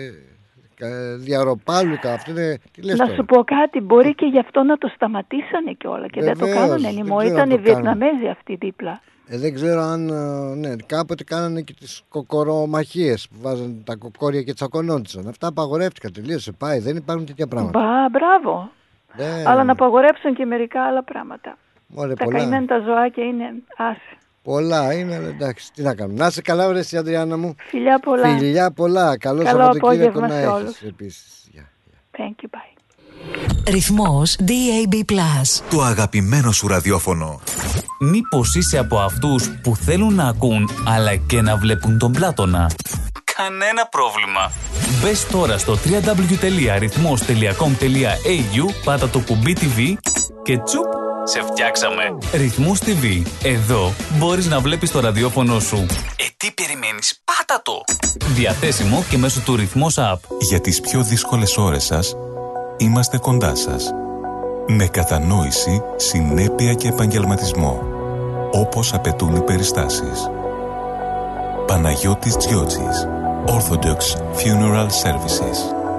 διαρροπάλου. Να σου πω κάτι, μπορεί και γι' αυτό να το σταματήσανε κιόλα και δεν το κάνανε anymore. Ήταν οι Βιετναμέζοι αυτοί δίπλα. Δεν ξέρω αν. Ναι, κάποτε κάνανε και τις κοκορομαχίες που βάζανε τα κοκόρια και τσακωνόντουσαν. Αυτά απαγορεύτηκαν. Τελείωσε. Πάει. Δεν υπάρχουν τέτοια πράγματα. Μπράβο. Αλλά να απαγορέψουν και μερικά άλλα πράγματα. Τα καημένα τα ζωάκια είναι άσε. Πολλά είναι, αλλά εντάξει. Τι να κάνουμε. Να είσαι καλά, βρες η Αντριάννα μου. Φιλιά πολλά. Φιλιά πολλά. Καλό Σαββατοκύριακο να έχεις επίσης. Thank you, bye. Ρυθμός DAB+. Το αγαπημένο σου ραδιόφωνο. Μήπως είσαι από αυτούς που θέλουν να ακούν αλλά και να βλέπουν τον Πλάτωνα? Κανένα πρόβλημα. Μπες τώρα στο www.rythmos.com.au, πάτα το κουμπί TV και τσουπ, σε φτιάξαμε. Ρυθμός TV. Εδώ μπορείς να βλέπεις το ραδιόφωνο σου. Τι περιμένεις? Πάτα το. Διαθέσιμο και μέσω του Ρυθμός App. Για τις πιο δύσκολες ώρες σας είμαστε κοντά σας. Με κατανόηση, συνέπεια και επαγγελματισμό. Όπως απαιτούν οι περιστάσεις. Παναγιώτης Τζιότσης. Orthodox Funeral Services.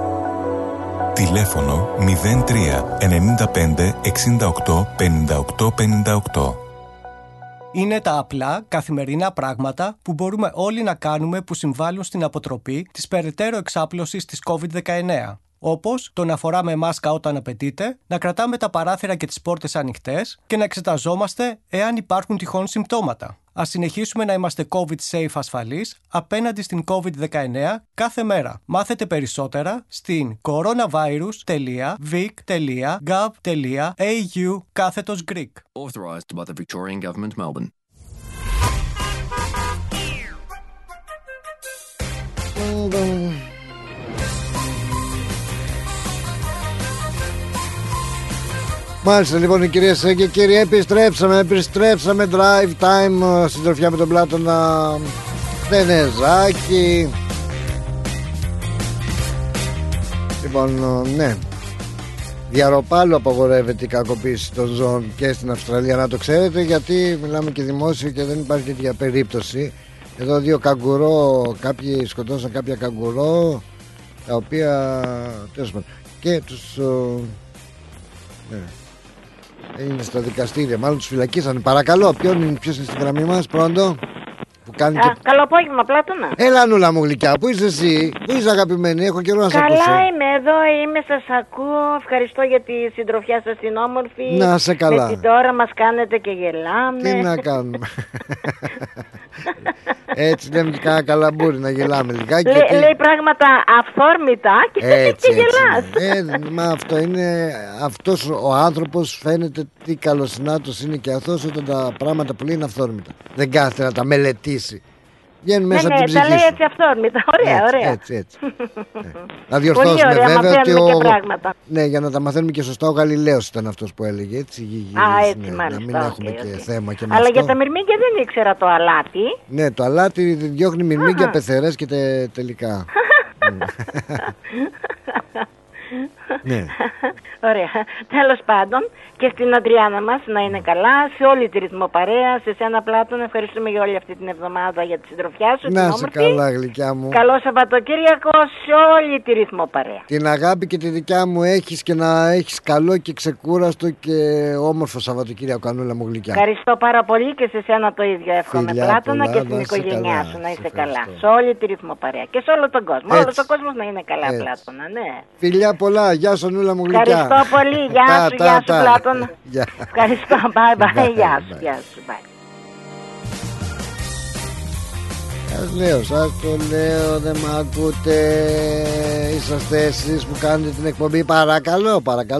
Τηλέφωνο 03 95 68 58 58. Είναι τα απλά καθημερινά πράγματα που μπορούμε όλοι να κάνουμε που συμβάλλουν στην αποτροπή της περαιτέρω εξάπλωσης της COVID-19. Όπως το να φοράμε μάσκα όταν απαιτείται, να κρατάμε τα παράθυρα και τις πόρτες ανοιχτές και να εξεταζόμαστε εάν υπάρχουν τυχόν συμπτώματα. Ας συνεχίσουμε να είμαστε COVID-safe ασφαλείς απέναντι στην COVID-19 κάθε μέρα. Μάθετε περισσότερα στην coronavirus.vic.gov.au/Greek. Authorized by the Victorian Government, Melbourne. Μάλιστα λοιπόν, κυρίες και κύριοι, επιστρέψαμε Drive Time, συντροφιά με τον Πλάτωνα Στενεζάκη. Λοιπόν, ναι, διαρροπάλου απαγορεύεται η κακοποίηση των ζώων και στην Αυστραλία, να το ξέρετε, γιατί μιλάμε και δημόσιο και δεν υπάρχει τέτοια περίπτωση. Εδώ δύο καγκουρό, κάποιοι σκοτώσαν κάποια καγκουρό, τα οποία τέλος πάντων και τους ναι, είναι στα δικαστήρια, μάλλον τους φυλακίσανε. Παρακαλώ, ποιος είναι στη γραμμή μας πρώτο που κάνει και... Καλό απόγευμα, Πλάτωνα. Έλα νουλα μου γλυκιά, πού είσαι εσύ? Πού είσαι αγαπημένη? Έχω καιρό να σε ακούσω. Καλά είμαι, εδώ είμαι, σας ακούω. Ευχαριστώ για τη συντροφιά σας την όμορφη. Να σε καλά. Με την τώρα μας κάνετε και γελάμε. Τι να κάνουμε. Έτσι λέμε και κάνα καλαμπούρι να γελάμε λιγάκι. Λέει πράγματα αυθόρμητα και γελάς. Μα αυτό είναι, αυτός ο άνθρωπος φαίνεται τι καλοσυνάτος είναι και αυτός όταν τα πράγματα που λέει είναι αυθόρμητα. Δεν κάθεται να τα μελετήσει. Βγαίνουν μέσα από την ψυχή τα λέει σου. έτσι αυθόρμητα. Ωραία. Έτσι. Να διορθώσουμε βέβαια ότι ναι, για να τα μαθαίνουμε και σωστά, ο Γαλιλαίος ήταν αυτός που έλεγε έτσι. Έτσι μάλιστα. Να μην έχουμε και θέμα και με αλλά αυτό. για τα μυρμήγκια δεν ήξερα το αλάτι. Ναι, το αλάτι διώχνει μυρμήγκια, πεθερές και τελικά. Ναι. Ωραία. Τέλος πάντων, και στην Αντριάννα μας να είναι καλά, σε όλη τη ρυθμοπαρέα, σε σένα Πλάτωνα, ευχαριστούμε για όλη αυτή την εβδομάδα για τη συντροφιά σου. Να σε καλά, γλυκιά μου. Καλό Σαββατοκύριακο σε όλη τη ρυθμοπαρέα. Την αγάπη και τη δικιά μου έχεις και να έχεις καλό και ξεκούραστο και όμορφο Σαββατοκύριακο, Ανούλα μου γλυκιά. Ευχαριστώ πάρα πολύ και σε σένα το ίδιο εύχομαι, Πλάτωνα, και στην οικογένειά σου να είσαι καλά. Σε όλη τη ρυθμοπαρέα και σε όλο τον κόσμο. Όλος ο κόσμος να είναι καλά, Πλάτωνα, ναι. Φιλιά πολλά, γεια σου Ανούλα μου γλυκιά. Ευχαριστώ πολύ, γεια σου Πλάτωνα. Ευχαριστώ, bye bye, γεια σου, bye. Σας το λέω, δεν μ' ακούτε. Είσαστε εσείς που κάνετε την εκπομπή. Παρακαλώ.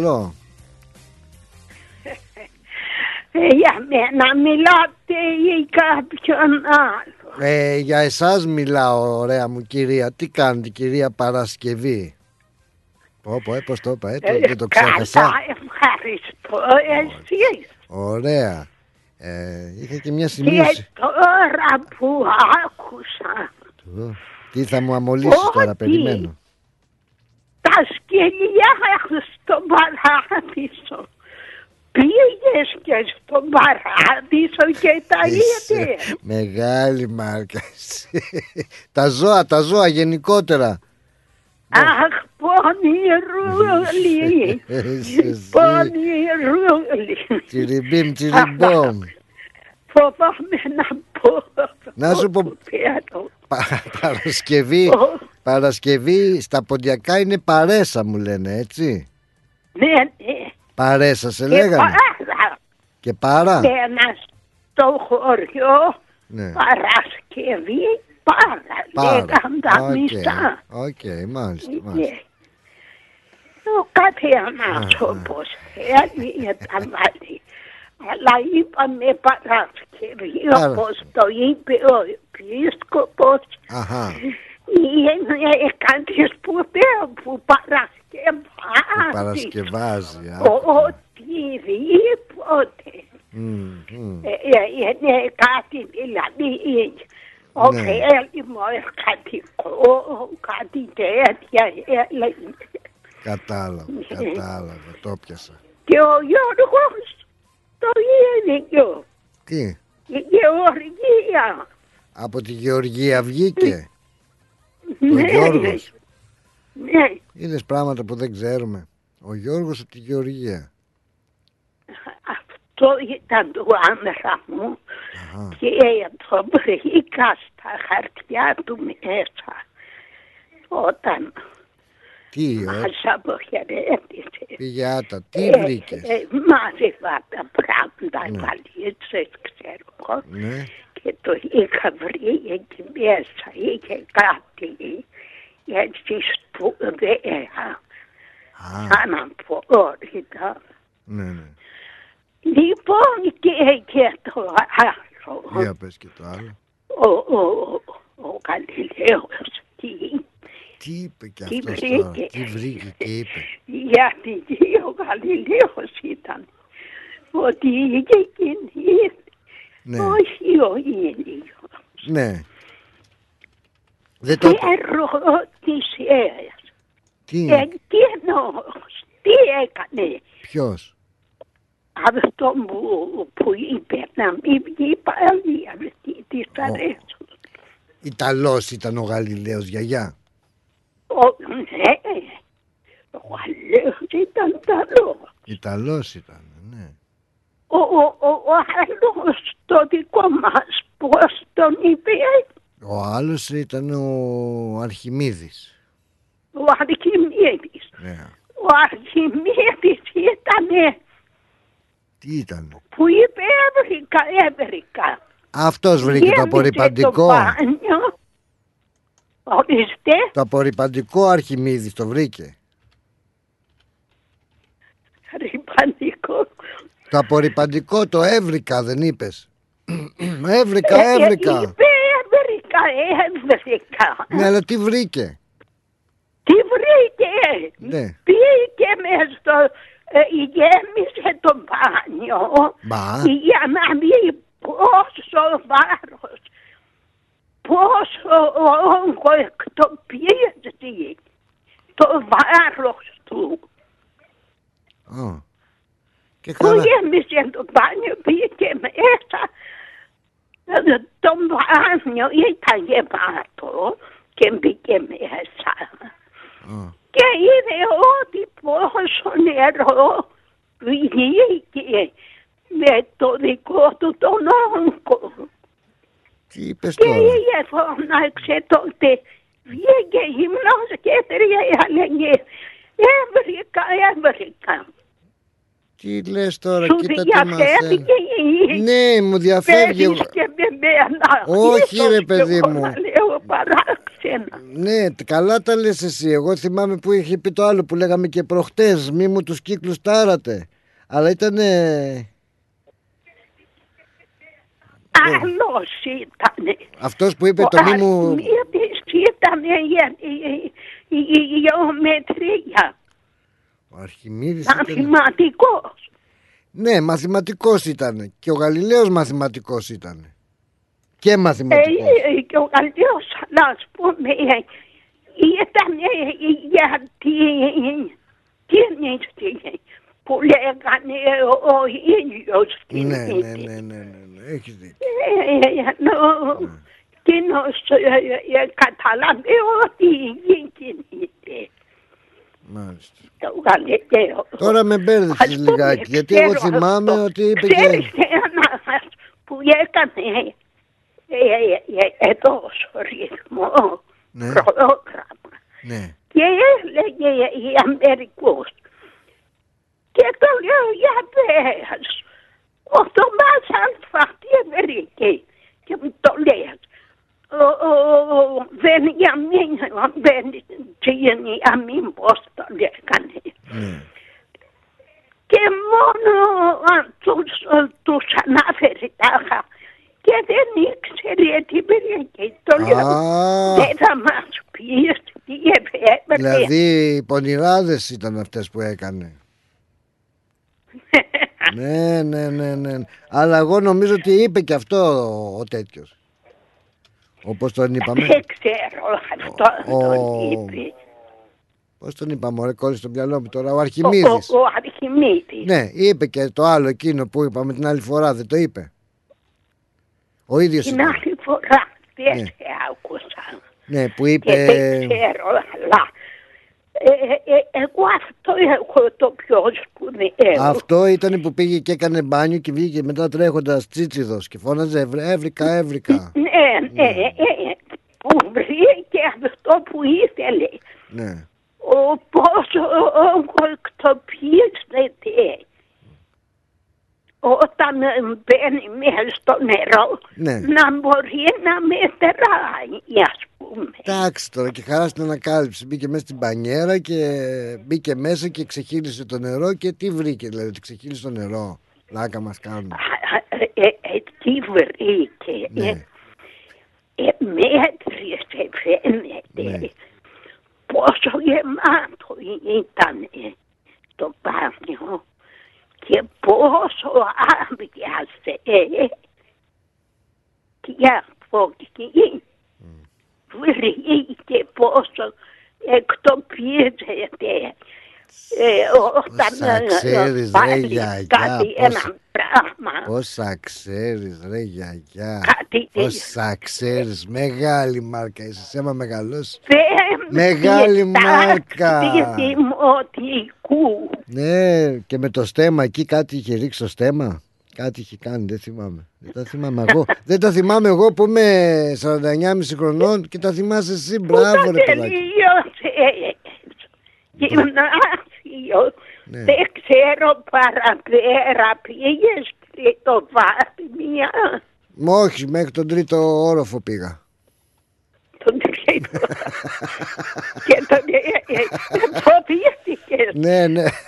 Για μένα μιλάτε ή κάποιον άλλο? Για εσάς μιλάω, ωραία μου κυρία. Τι κάνετε, κυρία Παρασκευή? Πώς το είπα, δεν το ξέχασα. Καλά, ευχαριστώ. Εσείς? Ωραία. Είχα και μια σημείωση. Και τώρα που άκουσα, τι θα μου αμολύσεις τώρα, περιμένω. Τα σκυλιά στον παράδεισο. Πήγες και στον παράδεισο και τα είδες? Μεγάλη μάρκα. Τα ζώα γενικότερα. Αχ, πονηρούλη. Πονηρούλη. Τσιριμπίμ, τσιριμπόμ. Φοβάμαι να πω. Να σου πω, Παρασκευή στα ποντιακά είναι παρέσα, μου λένε, έτσι? Ναι. Παρέσα σε λέγανε. Και πάρα. Ένα στο χωριό, Παρασκευή, πάρα. Λέγαν τα μισά. Οκ, μάλιστα. Ο καθένας όπως θέλει τα βάλει. Αλλά είπαμε Παρασκευή, όπως το είπε ο επίσκοπος. Είναι κάτι σπουδαίο που παρασκευάζει. Οτιδήποτε. Είναι κάτι δηλαδή ωφέλιμο, εργατικό, κάτι τέτοια. Κατάλαβα, το πιάσα. Και ο Γιώργος το ίδιο. Τι? Η Γεωργία. Από τη Γεωργία βγήκε. Ναι. Ο Γιώργος. Ναι. Είδες πράγματα που δεν ξέρουμε. Ο Γιώργος από τη Γεωργία. Αυτό ήταν το άντρα μου. Και το βρήκα στα χαρτιά του μέσα. Όταν μας αποχαιρέτησε. Πηγιάτα, τι βρήκες? Μάζευα τα πράγματα, βαλίτσες, ξέρω εγώ. Και το είχα βρει εκεί μέσα, είχε κάτι έτσι σπουδαία, σαν απόρριτα. Λοιπόν και το άλλο. Για πες και το άλλο. Ο Γαλιλαίος τι είπε κι αυτός τώρα, τι βρήκε και είπε? Γιατί ο Γαλιλαίος ήταν ότι είχε κινήσει, όχι ο ήλιος. Ναι. Και ρώτησε εκείνος τι έκανε. Ποιος? Αυτό που είπε να μην βγει πάλι αυτή της αρέσου. Ιταλός ήταν ο Γαλιλαίος, γιαγιά? Ναι, ο Γαλιλαίος ήταν Ιταλός. Ιταλός ήταν, ναι. Ο άλλος το δικό μας, πώς τον είπε? Ο άλλος ήταν ο Αρχιμίδης. Ο Αρχιμίδης. Ναι. Ο Αρχιμίδης ήτανε. Τι ήταν? Που είπε έβρικα. Αυτός βρήκε το απορρυπαντικό. Ορίστε. Το απορρυπαντικό Αρχιμίδης το βρήκε. Ρυπαντικό. Το απορρυπαντικό το έβρικα, δεν είπες? Έβρικα. Είπε έβρικα. Ναι, αλλά τι βρήκε? Τι βρήκε? Ναι. Πήγε μες στο... γέμισε το μπάνιο για να δει πόσο βάρος, πόσο όγκο εκτοπίζει το βάρος του. Που γέμισε το μπάνιο, πήγε μέσα, το μπάνιο ήταν γεμάτο και μπήκε μέσα. Και είδε ότι πόσο νερό βγήκε με το δικό του τον όγκο. Τι είπες και τώρα? είχε φώναξε τότε, βγήκε γυμνός και έλεγε έβρικα. Τι λες τώρα, σου κοίτα τι διαφεύγει? Ναι, μου διαφεύγει. Και με μένα. Όχι ρε παιδί μου. Ναι, καλά τα λες εσύ. Εγώ θυμάμαι που είχε πει το άλλο που λέγαμε και προχτές. Μη μου τους κύκλους τάρατε. Αλλά ήτανε... Άλλος ήτανε. Αυτός που είπε το μη μου... Αρχιμίδης ήτανε η γεωμετρία. Ο Αρχιμίδης μαθηματικός. Ναι, μαθηματικός ήταν. Και ο Γαλιλαίος μαθηματικός ήταν. Και μαθηματικός. Και ο Γαλιλαίος, αλλά ας πούμε, ήταν γιατί που λέγανε ο ήλιος. Ναι. Έχεις δίκιο. Εκείνος κατάλαβε ότι η γη κινείται. Μάλιστα. Το Γαλιλαίο. Τώρα με μπέρδεψες λιγάκι, γιατί εγώ θυμάμαι ότι είπε και... Ξέρεις ένα που έκανε εδώ στο ρυθμό πρόγραμμα. Ναι. Και έλεγε οι Αμερικούς. Και το λέω για πες. Ο Θωμάς Αλφα-τι και μου το λέει. Βενιαμίν πώς το λέγανε. Και μόνο τους ανάφερε τάχα και δεν ήξερε τι περιοχή. Το λέω, δεν θα μας πεις τι επέβαινε. Δηλαδή οι πονηράδες ήταν αυτές που έκανε. Ναι. Αλλά εγώ νομίζω ότι είπε και αυτό ο τέτοιος. Όπως τον είπαμε. Δεν ξέρω αυτό τον είπε. Πώς τον είπαμε, ωραία, κόλλησε στο μυαλό μου τώρα. Ο Αρχιμίδης. Ο Αρχιμίδης. Ναι, είπε και το άλλο εκείνο που είπαμε την άλλη φορά, δεν το είπε. Ο ίδιος. Την άλλη φορά δεν σε άκουσα. Ναι, που είπε. Και δεν ξέρω, αλλά εγώ αυτό έχω το πιο σπουδαίο. Αυτό ήταν που πήγε και έκανε μπάνιο και βγήκε μετά τρέχοντας τσίτσιδος και φώναζε έβρικα. Ναι. Που βρήκε αυτό που ήθελε. Ναι. Πόσο εκτοπίζεται όταν μπαίνει μέσα στο νερό, να μπορεί να μετράει, ας πούμε. Εντάξει τώρα, και χαρά στην ανακάλυψη. Μπήκε μέσα στην μπανιέρα και μπήκε μέσα και ξεχύλισε το νερό. Και τι βρήκε, δηλαδή, ότι ξεχύλισε το νερό? Λάκα μας κάνουν. Τι βρήκε? Ναι. Μέτρησε, φαίνεται, πόσο γεμάτο ήταν το μπάνιο και πόσο άδειασε και από εκεί βρήκε πόσο εκτοπίζεται όταν ξέρεις, ρε γιαγιά, κάτι ένα πράγμα. Πόσα ξέρεις, ρε γιαγιά, πόσα ξέρεις. Μεγάλη μάρκα είσαι, έμα μεγαλώσει. Μεγάλη μάρκα. Δημοτικού. Ναι, και με το στέμα εκεί κάτι είχε ρίξει το στέμα. Κάτι είχε κάνει, δεν θυμάμαι. Δεν τα θυμάμαι εγώ. Δεν τα θυμάμαι εγώ που είμαι 49,5 χρονών και τα θυμάσαι εσύ. Μπράβο, ρε παιδάκι. Γυμνάσιο. Δεν ξέρω, παραπέρα πήγες τρίτο βάθμια? Όχι, μέχρι τον τρίτο όροφο πήγα. Τον τρίτο. Και τον φοβήθηκες? Ναι.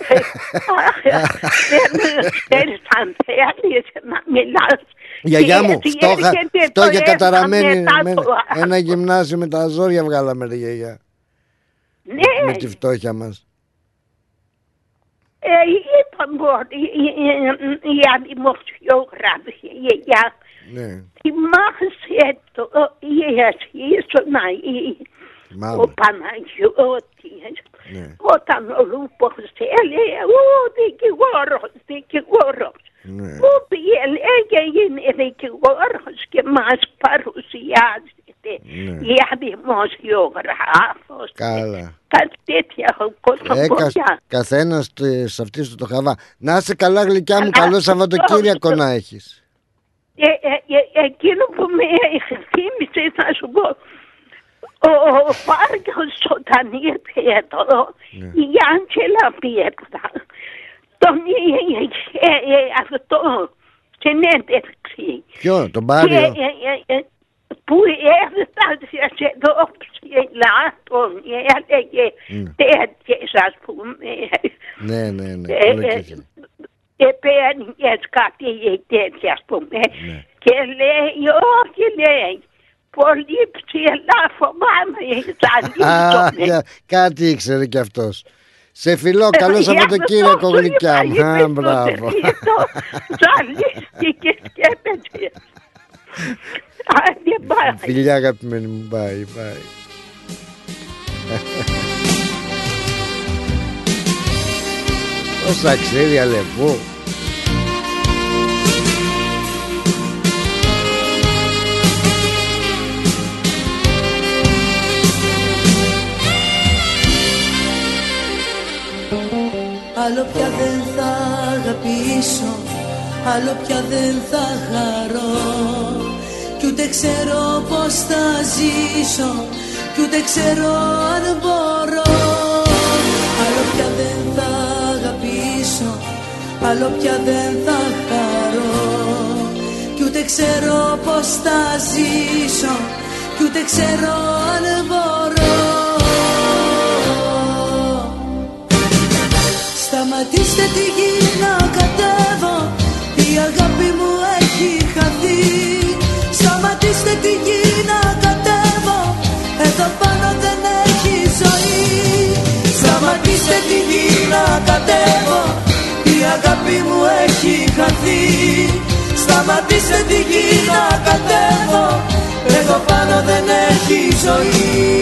Δεν αν θέλεις να μιλάς. Γιαγιά μου, φτώχεια καταραμένη. Ένα γυμνάσιο με τα ζόρια βγάλαμε, ρε γιαγιά. Ναι. Με τη φτώχεια μας. Είπαμε ότι η δημοσιογραφία, θυμάσαι το ο Παναγιώτης, όταν ο Λούπος έλεγε δικηγόρος, που πήγε και έγινε δικηγόρος και μας παρουσιάζεται για δημοσιογράφος. Καλά. Κάτι τέτοια κοσμοπολιά. Καθένας σε αυτή του το χαβά. Να είσαι καλά, γλυκιά μου, καλό Σαββατοκύριακο να έχεις. Εκείνο που με θύμισε, θα σου πω, ο Βάριος όταν ήρθε εδώ, η Άντζελα Πίερτα, τον είχε αυτό συνέντευξη. Ποιο, τον Πάριο? που έφτασε εδώ ψηλάτων, έλεγε τέτοιες ας πούμε. Ναι. Επένιες κάτι τέτοια ας πούμε. Και λέει, όχι λέει, πολύ ψηλά φοβάμαι ζαλίζομαι. Κάτι ήξερε κι αυτός. Σε φιλό, καλό Σαββατοκύριακο γλυκιά μου. Μπράβο. Ζαλίστηκε και έπαιζε. Φιλιά αγαπημένη μου, bye. Όσα ξέρει Αλεπού. Άλλο πια δεν θα αγαπήσω, άλλο πια δεν θα χαρώ, κι ούτε ξέρω πως θα ζήσω, κι ούτε ξέρω αν μπορώ. Άλλο πια δεν θα αγαπήσω, άλλο πια δεν θα χαρώ, κι ούτε ξέρω πως θα ζήσω, κι ούτε ξέρω αν μπορώ. Σταματήστε τη γη να κατέβω, η αγάπη μου έχει χαθεί. Σταματήστε τη γη να κατέβω, εδώ πάνω δεν έχει ζωή. Σταματήστε τη γη να κατέβω, η αγάπη μου έχει χαθεί. Σταματήστε τη γη να κατέβω, εδώ πάνω δεν έχει ζωή.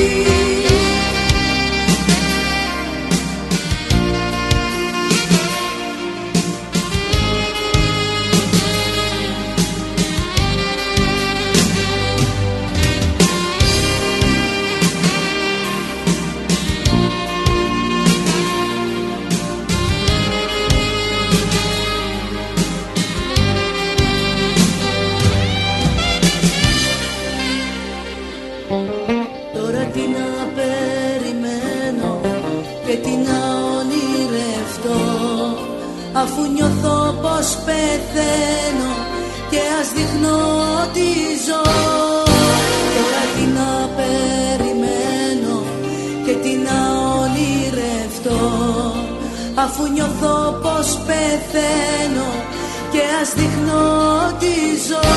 Αφού νιώθω πως πεθαίνω και ας δείχνω ότι ζω, τώρα τι να περιμένω και τι να ονειρευτώ. Αφού νιώθω πως πεθαίνω και ας δείχνω ότι ζω.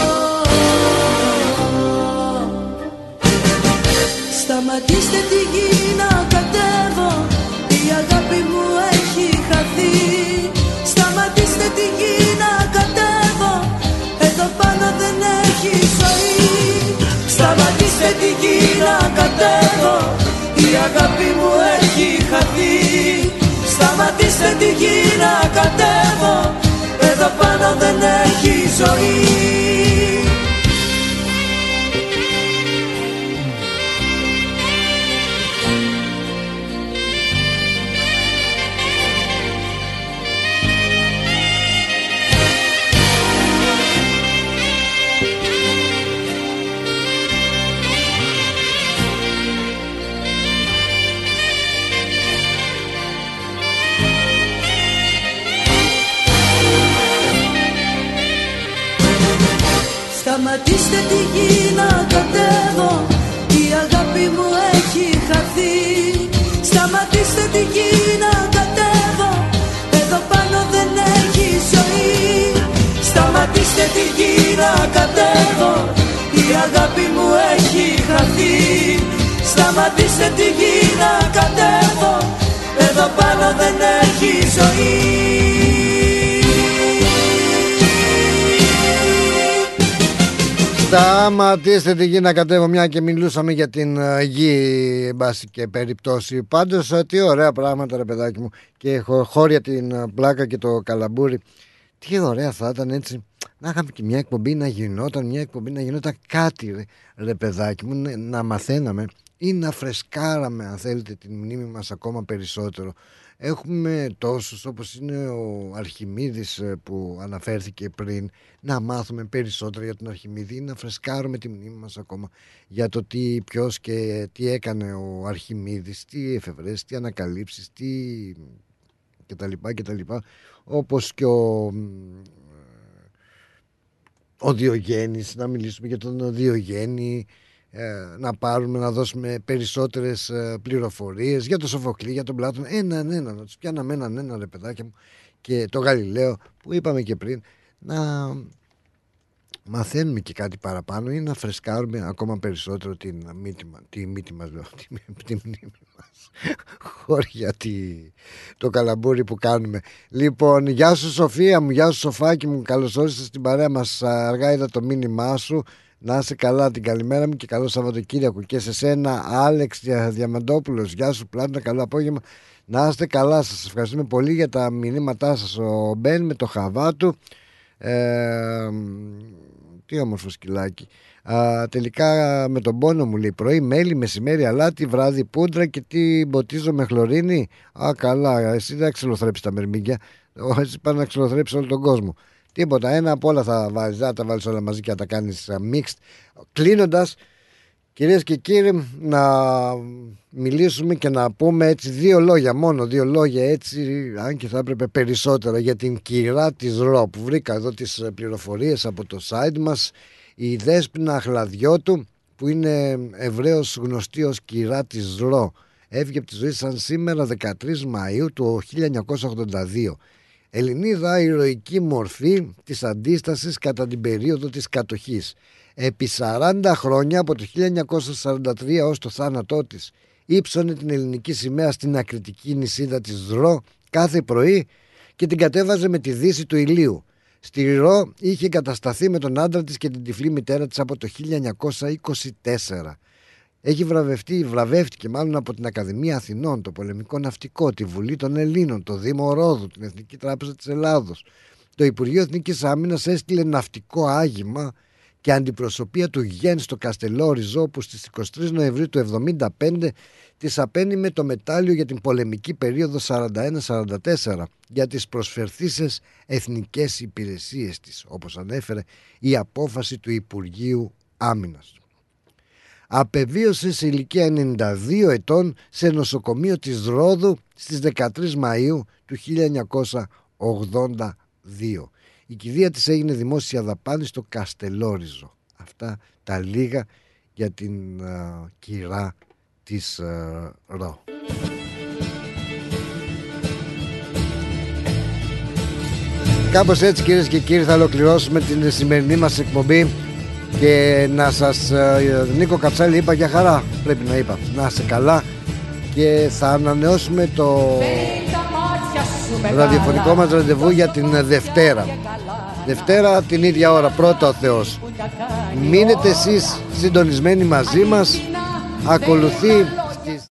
Σταματήστε τη γη να κατέβω, η αγάπη μου έχει χαθεί. Σταματήστε τη γη να κατέβω, εδώ πάνω δεν έχει ζωή. Σταματήστε τη γη να κατέβω, η αγάπη μου έχει χαθεί. Σταματήστε τη γη να κατέβω, εδώ πάνω δεν έχει ζωή. Σταματήστε τη γη να κατέβω, η αγάπη μου έχει χαθεί. Σταματήστε τη γη να κατέβω, εδώ πάνω δεν έχει ζωή. Σταματήστε τη γη να κατέβω, η αγάπη μου έχει χαθεί. Σταματήστε τη γη να κατέβω, εδώ πάνω δεν έχει ζωή. Σταματήστε τη γη να κατέβω, μια και μιλούσαμε για την γη, εν πάση και περιπτώσει. Πάντως, τι ωραία πράγματα, ρε παιδάκι μου. Και χώρια την πλάκα και το καλαμπούρι. Τι ωραία θα ήταν έτσι να είχαμε και μια εκπομπή να γινόταν κάτι, ρε παιδάκι μου, να μαθαίναμε ή να φρεσκάραμε, αν θέλετε, την μνήμη μας ακόμα περισσότερο. Έχουμε τόσους όπως είναι ο Αρχιμίδης που αναφέρθηκε πριν, να μάθουμε περισσότερο για τον Αρχιμίδη ή να φρεσκάρουμε τη μνήμη μας ακόμα για το τι, ποιος και τι έκανε ο Αρχιμίδης, τι εφευρέσεις, τι ανακαλύψεις, τι κτλ. Όπως και ο Διογέννης, να μιλήσουμε για τον Διογέννη, να πάρουμε, να δώσουμε περισσότερες πληροφορίες για τον Σοφοκλή, για τον Πλάτωνα, έναν, να τους πιάναμε έναν, ρε παιδάκια μου, και το Γαλιλαίο που είπαμε και πριν, να μαθαίνουμε και κάτι παραπάνω ή να φρεσκάρουμε ακόμα περισσότερο τη μύτη μας, τη μνήμη μας, χώρια το καλαμπούρι που κάνουμε. Λοιπόν, γεια σου Σοφία μου, γεια σου Σοφάκι μου, καλώς όρισες στην παρέα μας. Αργά είδα το μήνυμά σου. Να είσαι καλά, την καλημέρα μου και καλό Σαββατοκύριακο. Και σε σένα Άλεξ Διαμαντόπουλος, γεια σου Πλάτωνα, καλό απόγευμα. Να είστε καλά, σας ευχαριστούμε πολύ για τα μηνύματά σας. Ο Μπεν με το χαβά του, τι όμορφο σκυλάκι. Τελικά με τον πόνο μου, λέει, πρωί μέλι, μεσημέρι αλάτι, βράδυ πούντρα και τι μποτίζω με χλωρίνη. Καλά, εσύ δεν ξελοθρέψεις τα μερμήγκια, εσύ πάνε να ξελοθρέψεις όλο τον κόσμο. Τίποτα, ένα από όλα θα βάλεις, θα τα βάλεις όλα μαζί και θα τα κάνεις mixed. Κλείνοντας, κυρίες και κύριοι, να μιλήσουμε και να πούμε έτσι δύο λόγια, μόνο δύο λόγια έτσι, αν και θα έπρεπε περισσότερα, για την κυρά της ΡΟ, που βρήκα εδώ τις πληροφορίες από το site μας. Η Δέσποινα Αχλαδιώτου, που είναι ευρέως γνωστή ως κυρά της ΡΟ, έφυγε από τη ζωή σαν σήμερα 13 Μαΐου του 1982. Ελληνίδα ηρωική μορφή της αντίστασης κατά την περίοδο της κατοχής. Επί 40 χρόνια, από το 1943 ως το θάνατό της, ύψωνε την ελληνική σημαία στην ακριτική νησίδα της ΡΟ κάθε πρωί και την κατέβαζε με τη δύση του ηλίου. Στη ΡΟ είχε εγκατασταθεί με τον άντρα της και την τυφλή μητέρα της από το 1924. Έχει βραβεύτηκε μάλλον από την Ακαδημία Αθηνών, το Πολεμικό Ναυτικό, τη Βουλή των Ελλήνων, το Δήμο Ρόδου, την Εθνική Τράπεζα της Ελλάδος. Το Υπουργείο Εθνικής Άμυνας έστειλε ναυτικό άγημα και αντιπροσωπεία του Γεν στο Καστελόριζο, που στις 23 Νοεμβρίου του 1975 της απένιμε το μετάλλιο για την πολεμική περίοδο 41-44 για τις προσφερθήσεις εθνικές υπηρεσίες της, όπως ανέφερε η απόφαση του Υπουργείου Άμυνας. Απεβίωσε σε ηλικία 92 ετών σε νοσοκομείο της Ρόδου στις 13 Μαΐου του 1982. Η κηδεία της έγινε δημόσια δαπάνη στο Καστελόριζο. Αυτά τα λίγα για την κυρά της ΡΟ. Κάπως έτσι, κυρίες και κύριοι, θα ολοκληρώσουμε την σημερινή μας εκπομπή. Και να σας, Νίκο Καψάλη, είπα για χαρά, πρέπει να είπα, να είσαι καλά, και θα ανανεώσουμε το ραδιοφωνικό μας ραντεβού για την Δευτέρα την ίδια ώρα, πρώτα ο Θεός. Μείνετε εσείς συντονισμένοι μαζί μας. Ακολουθεί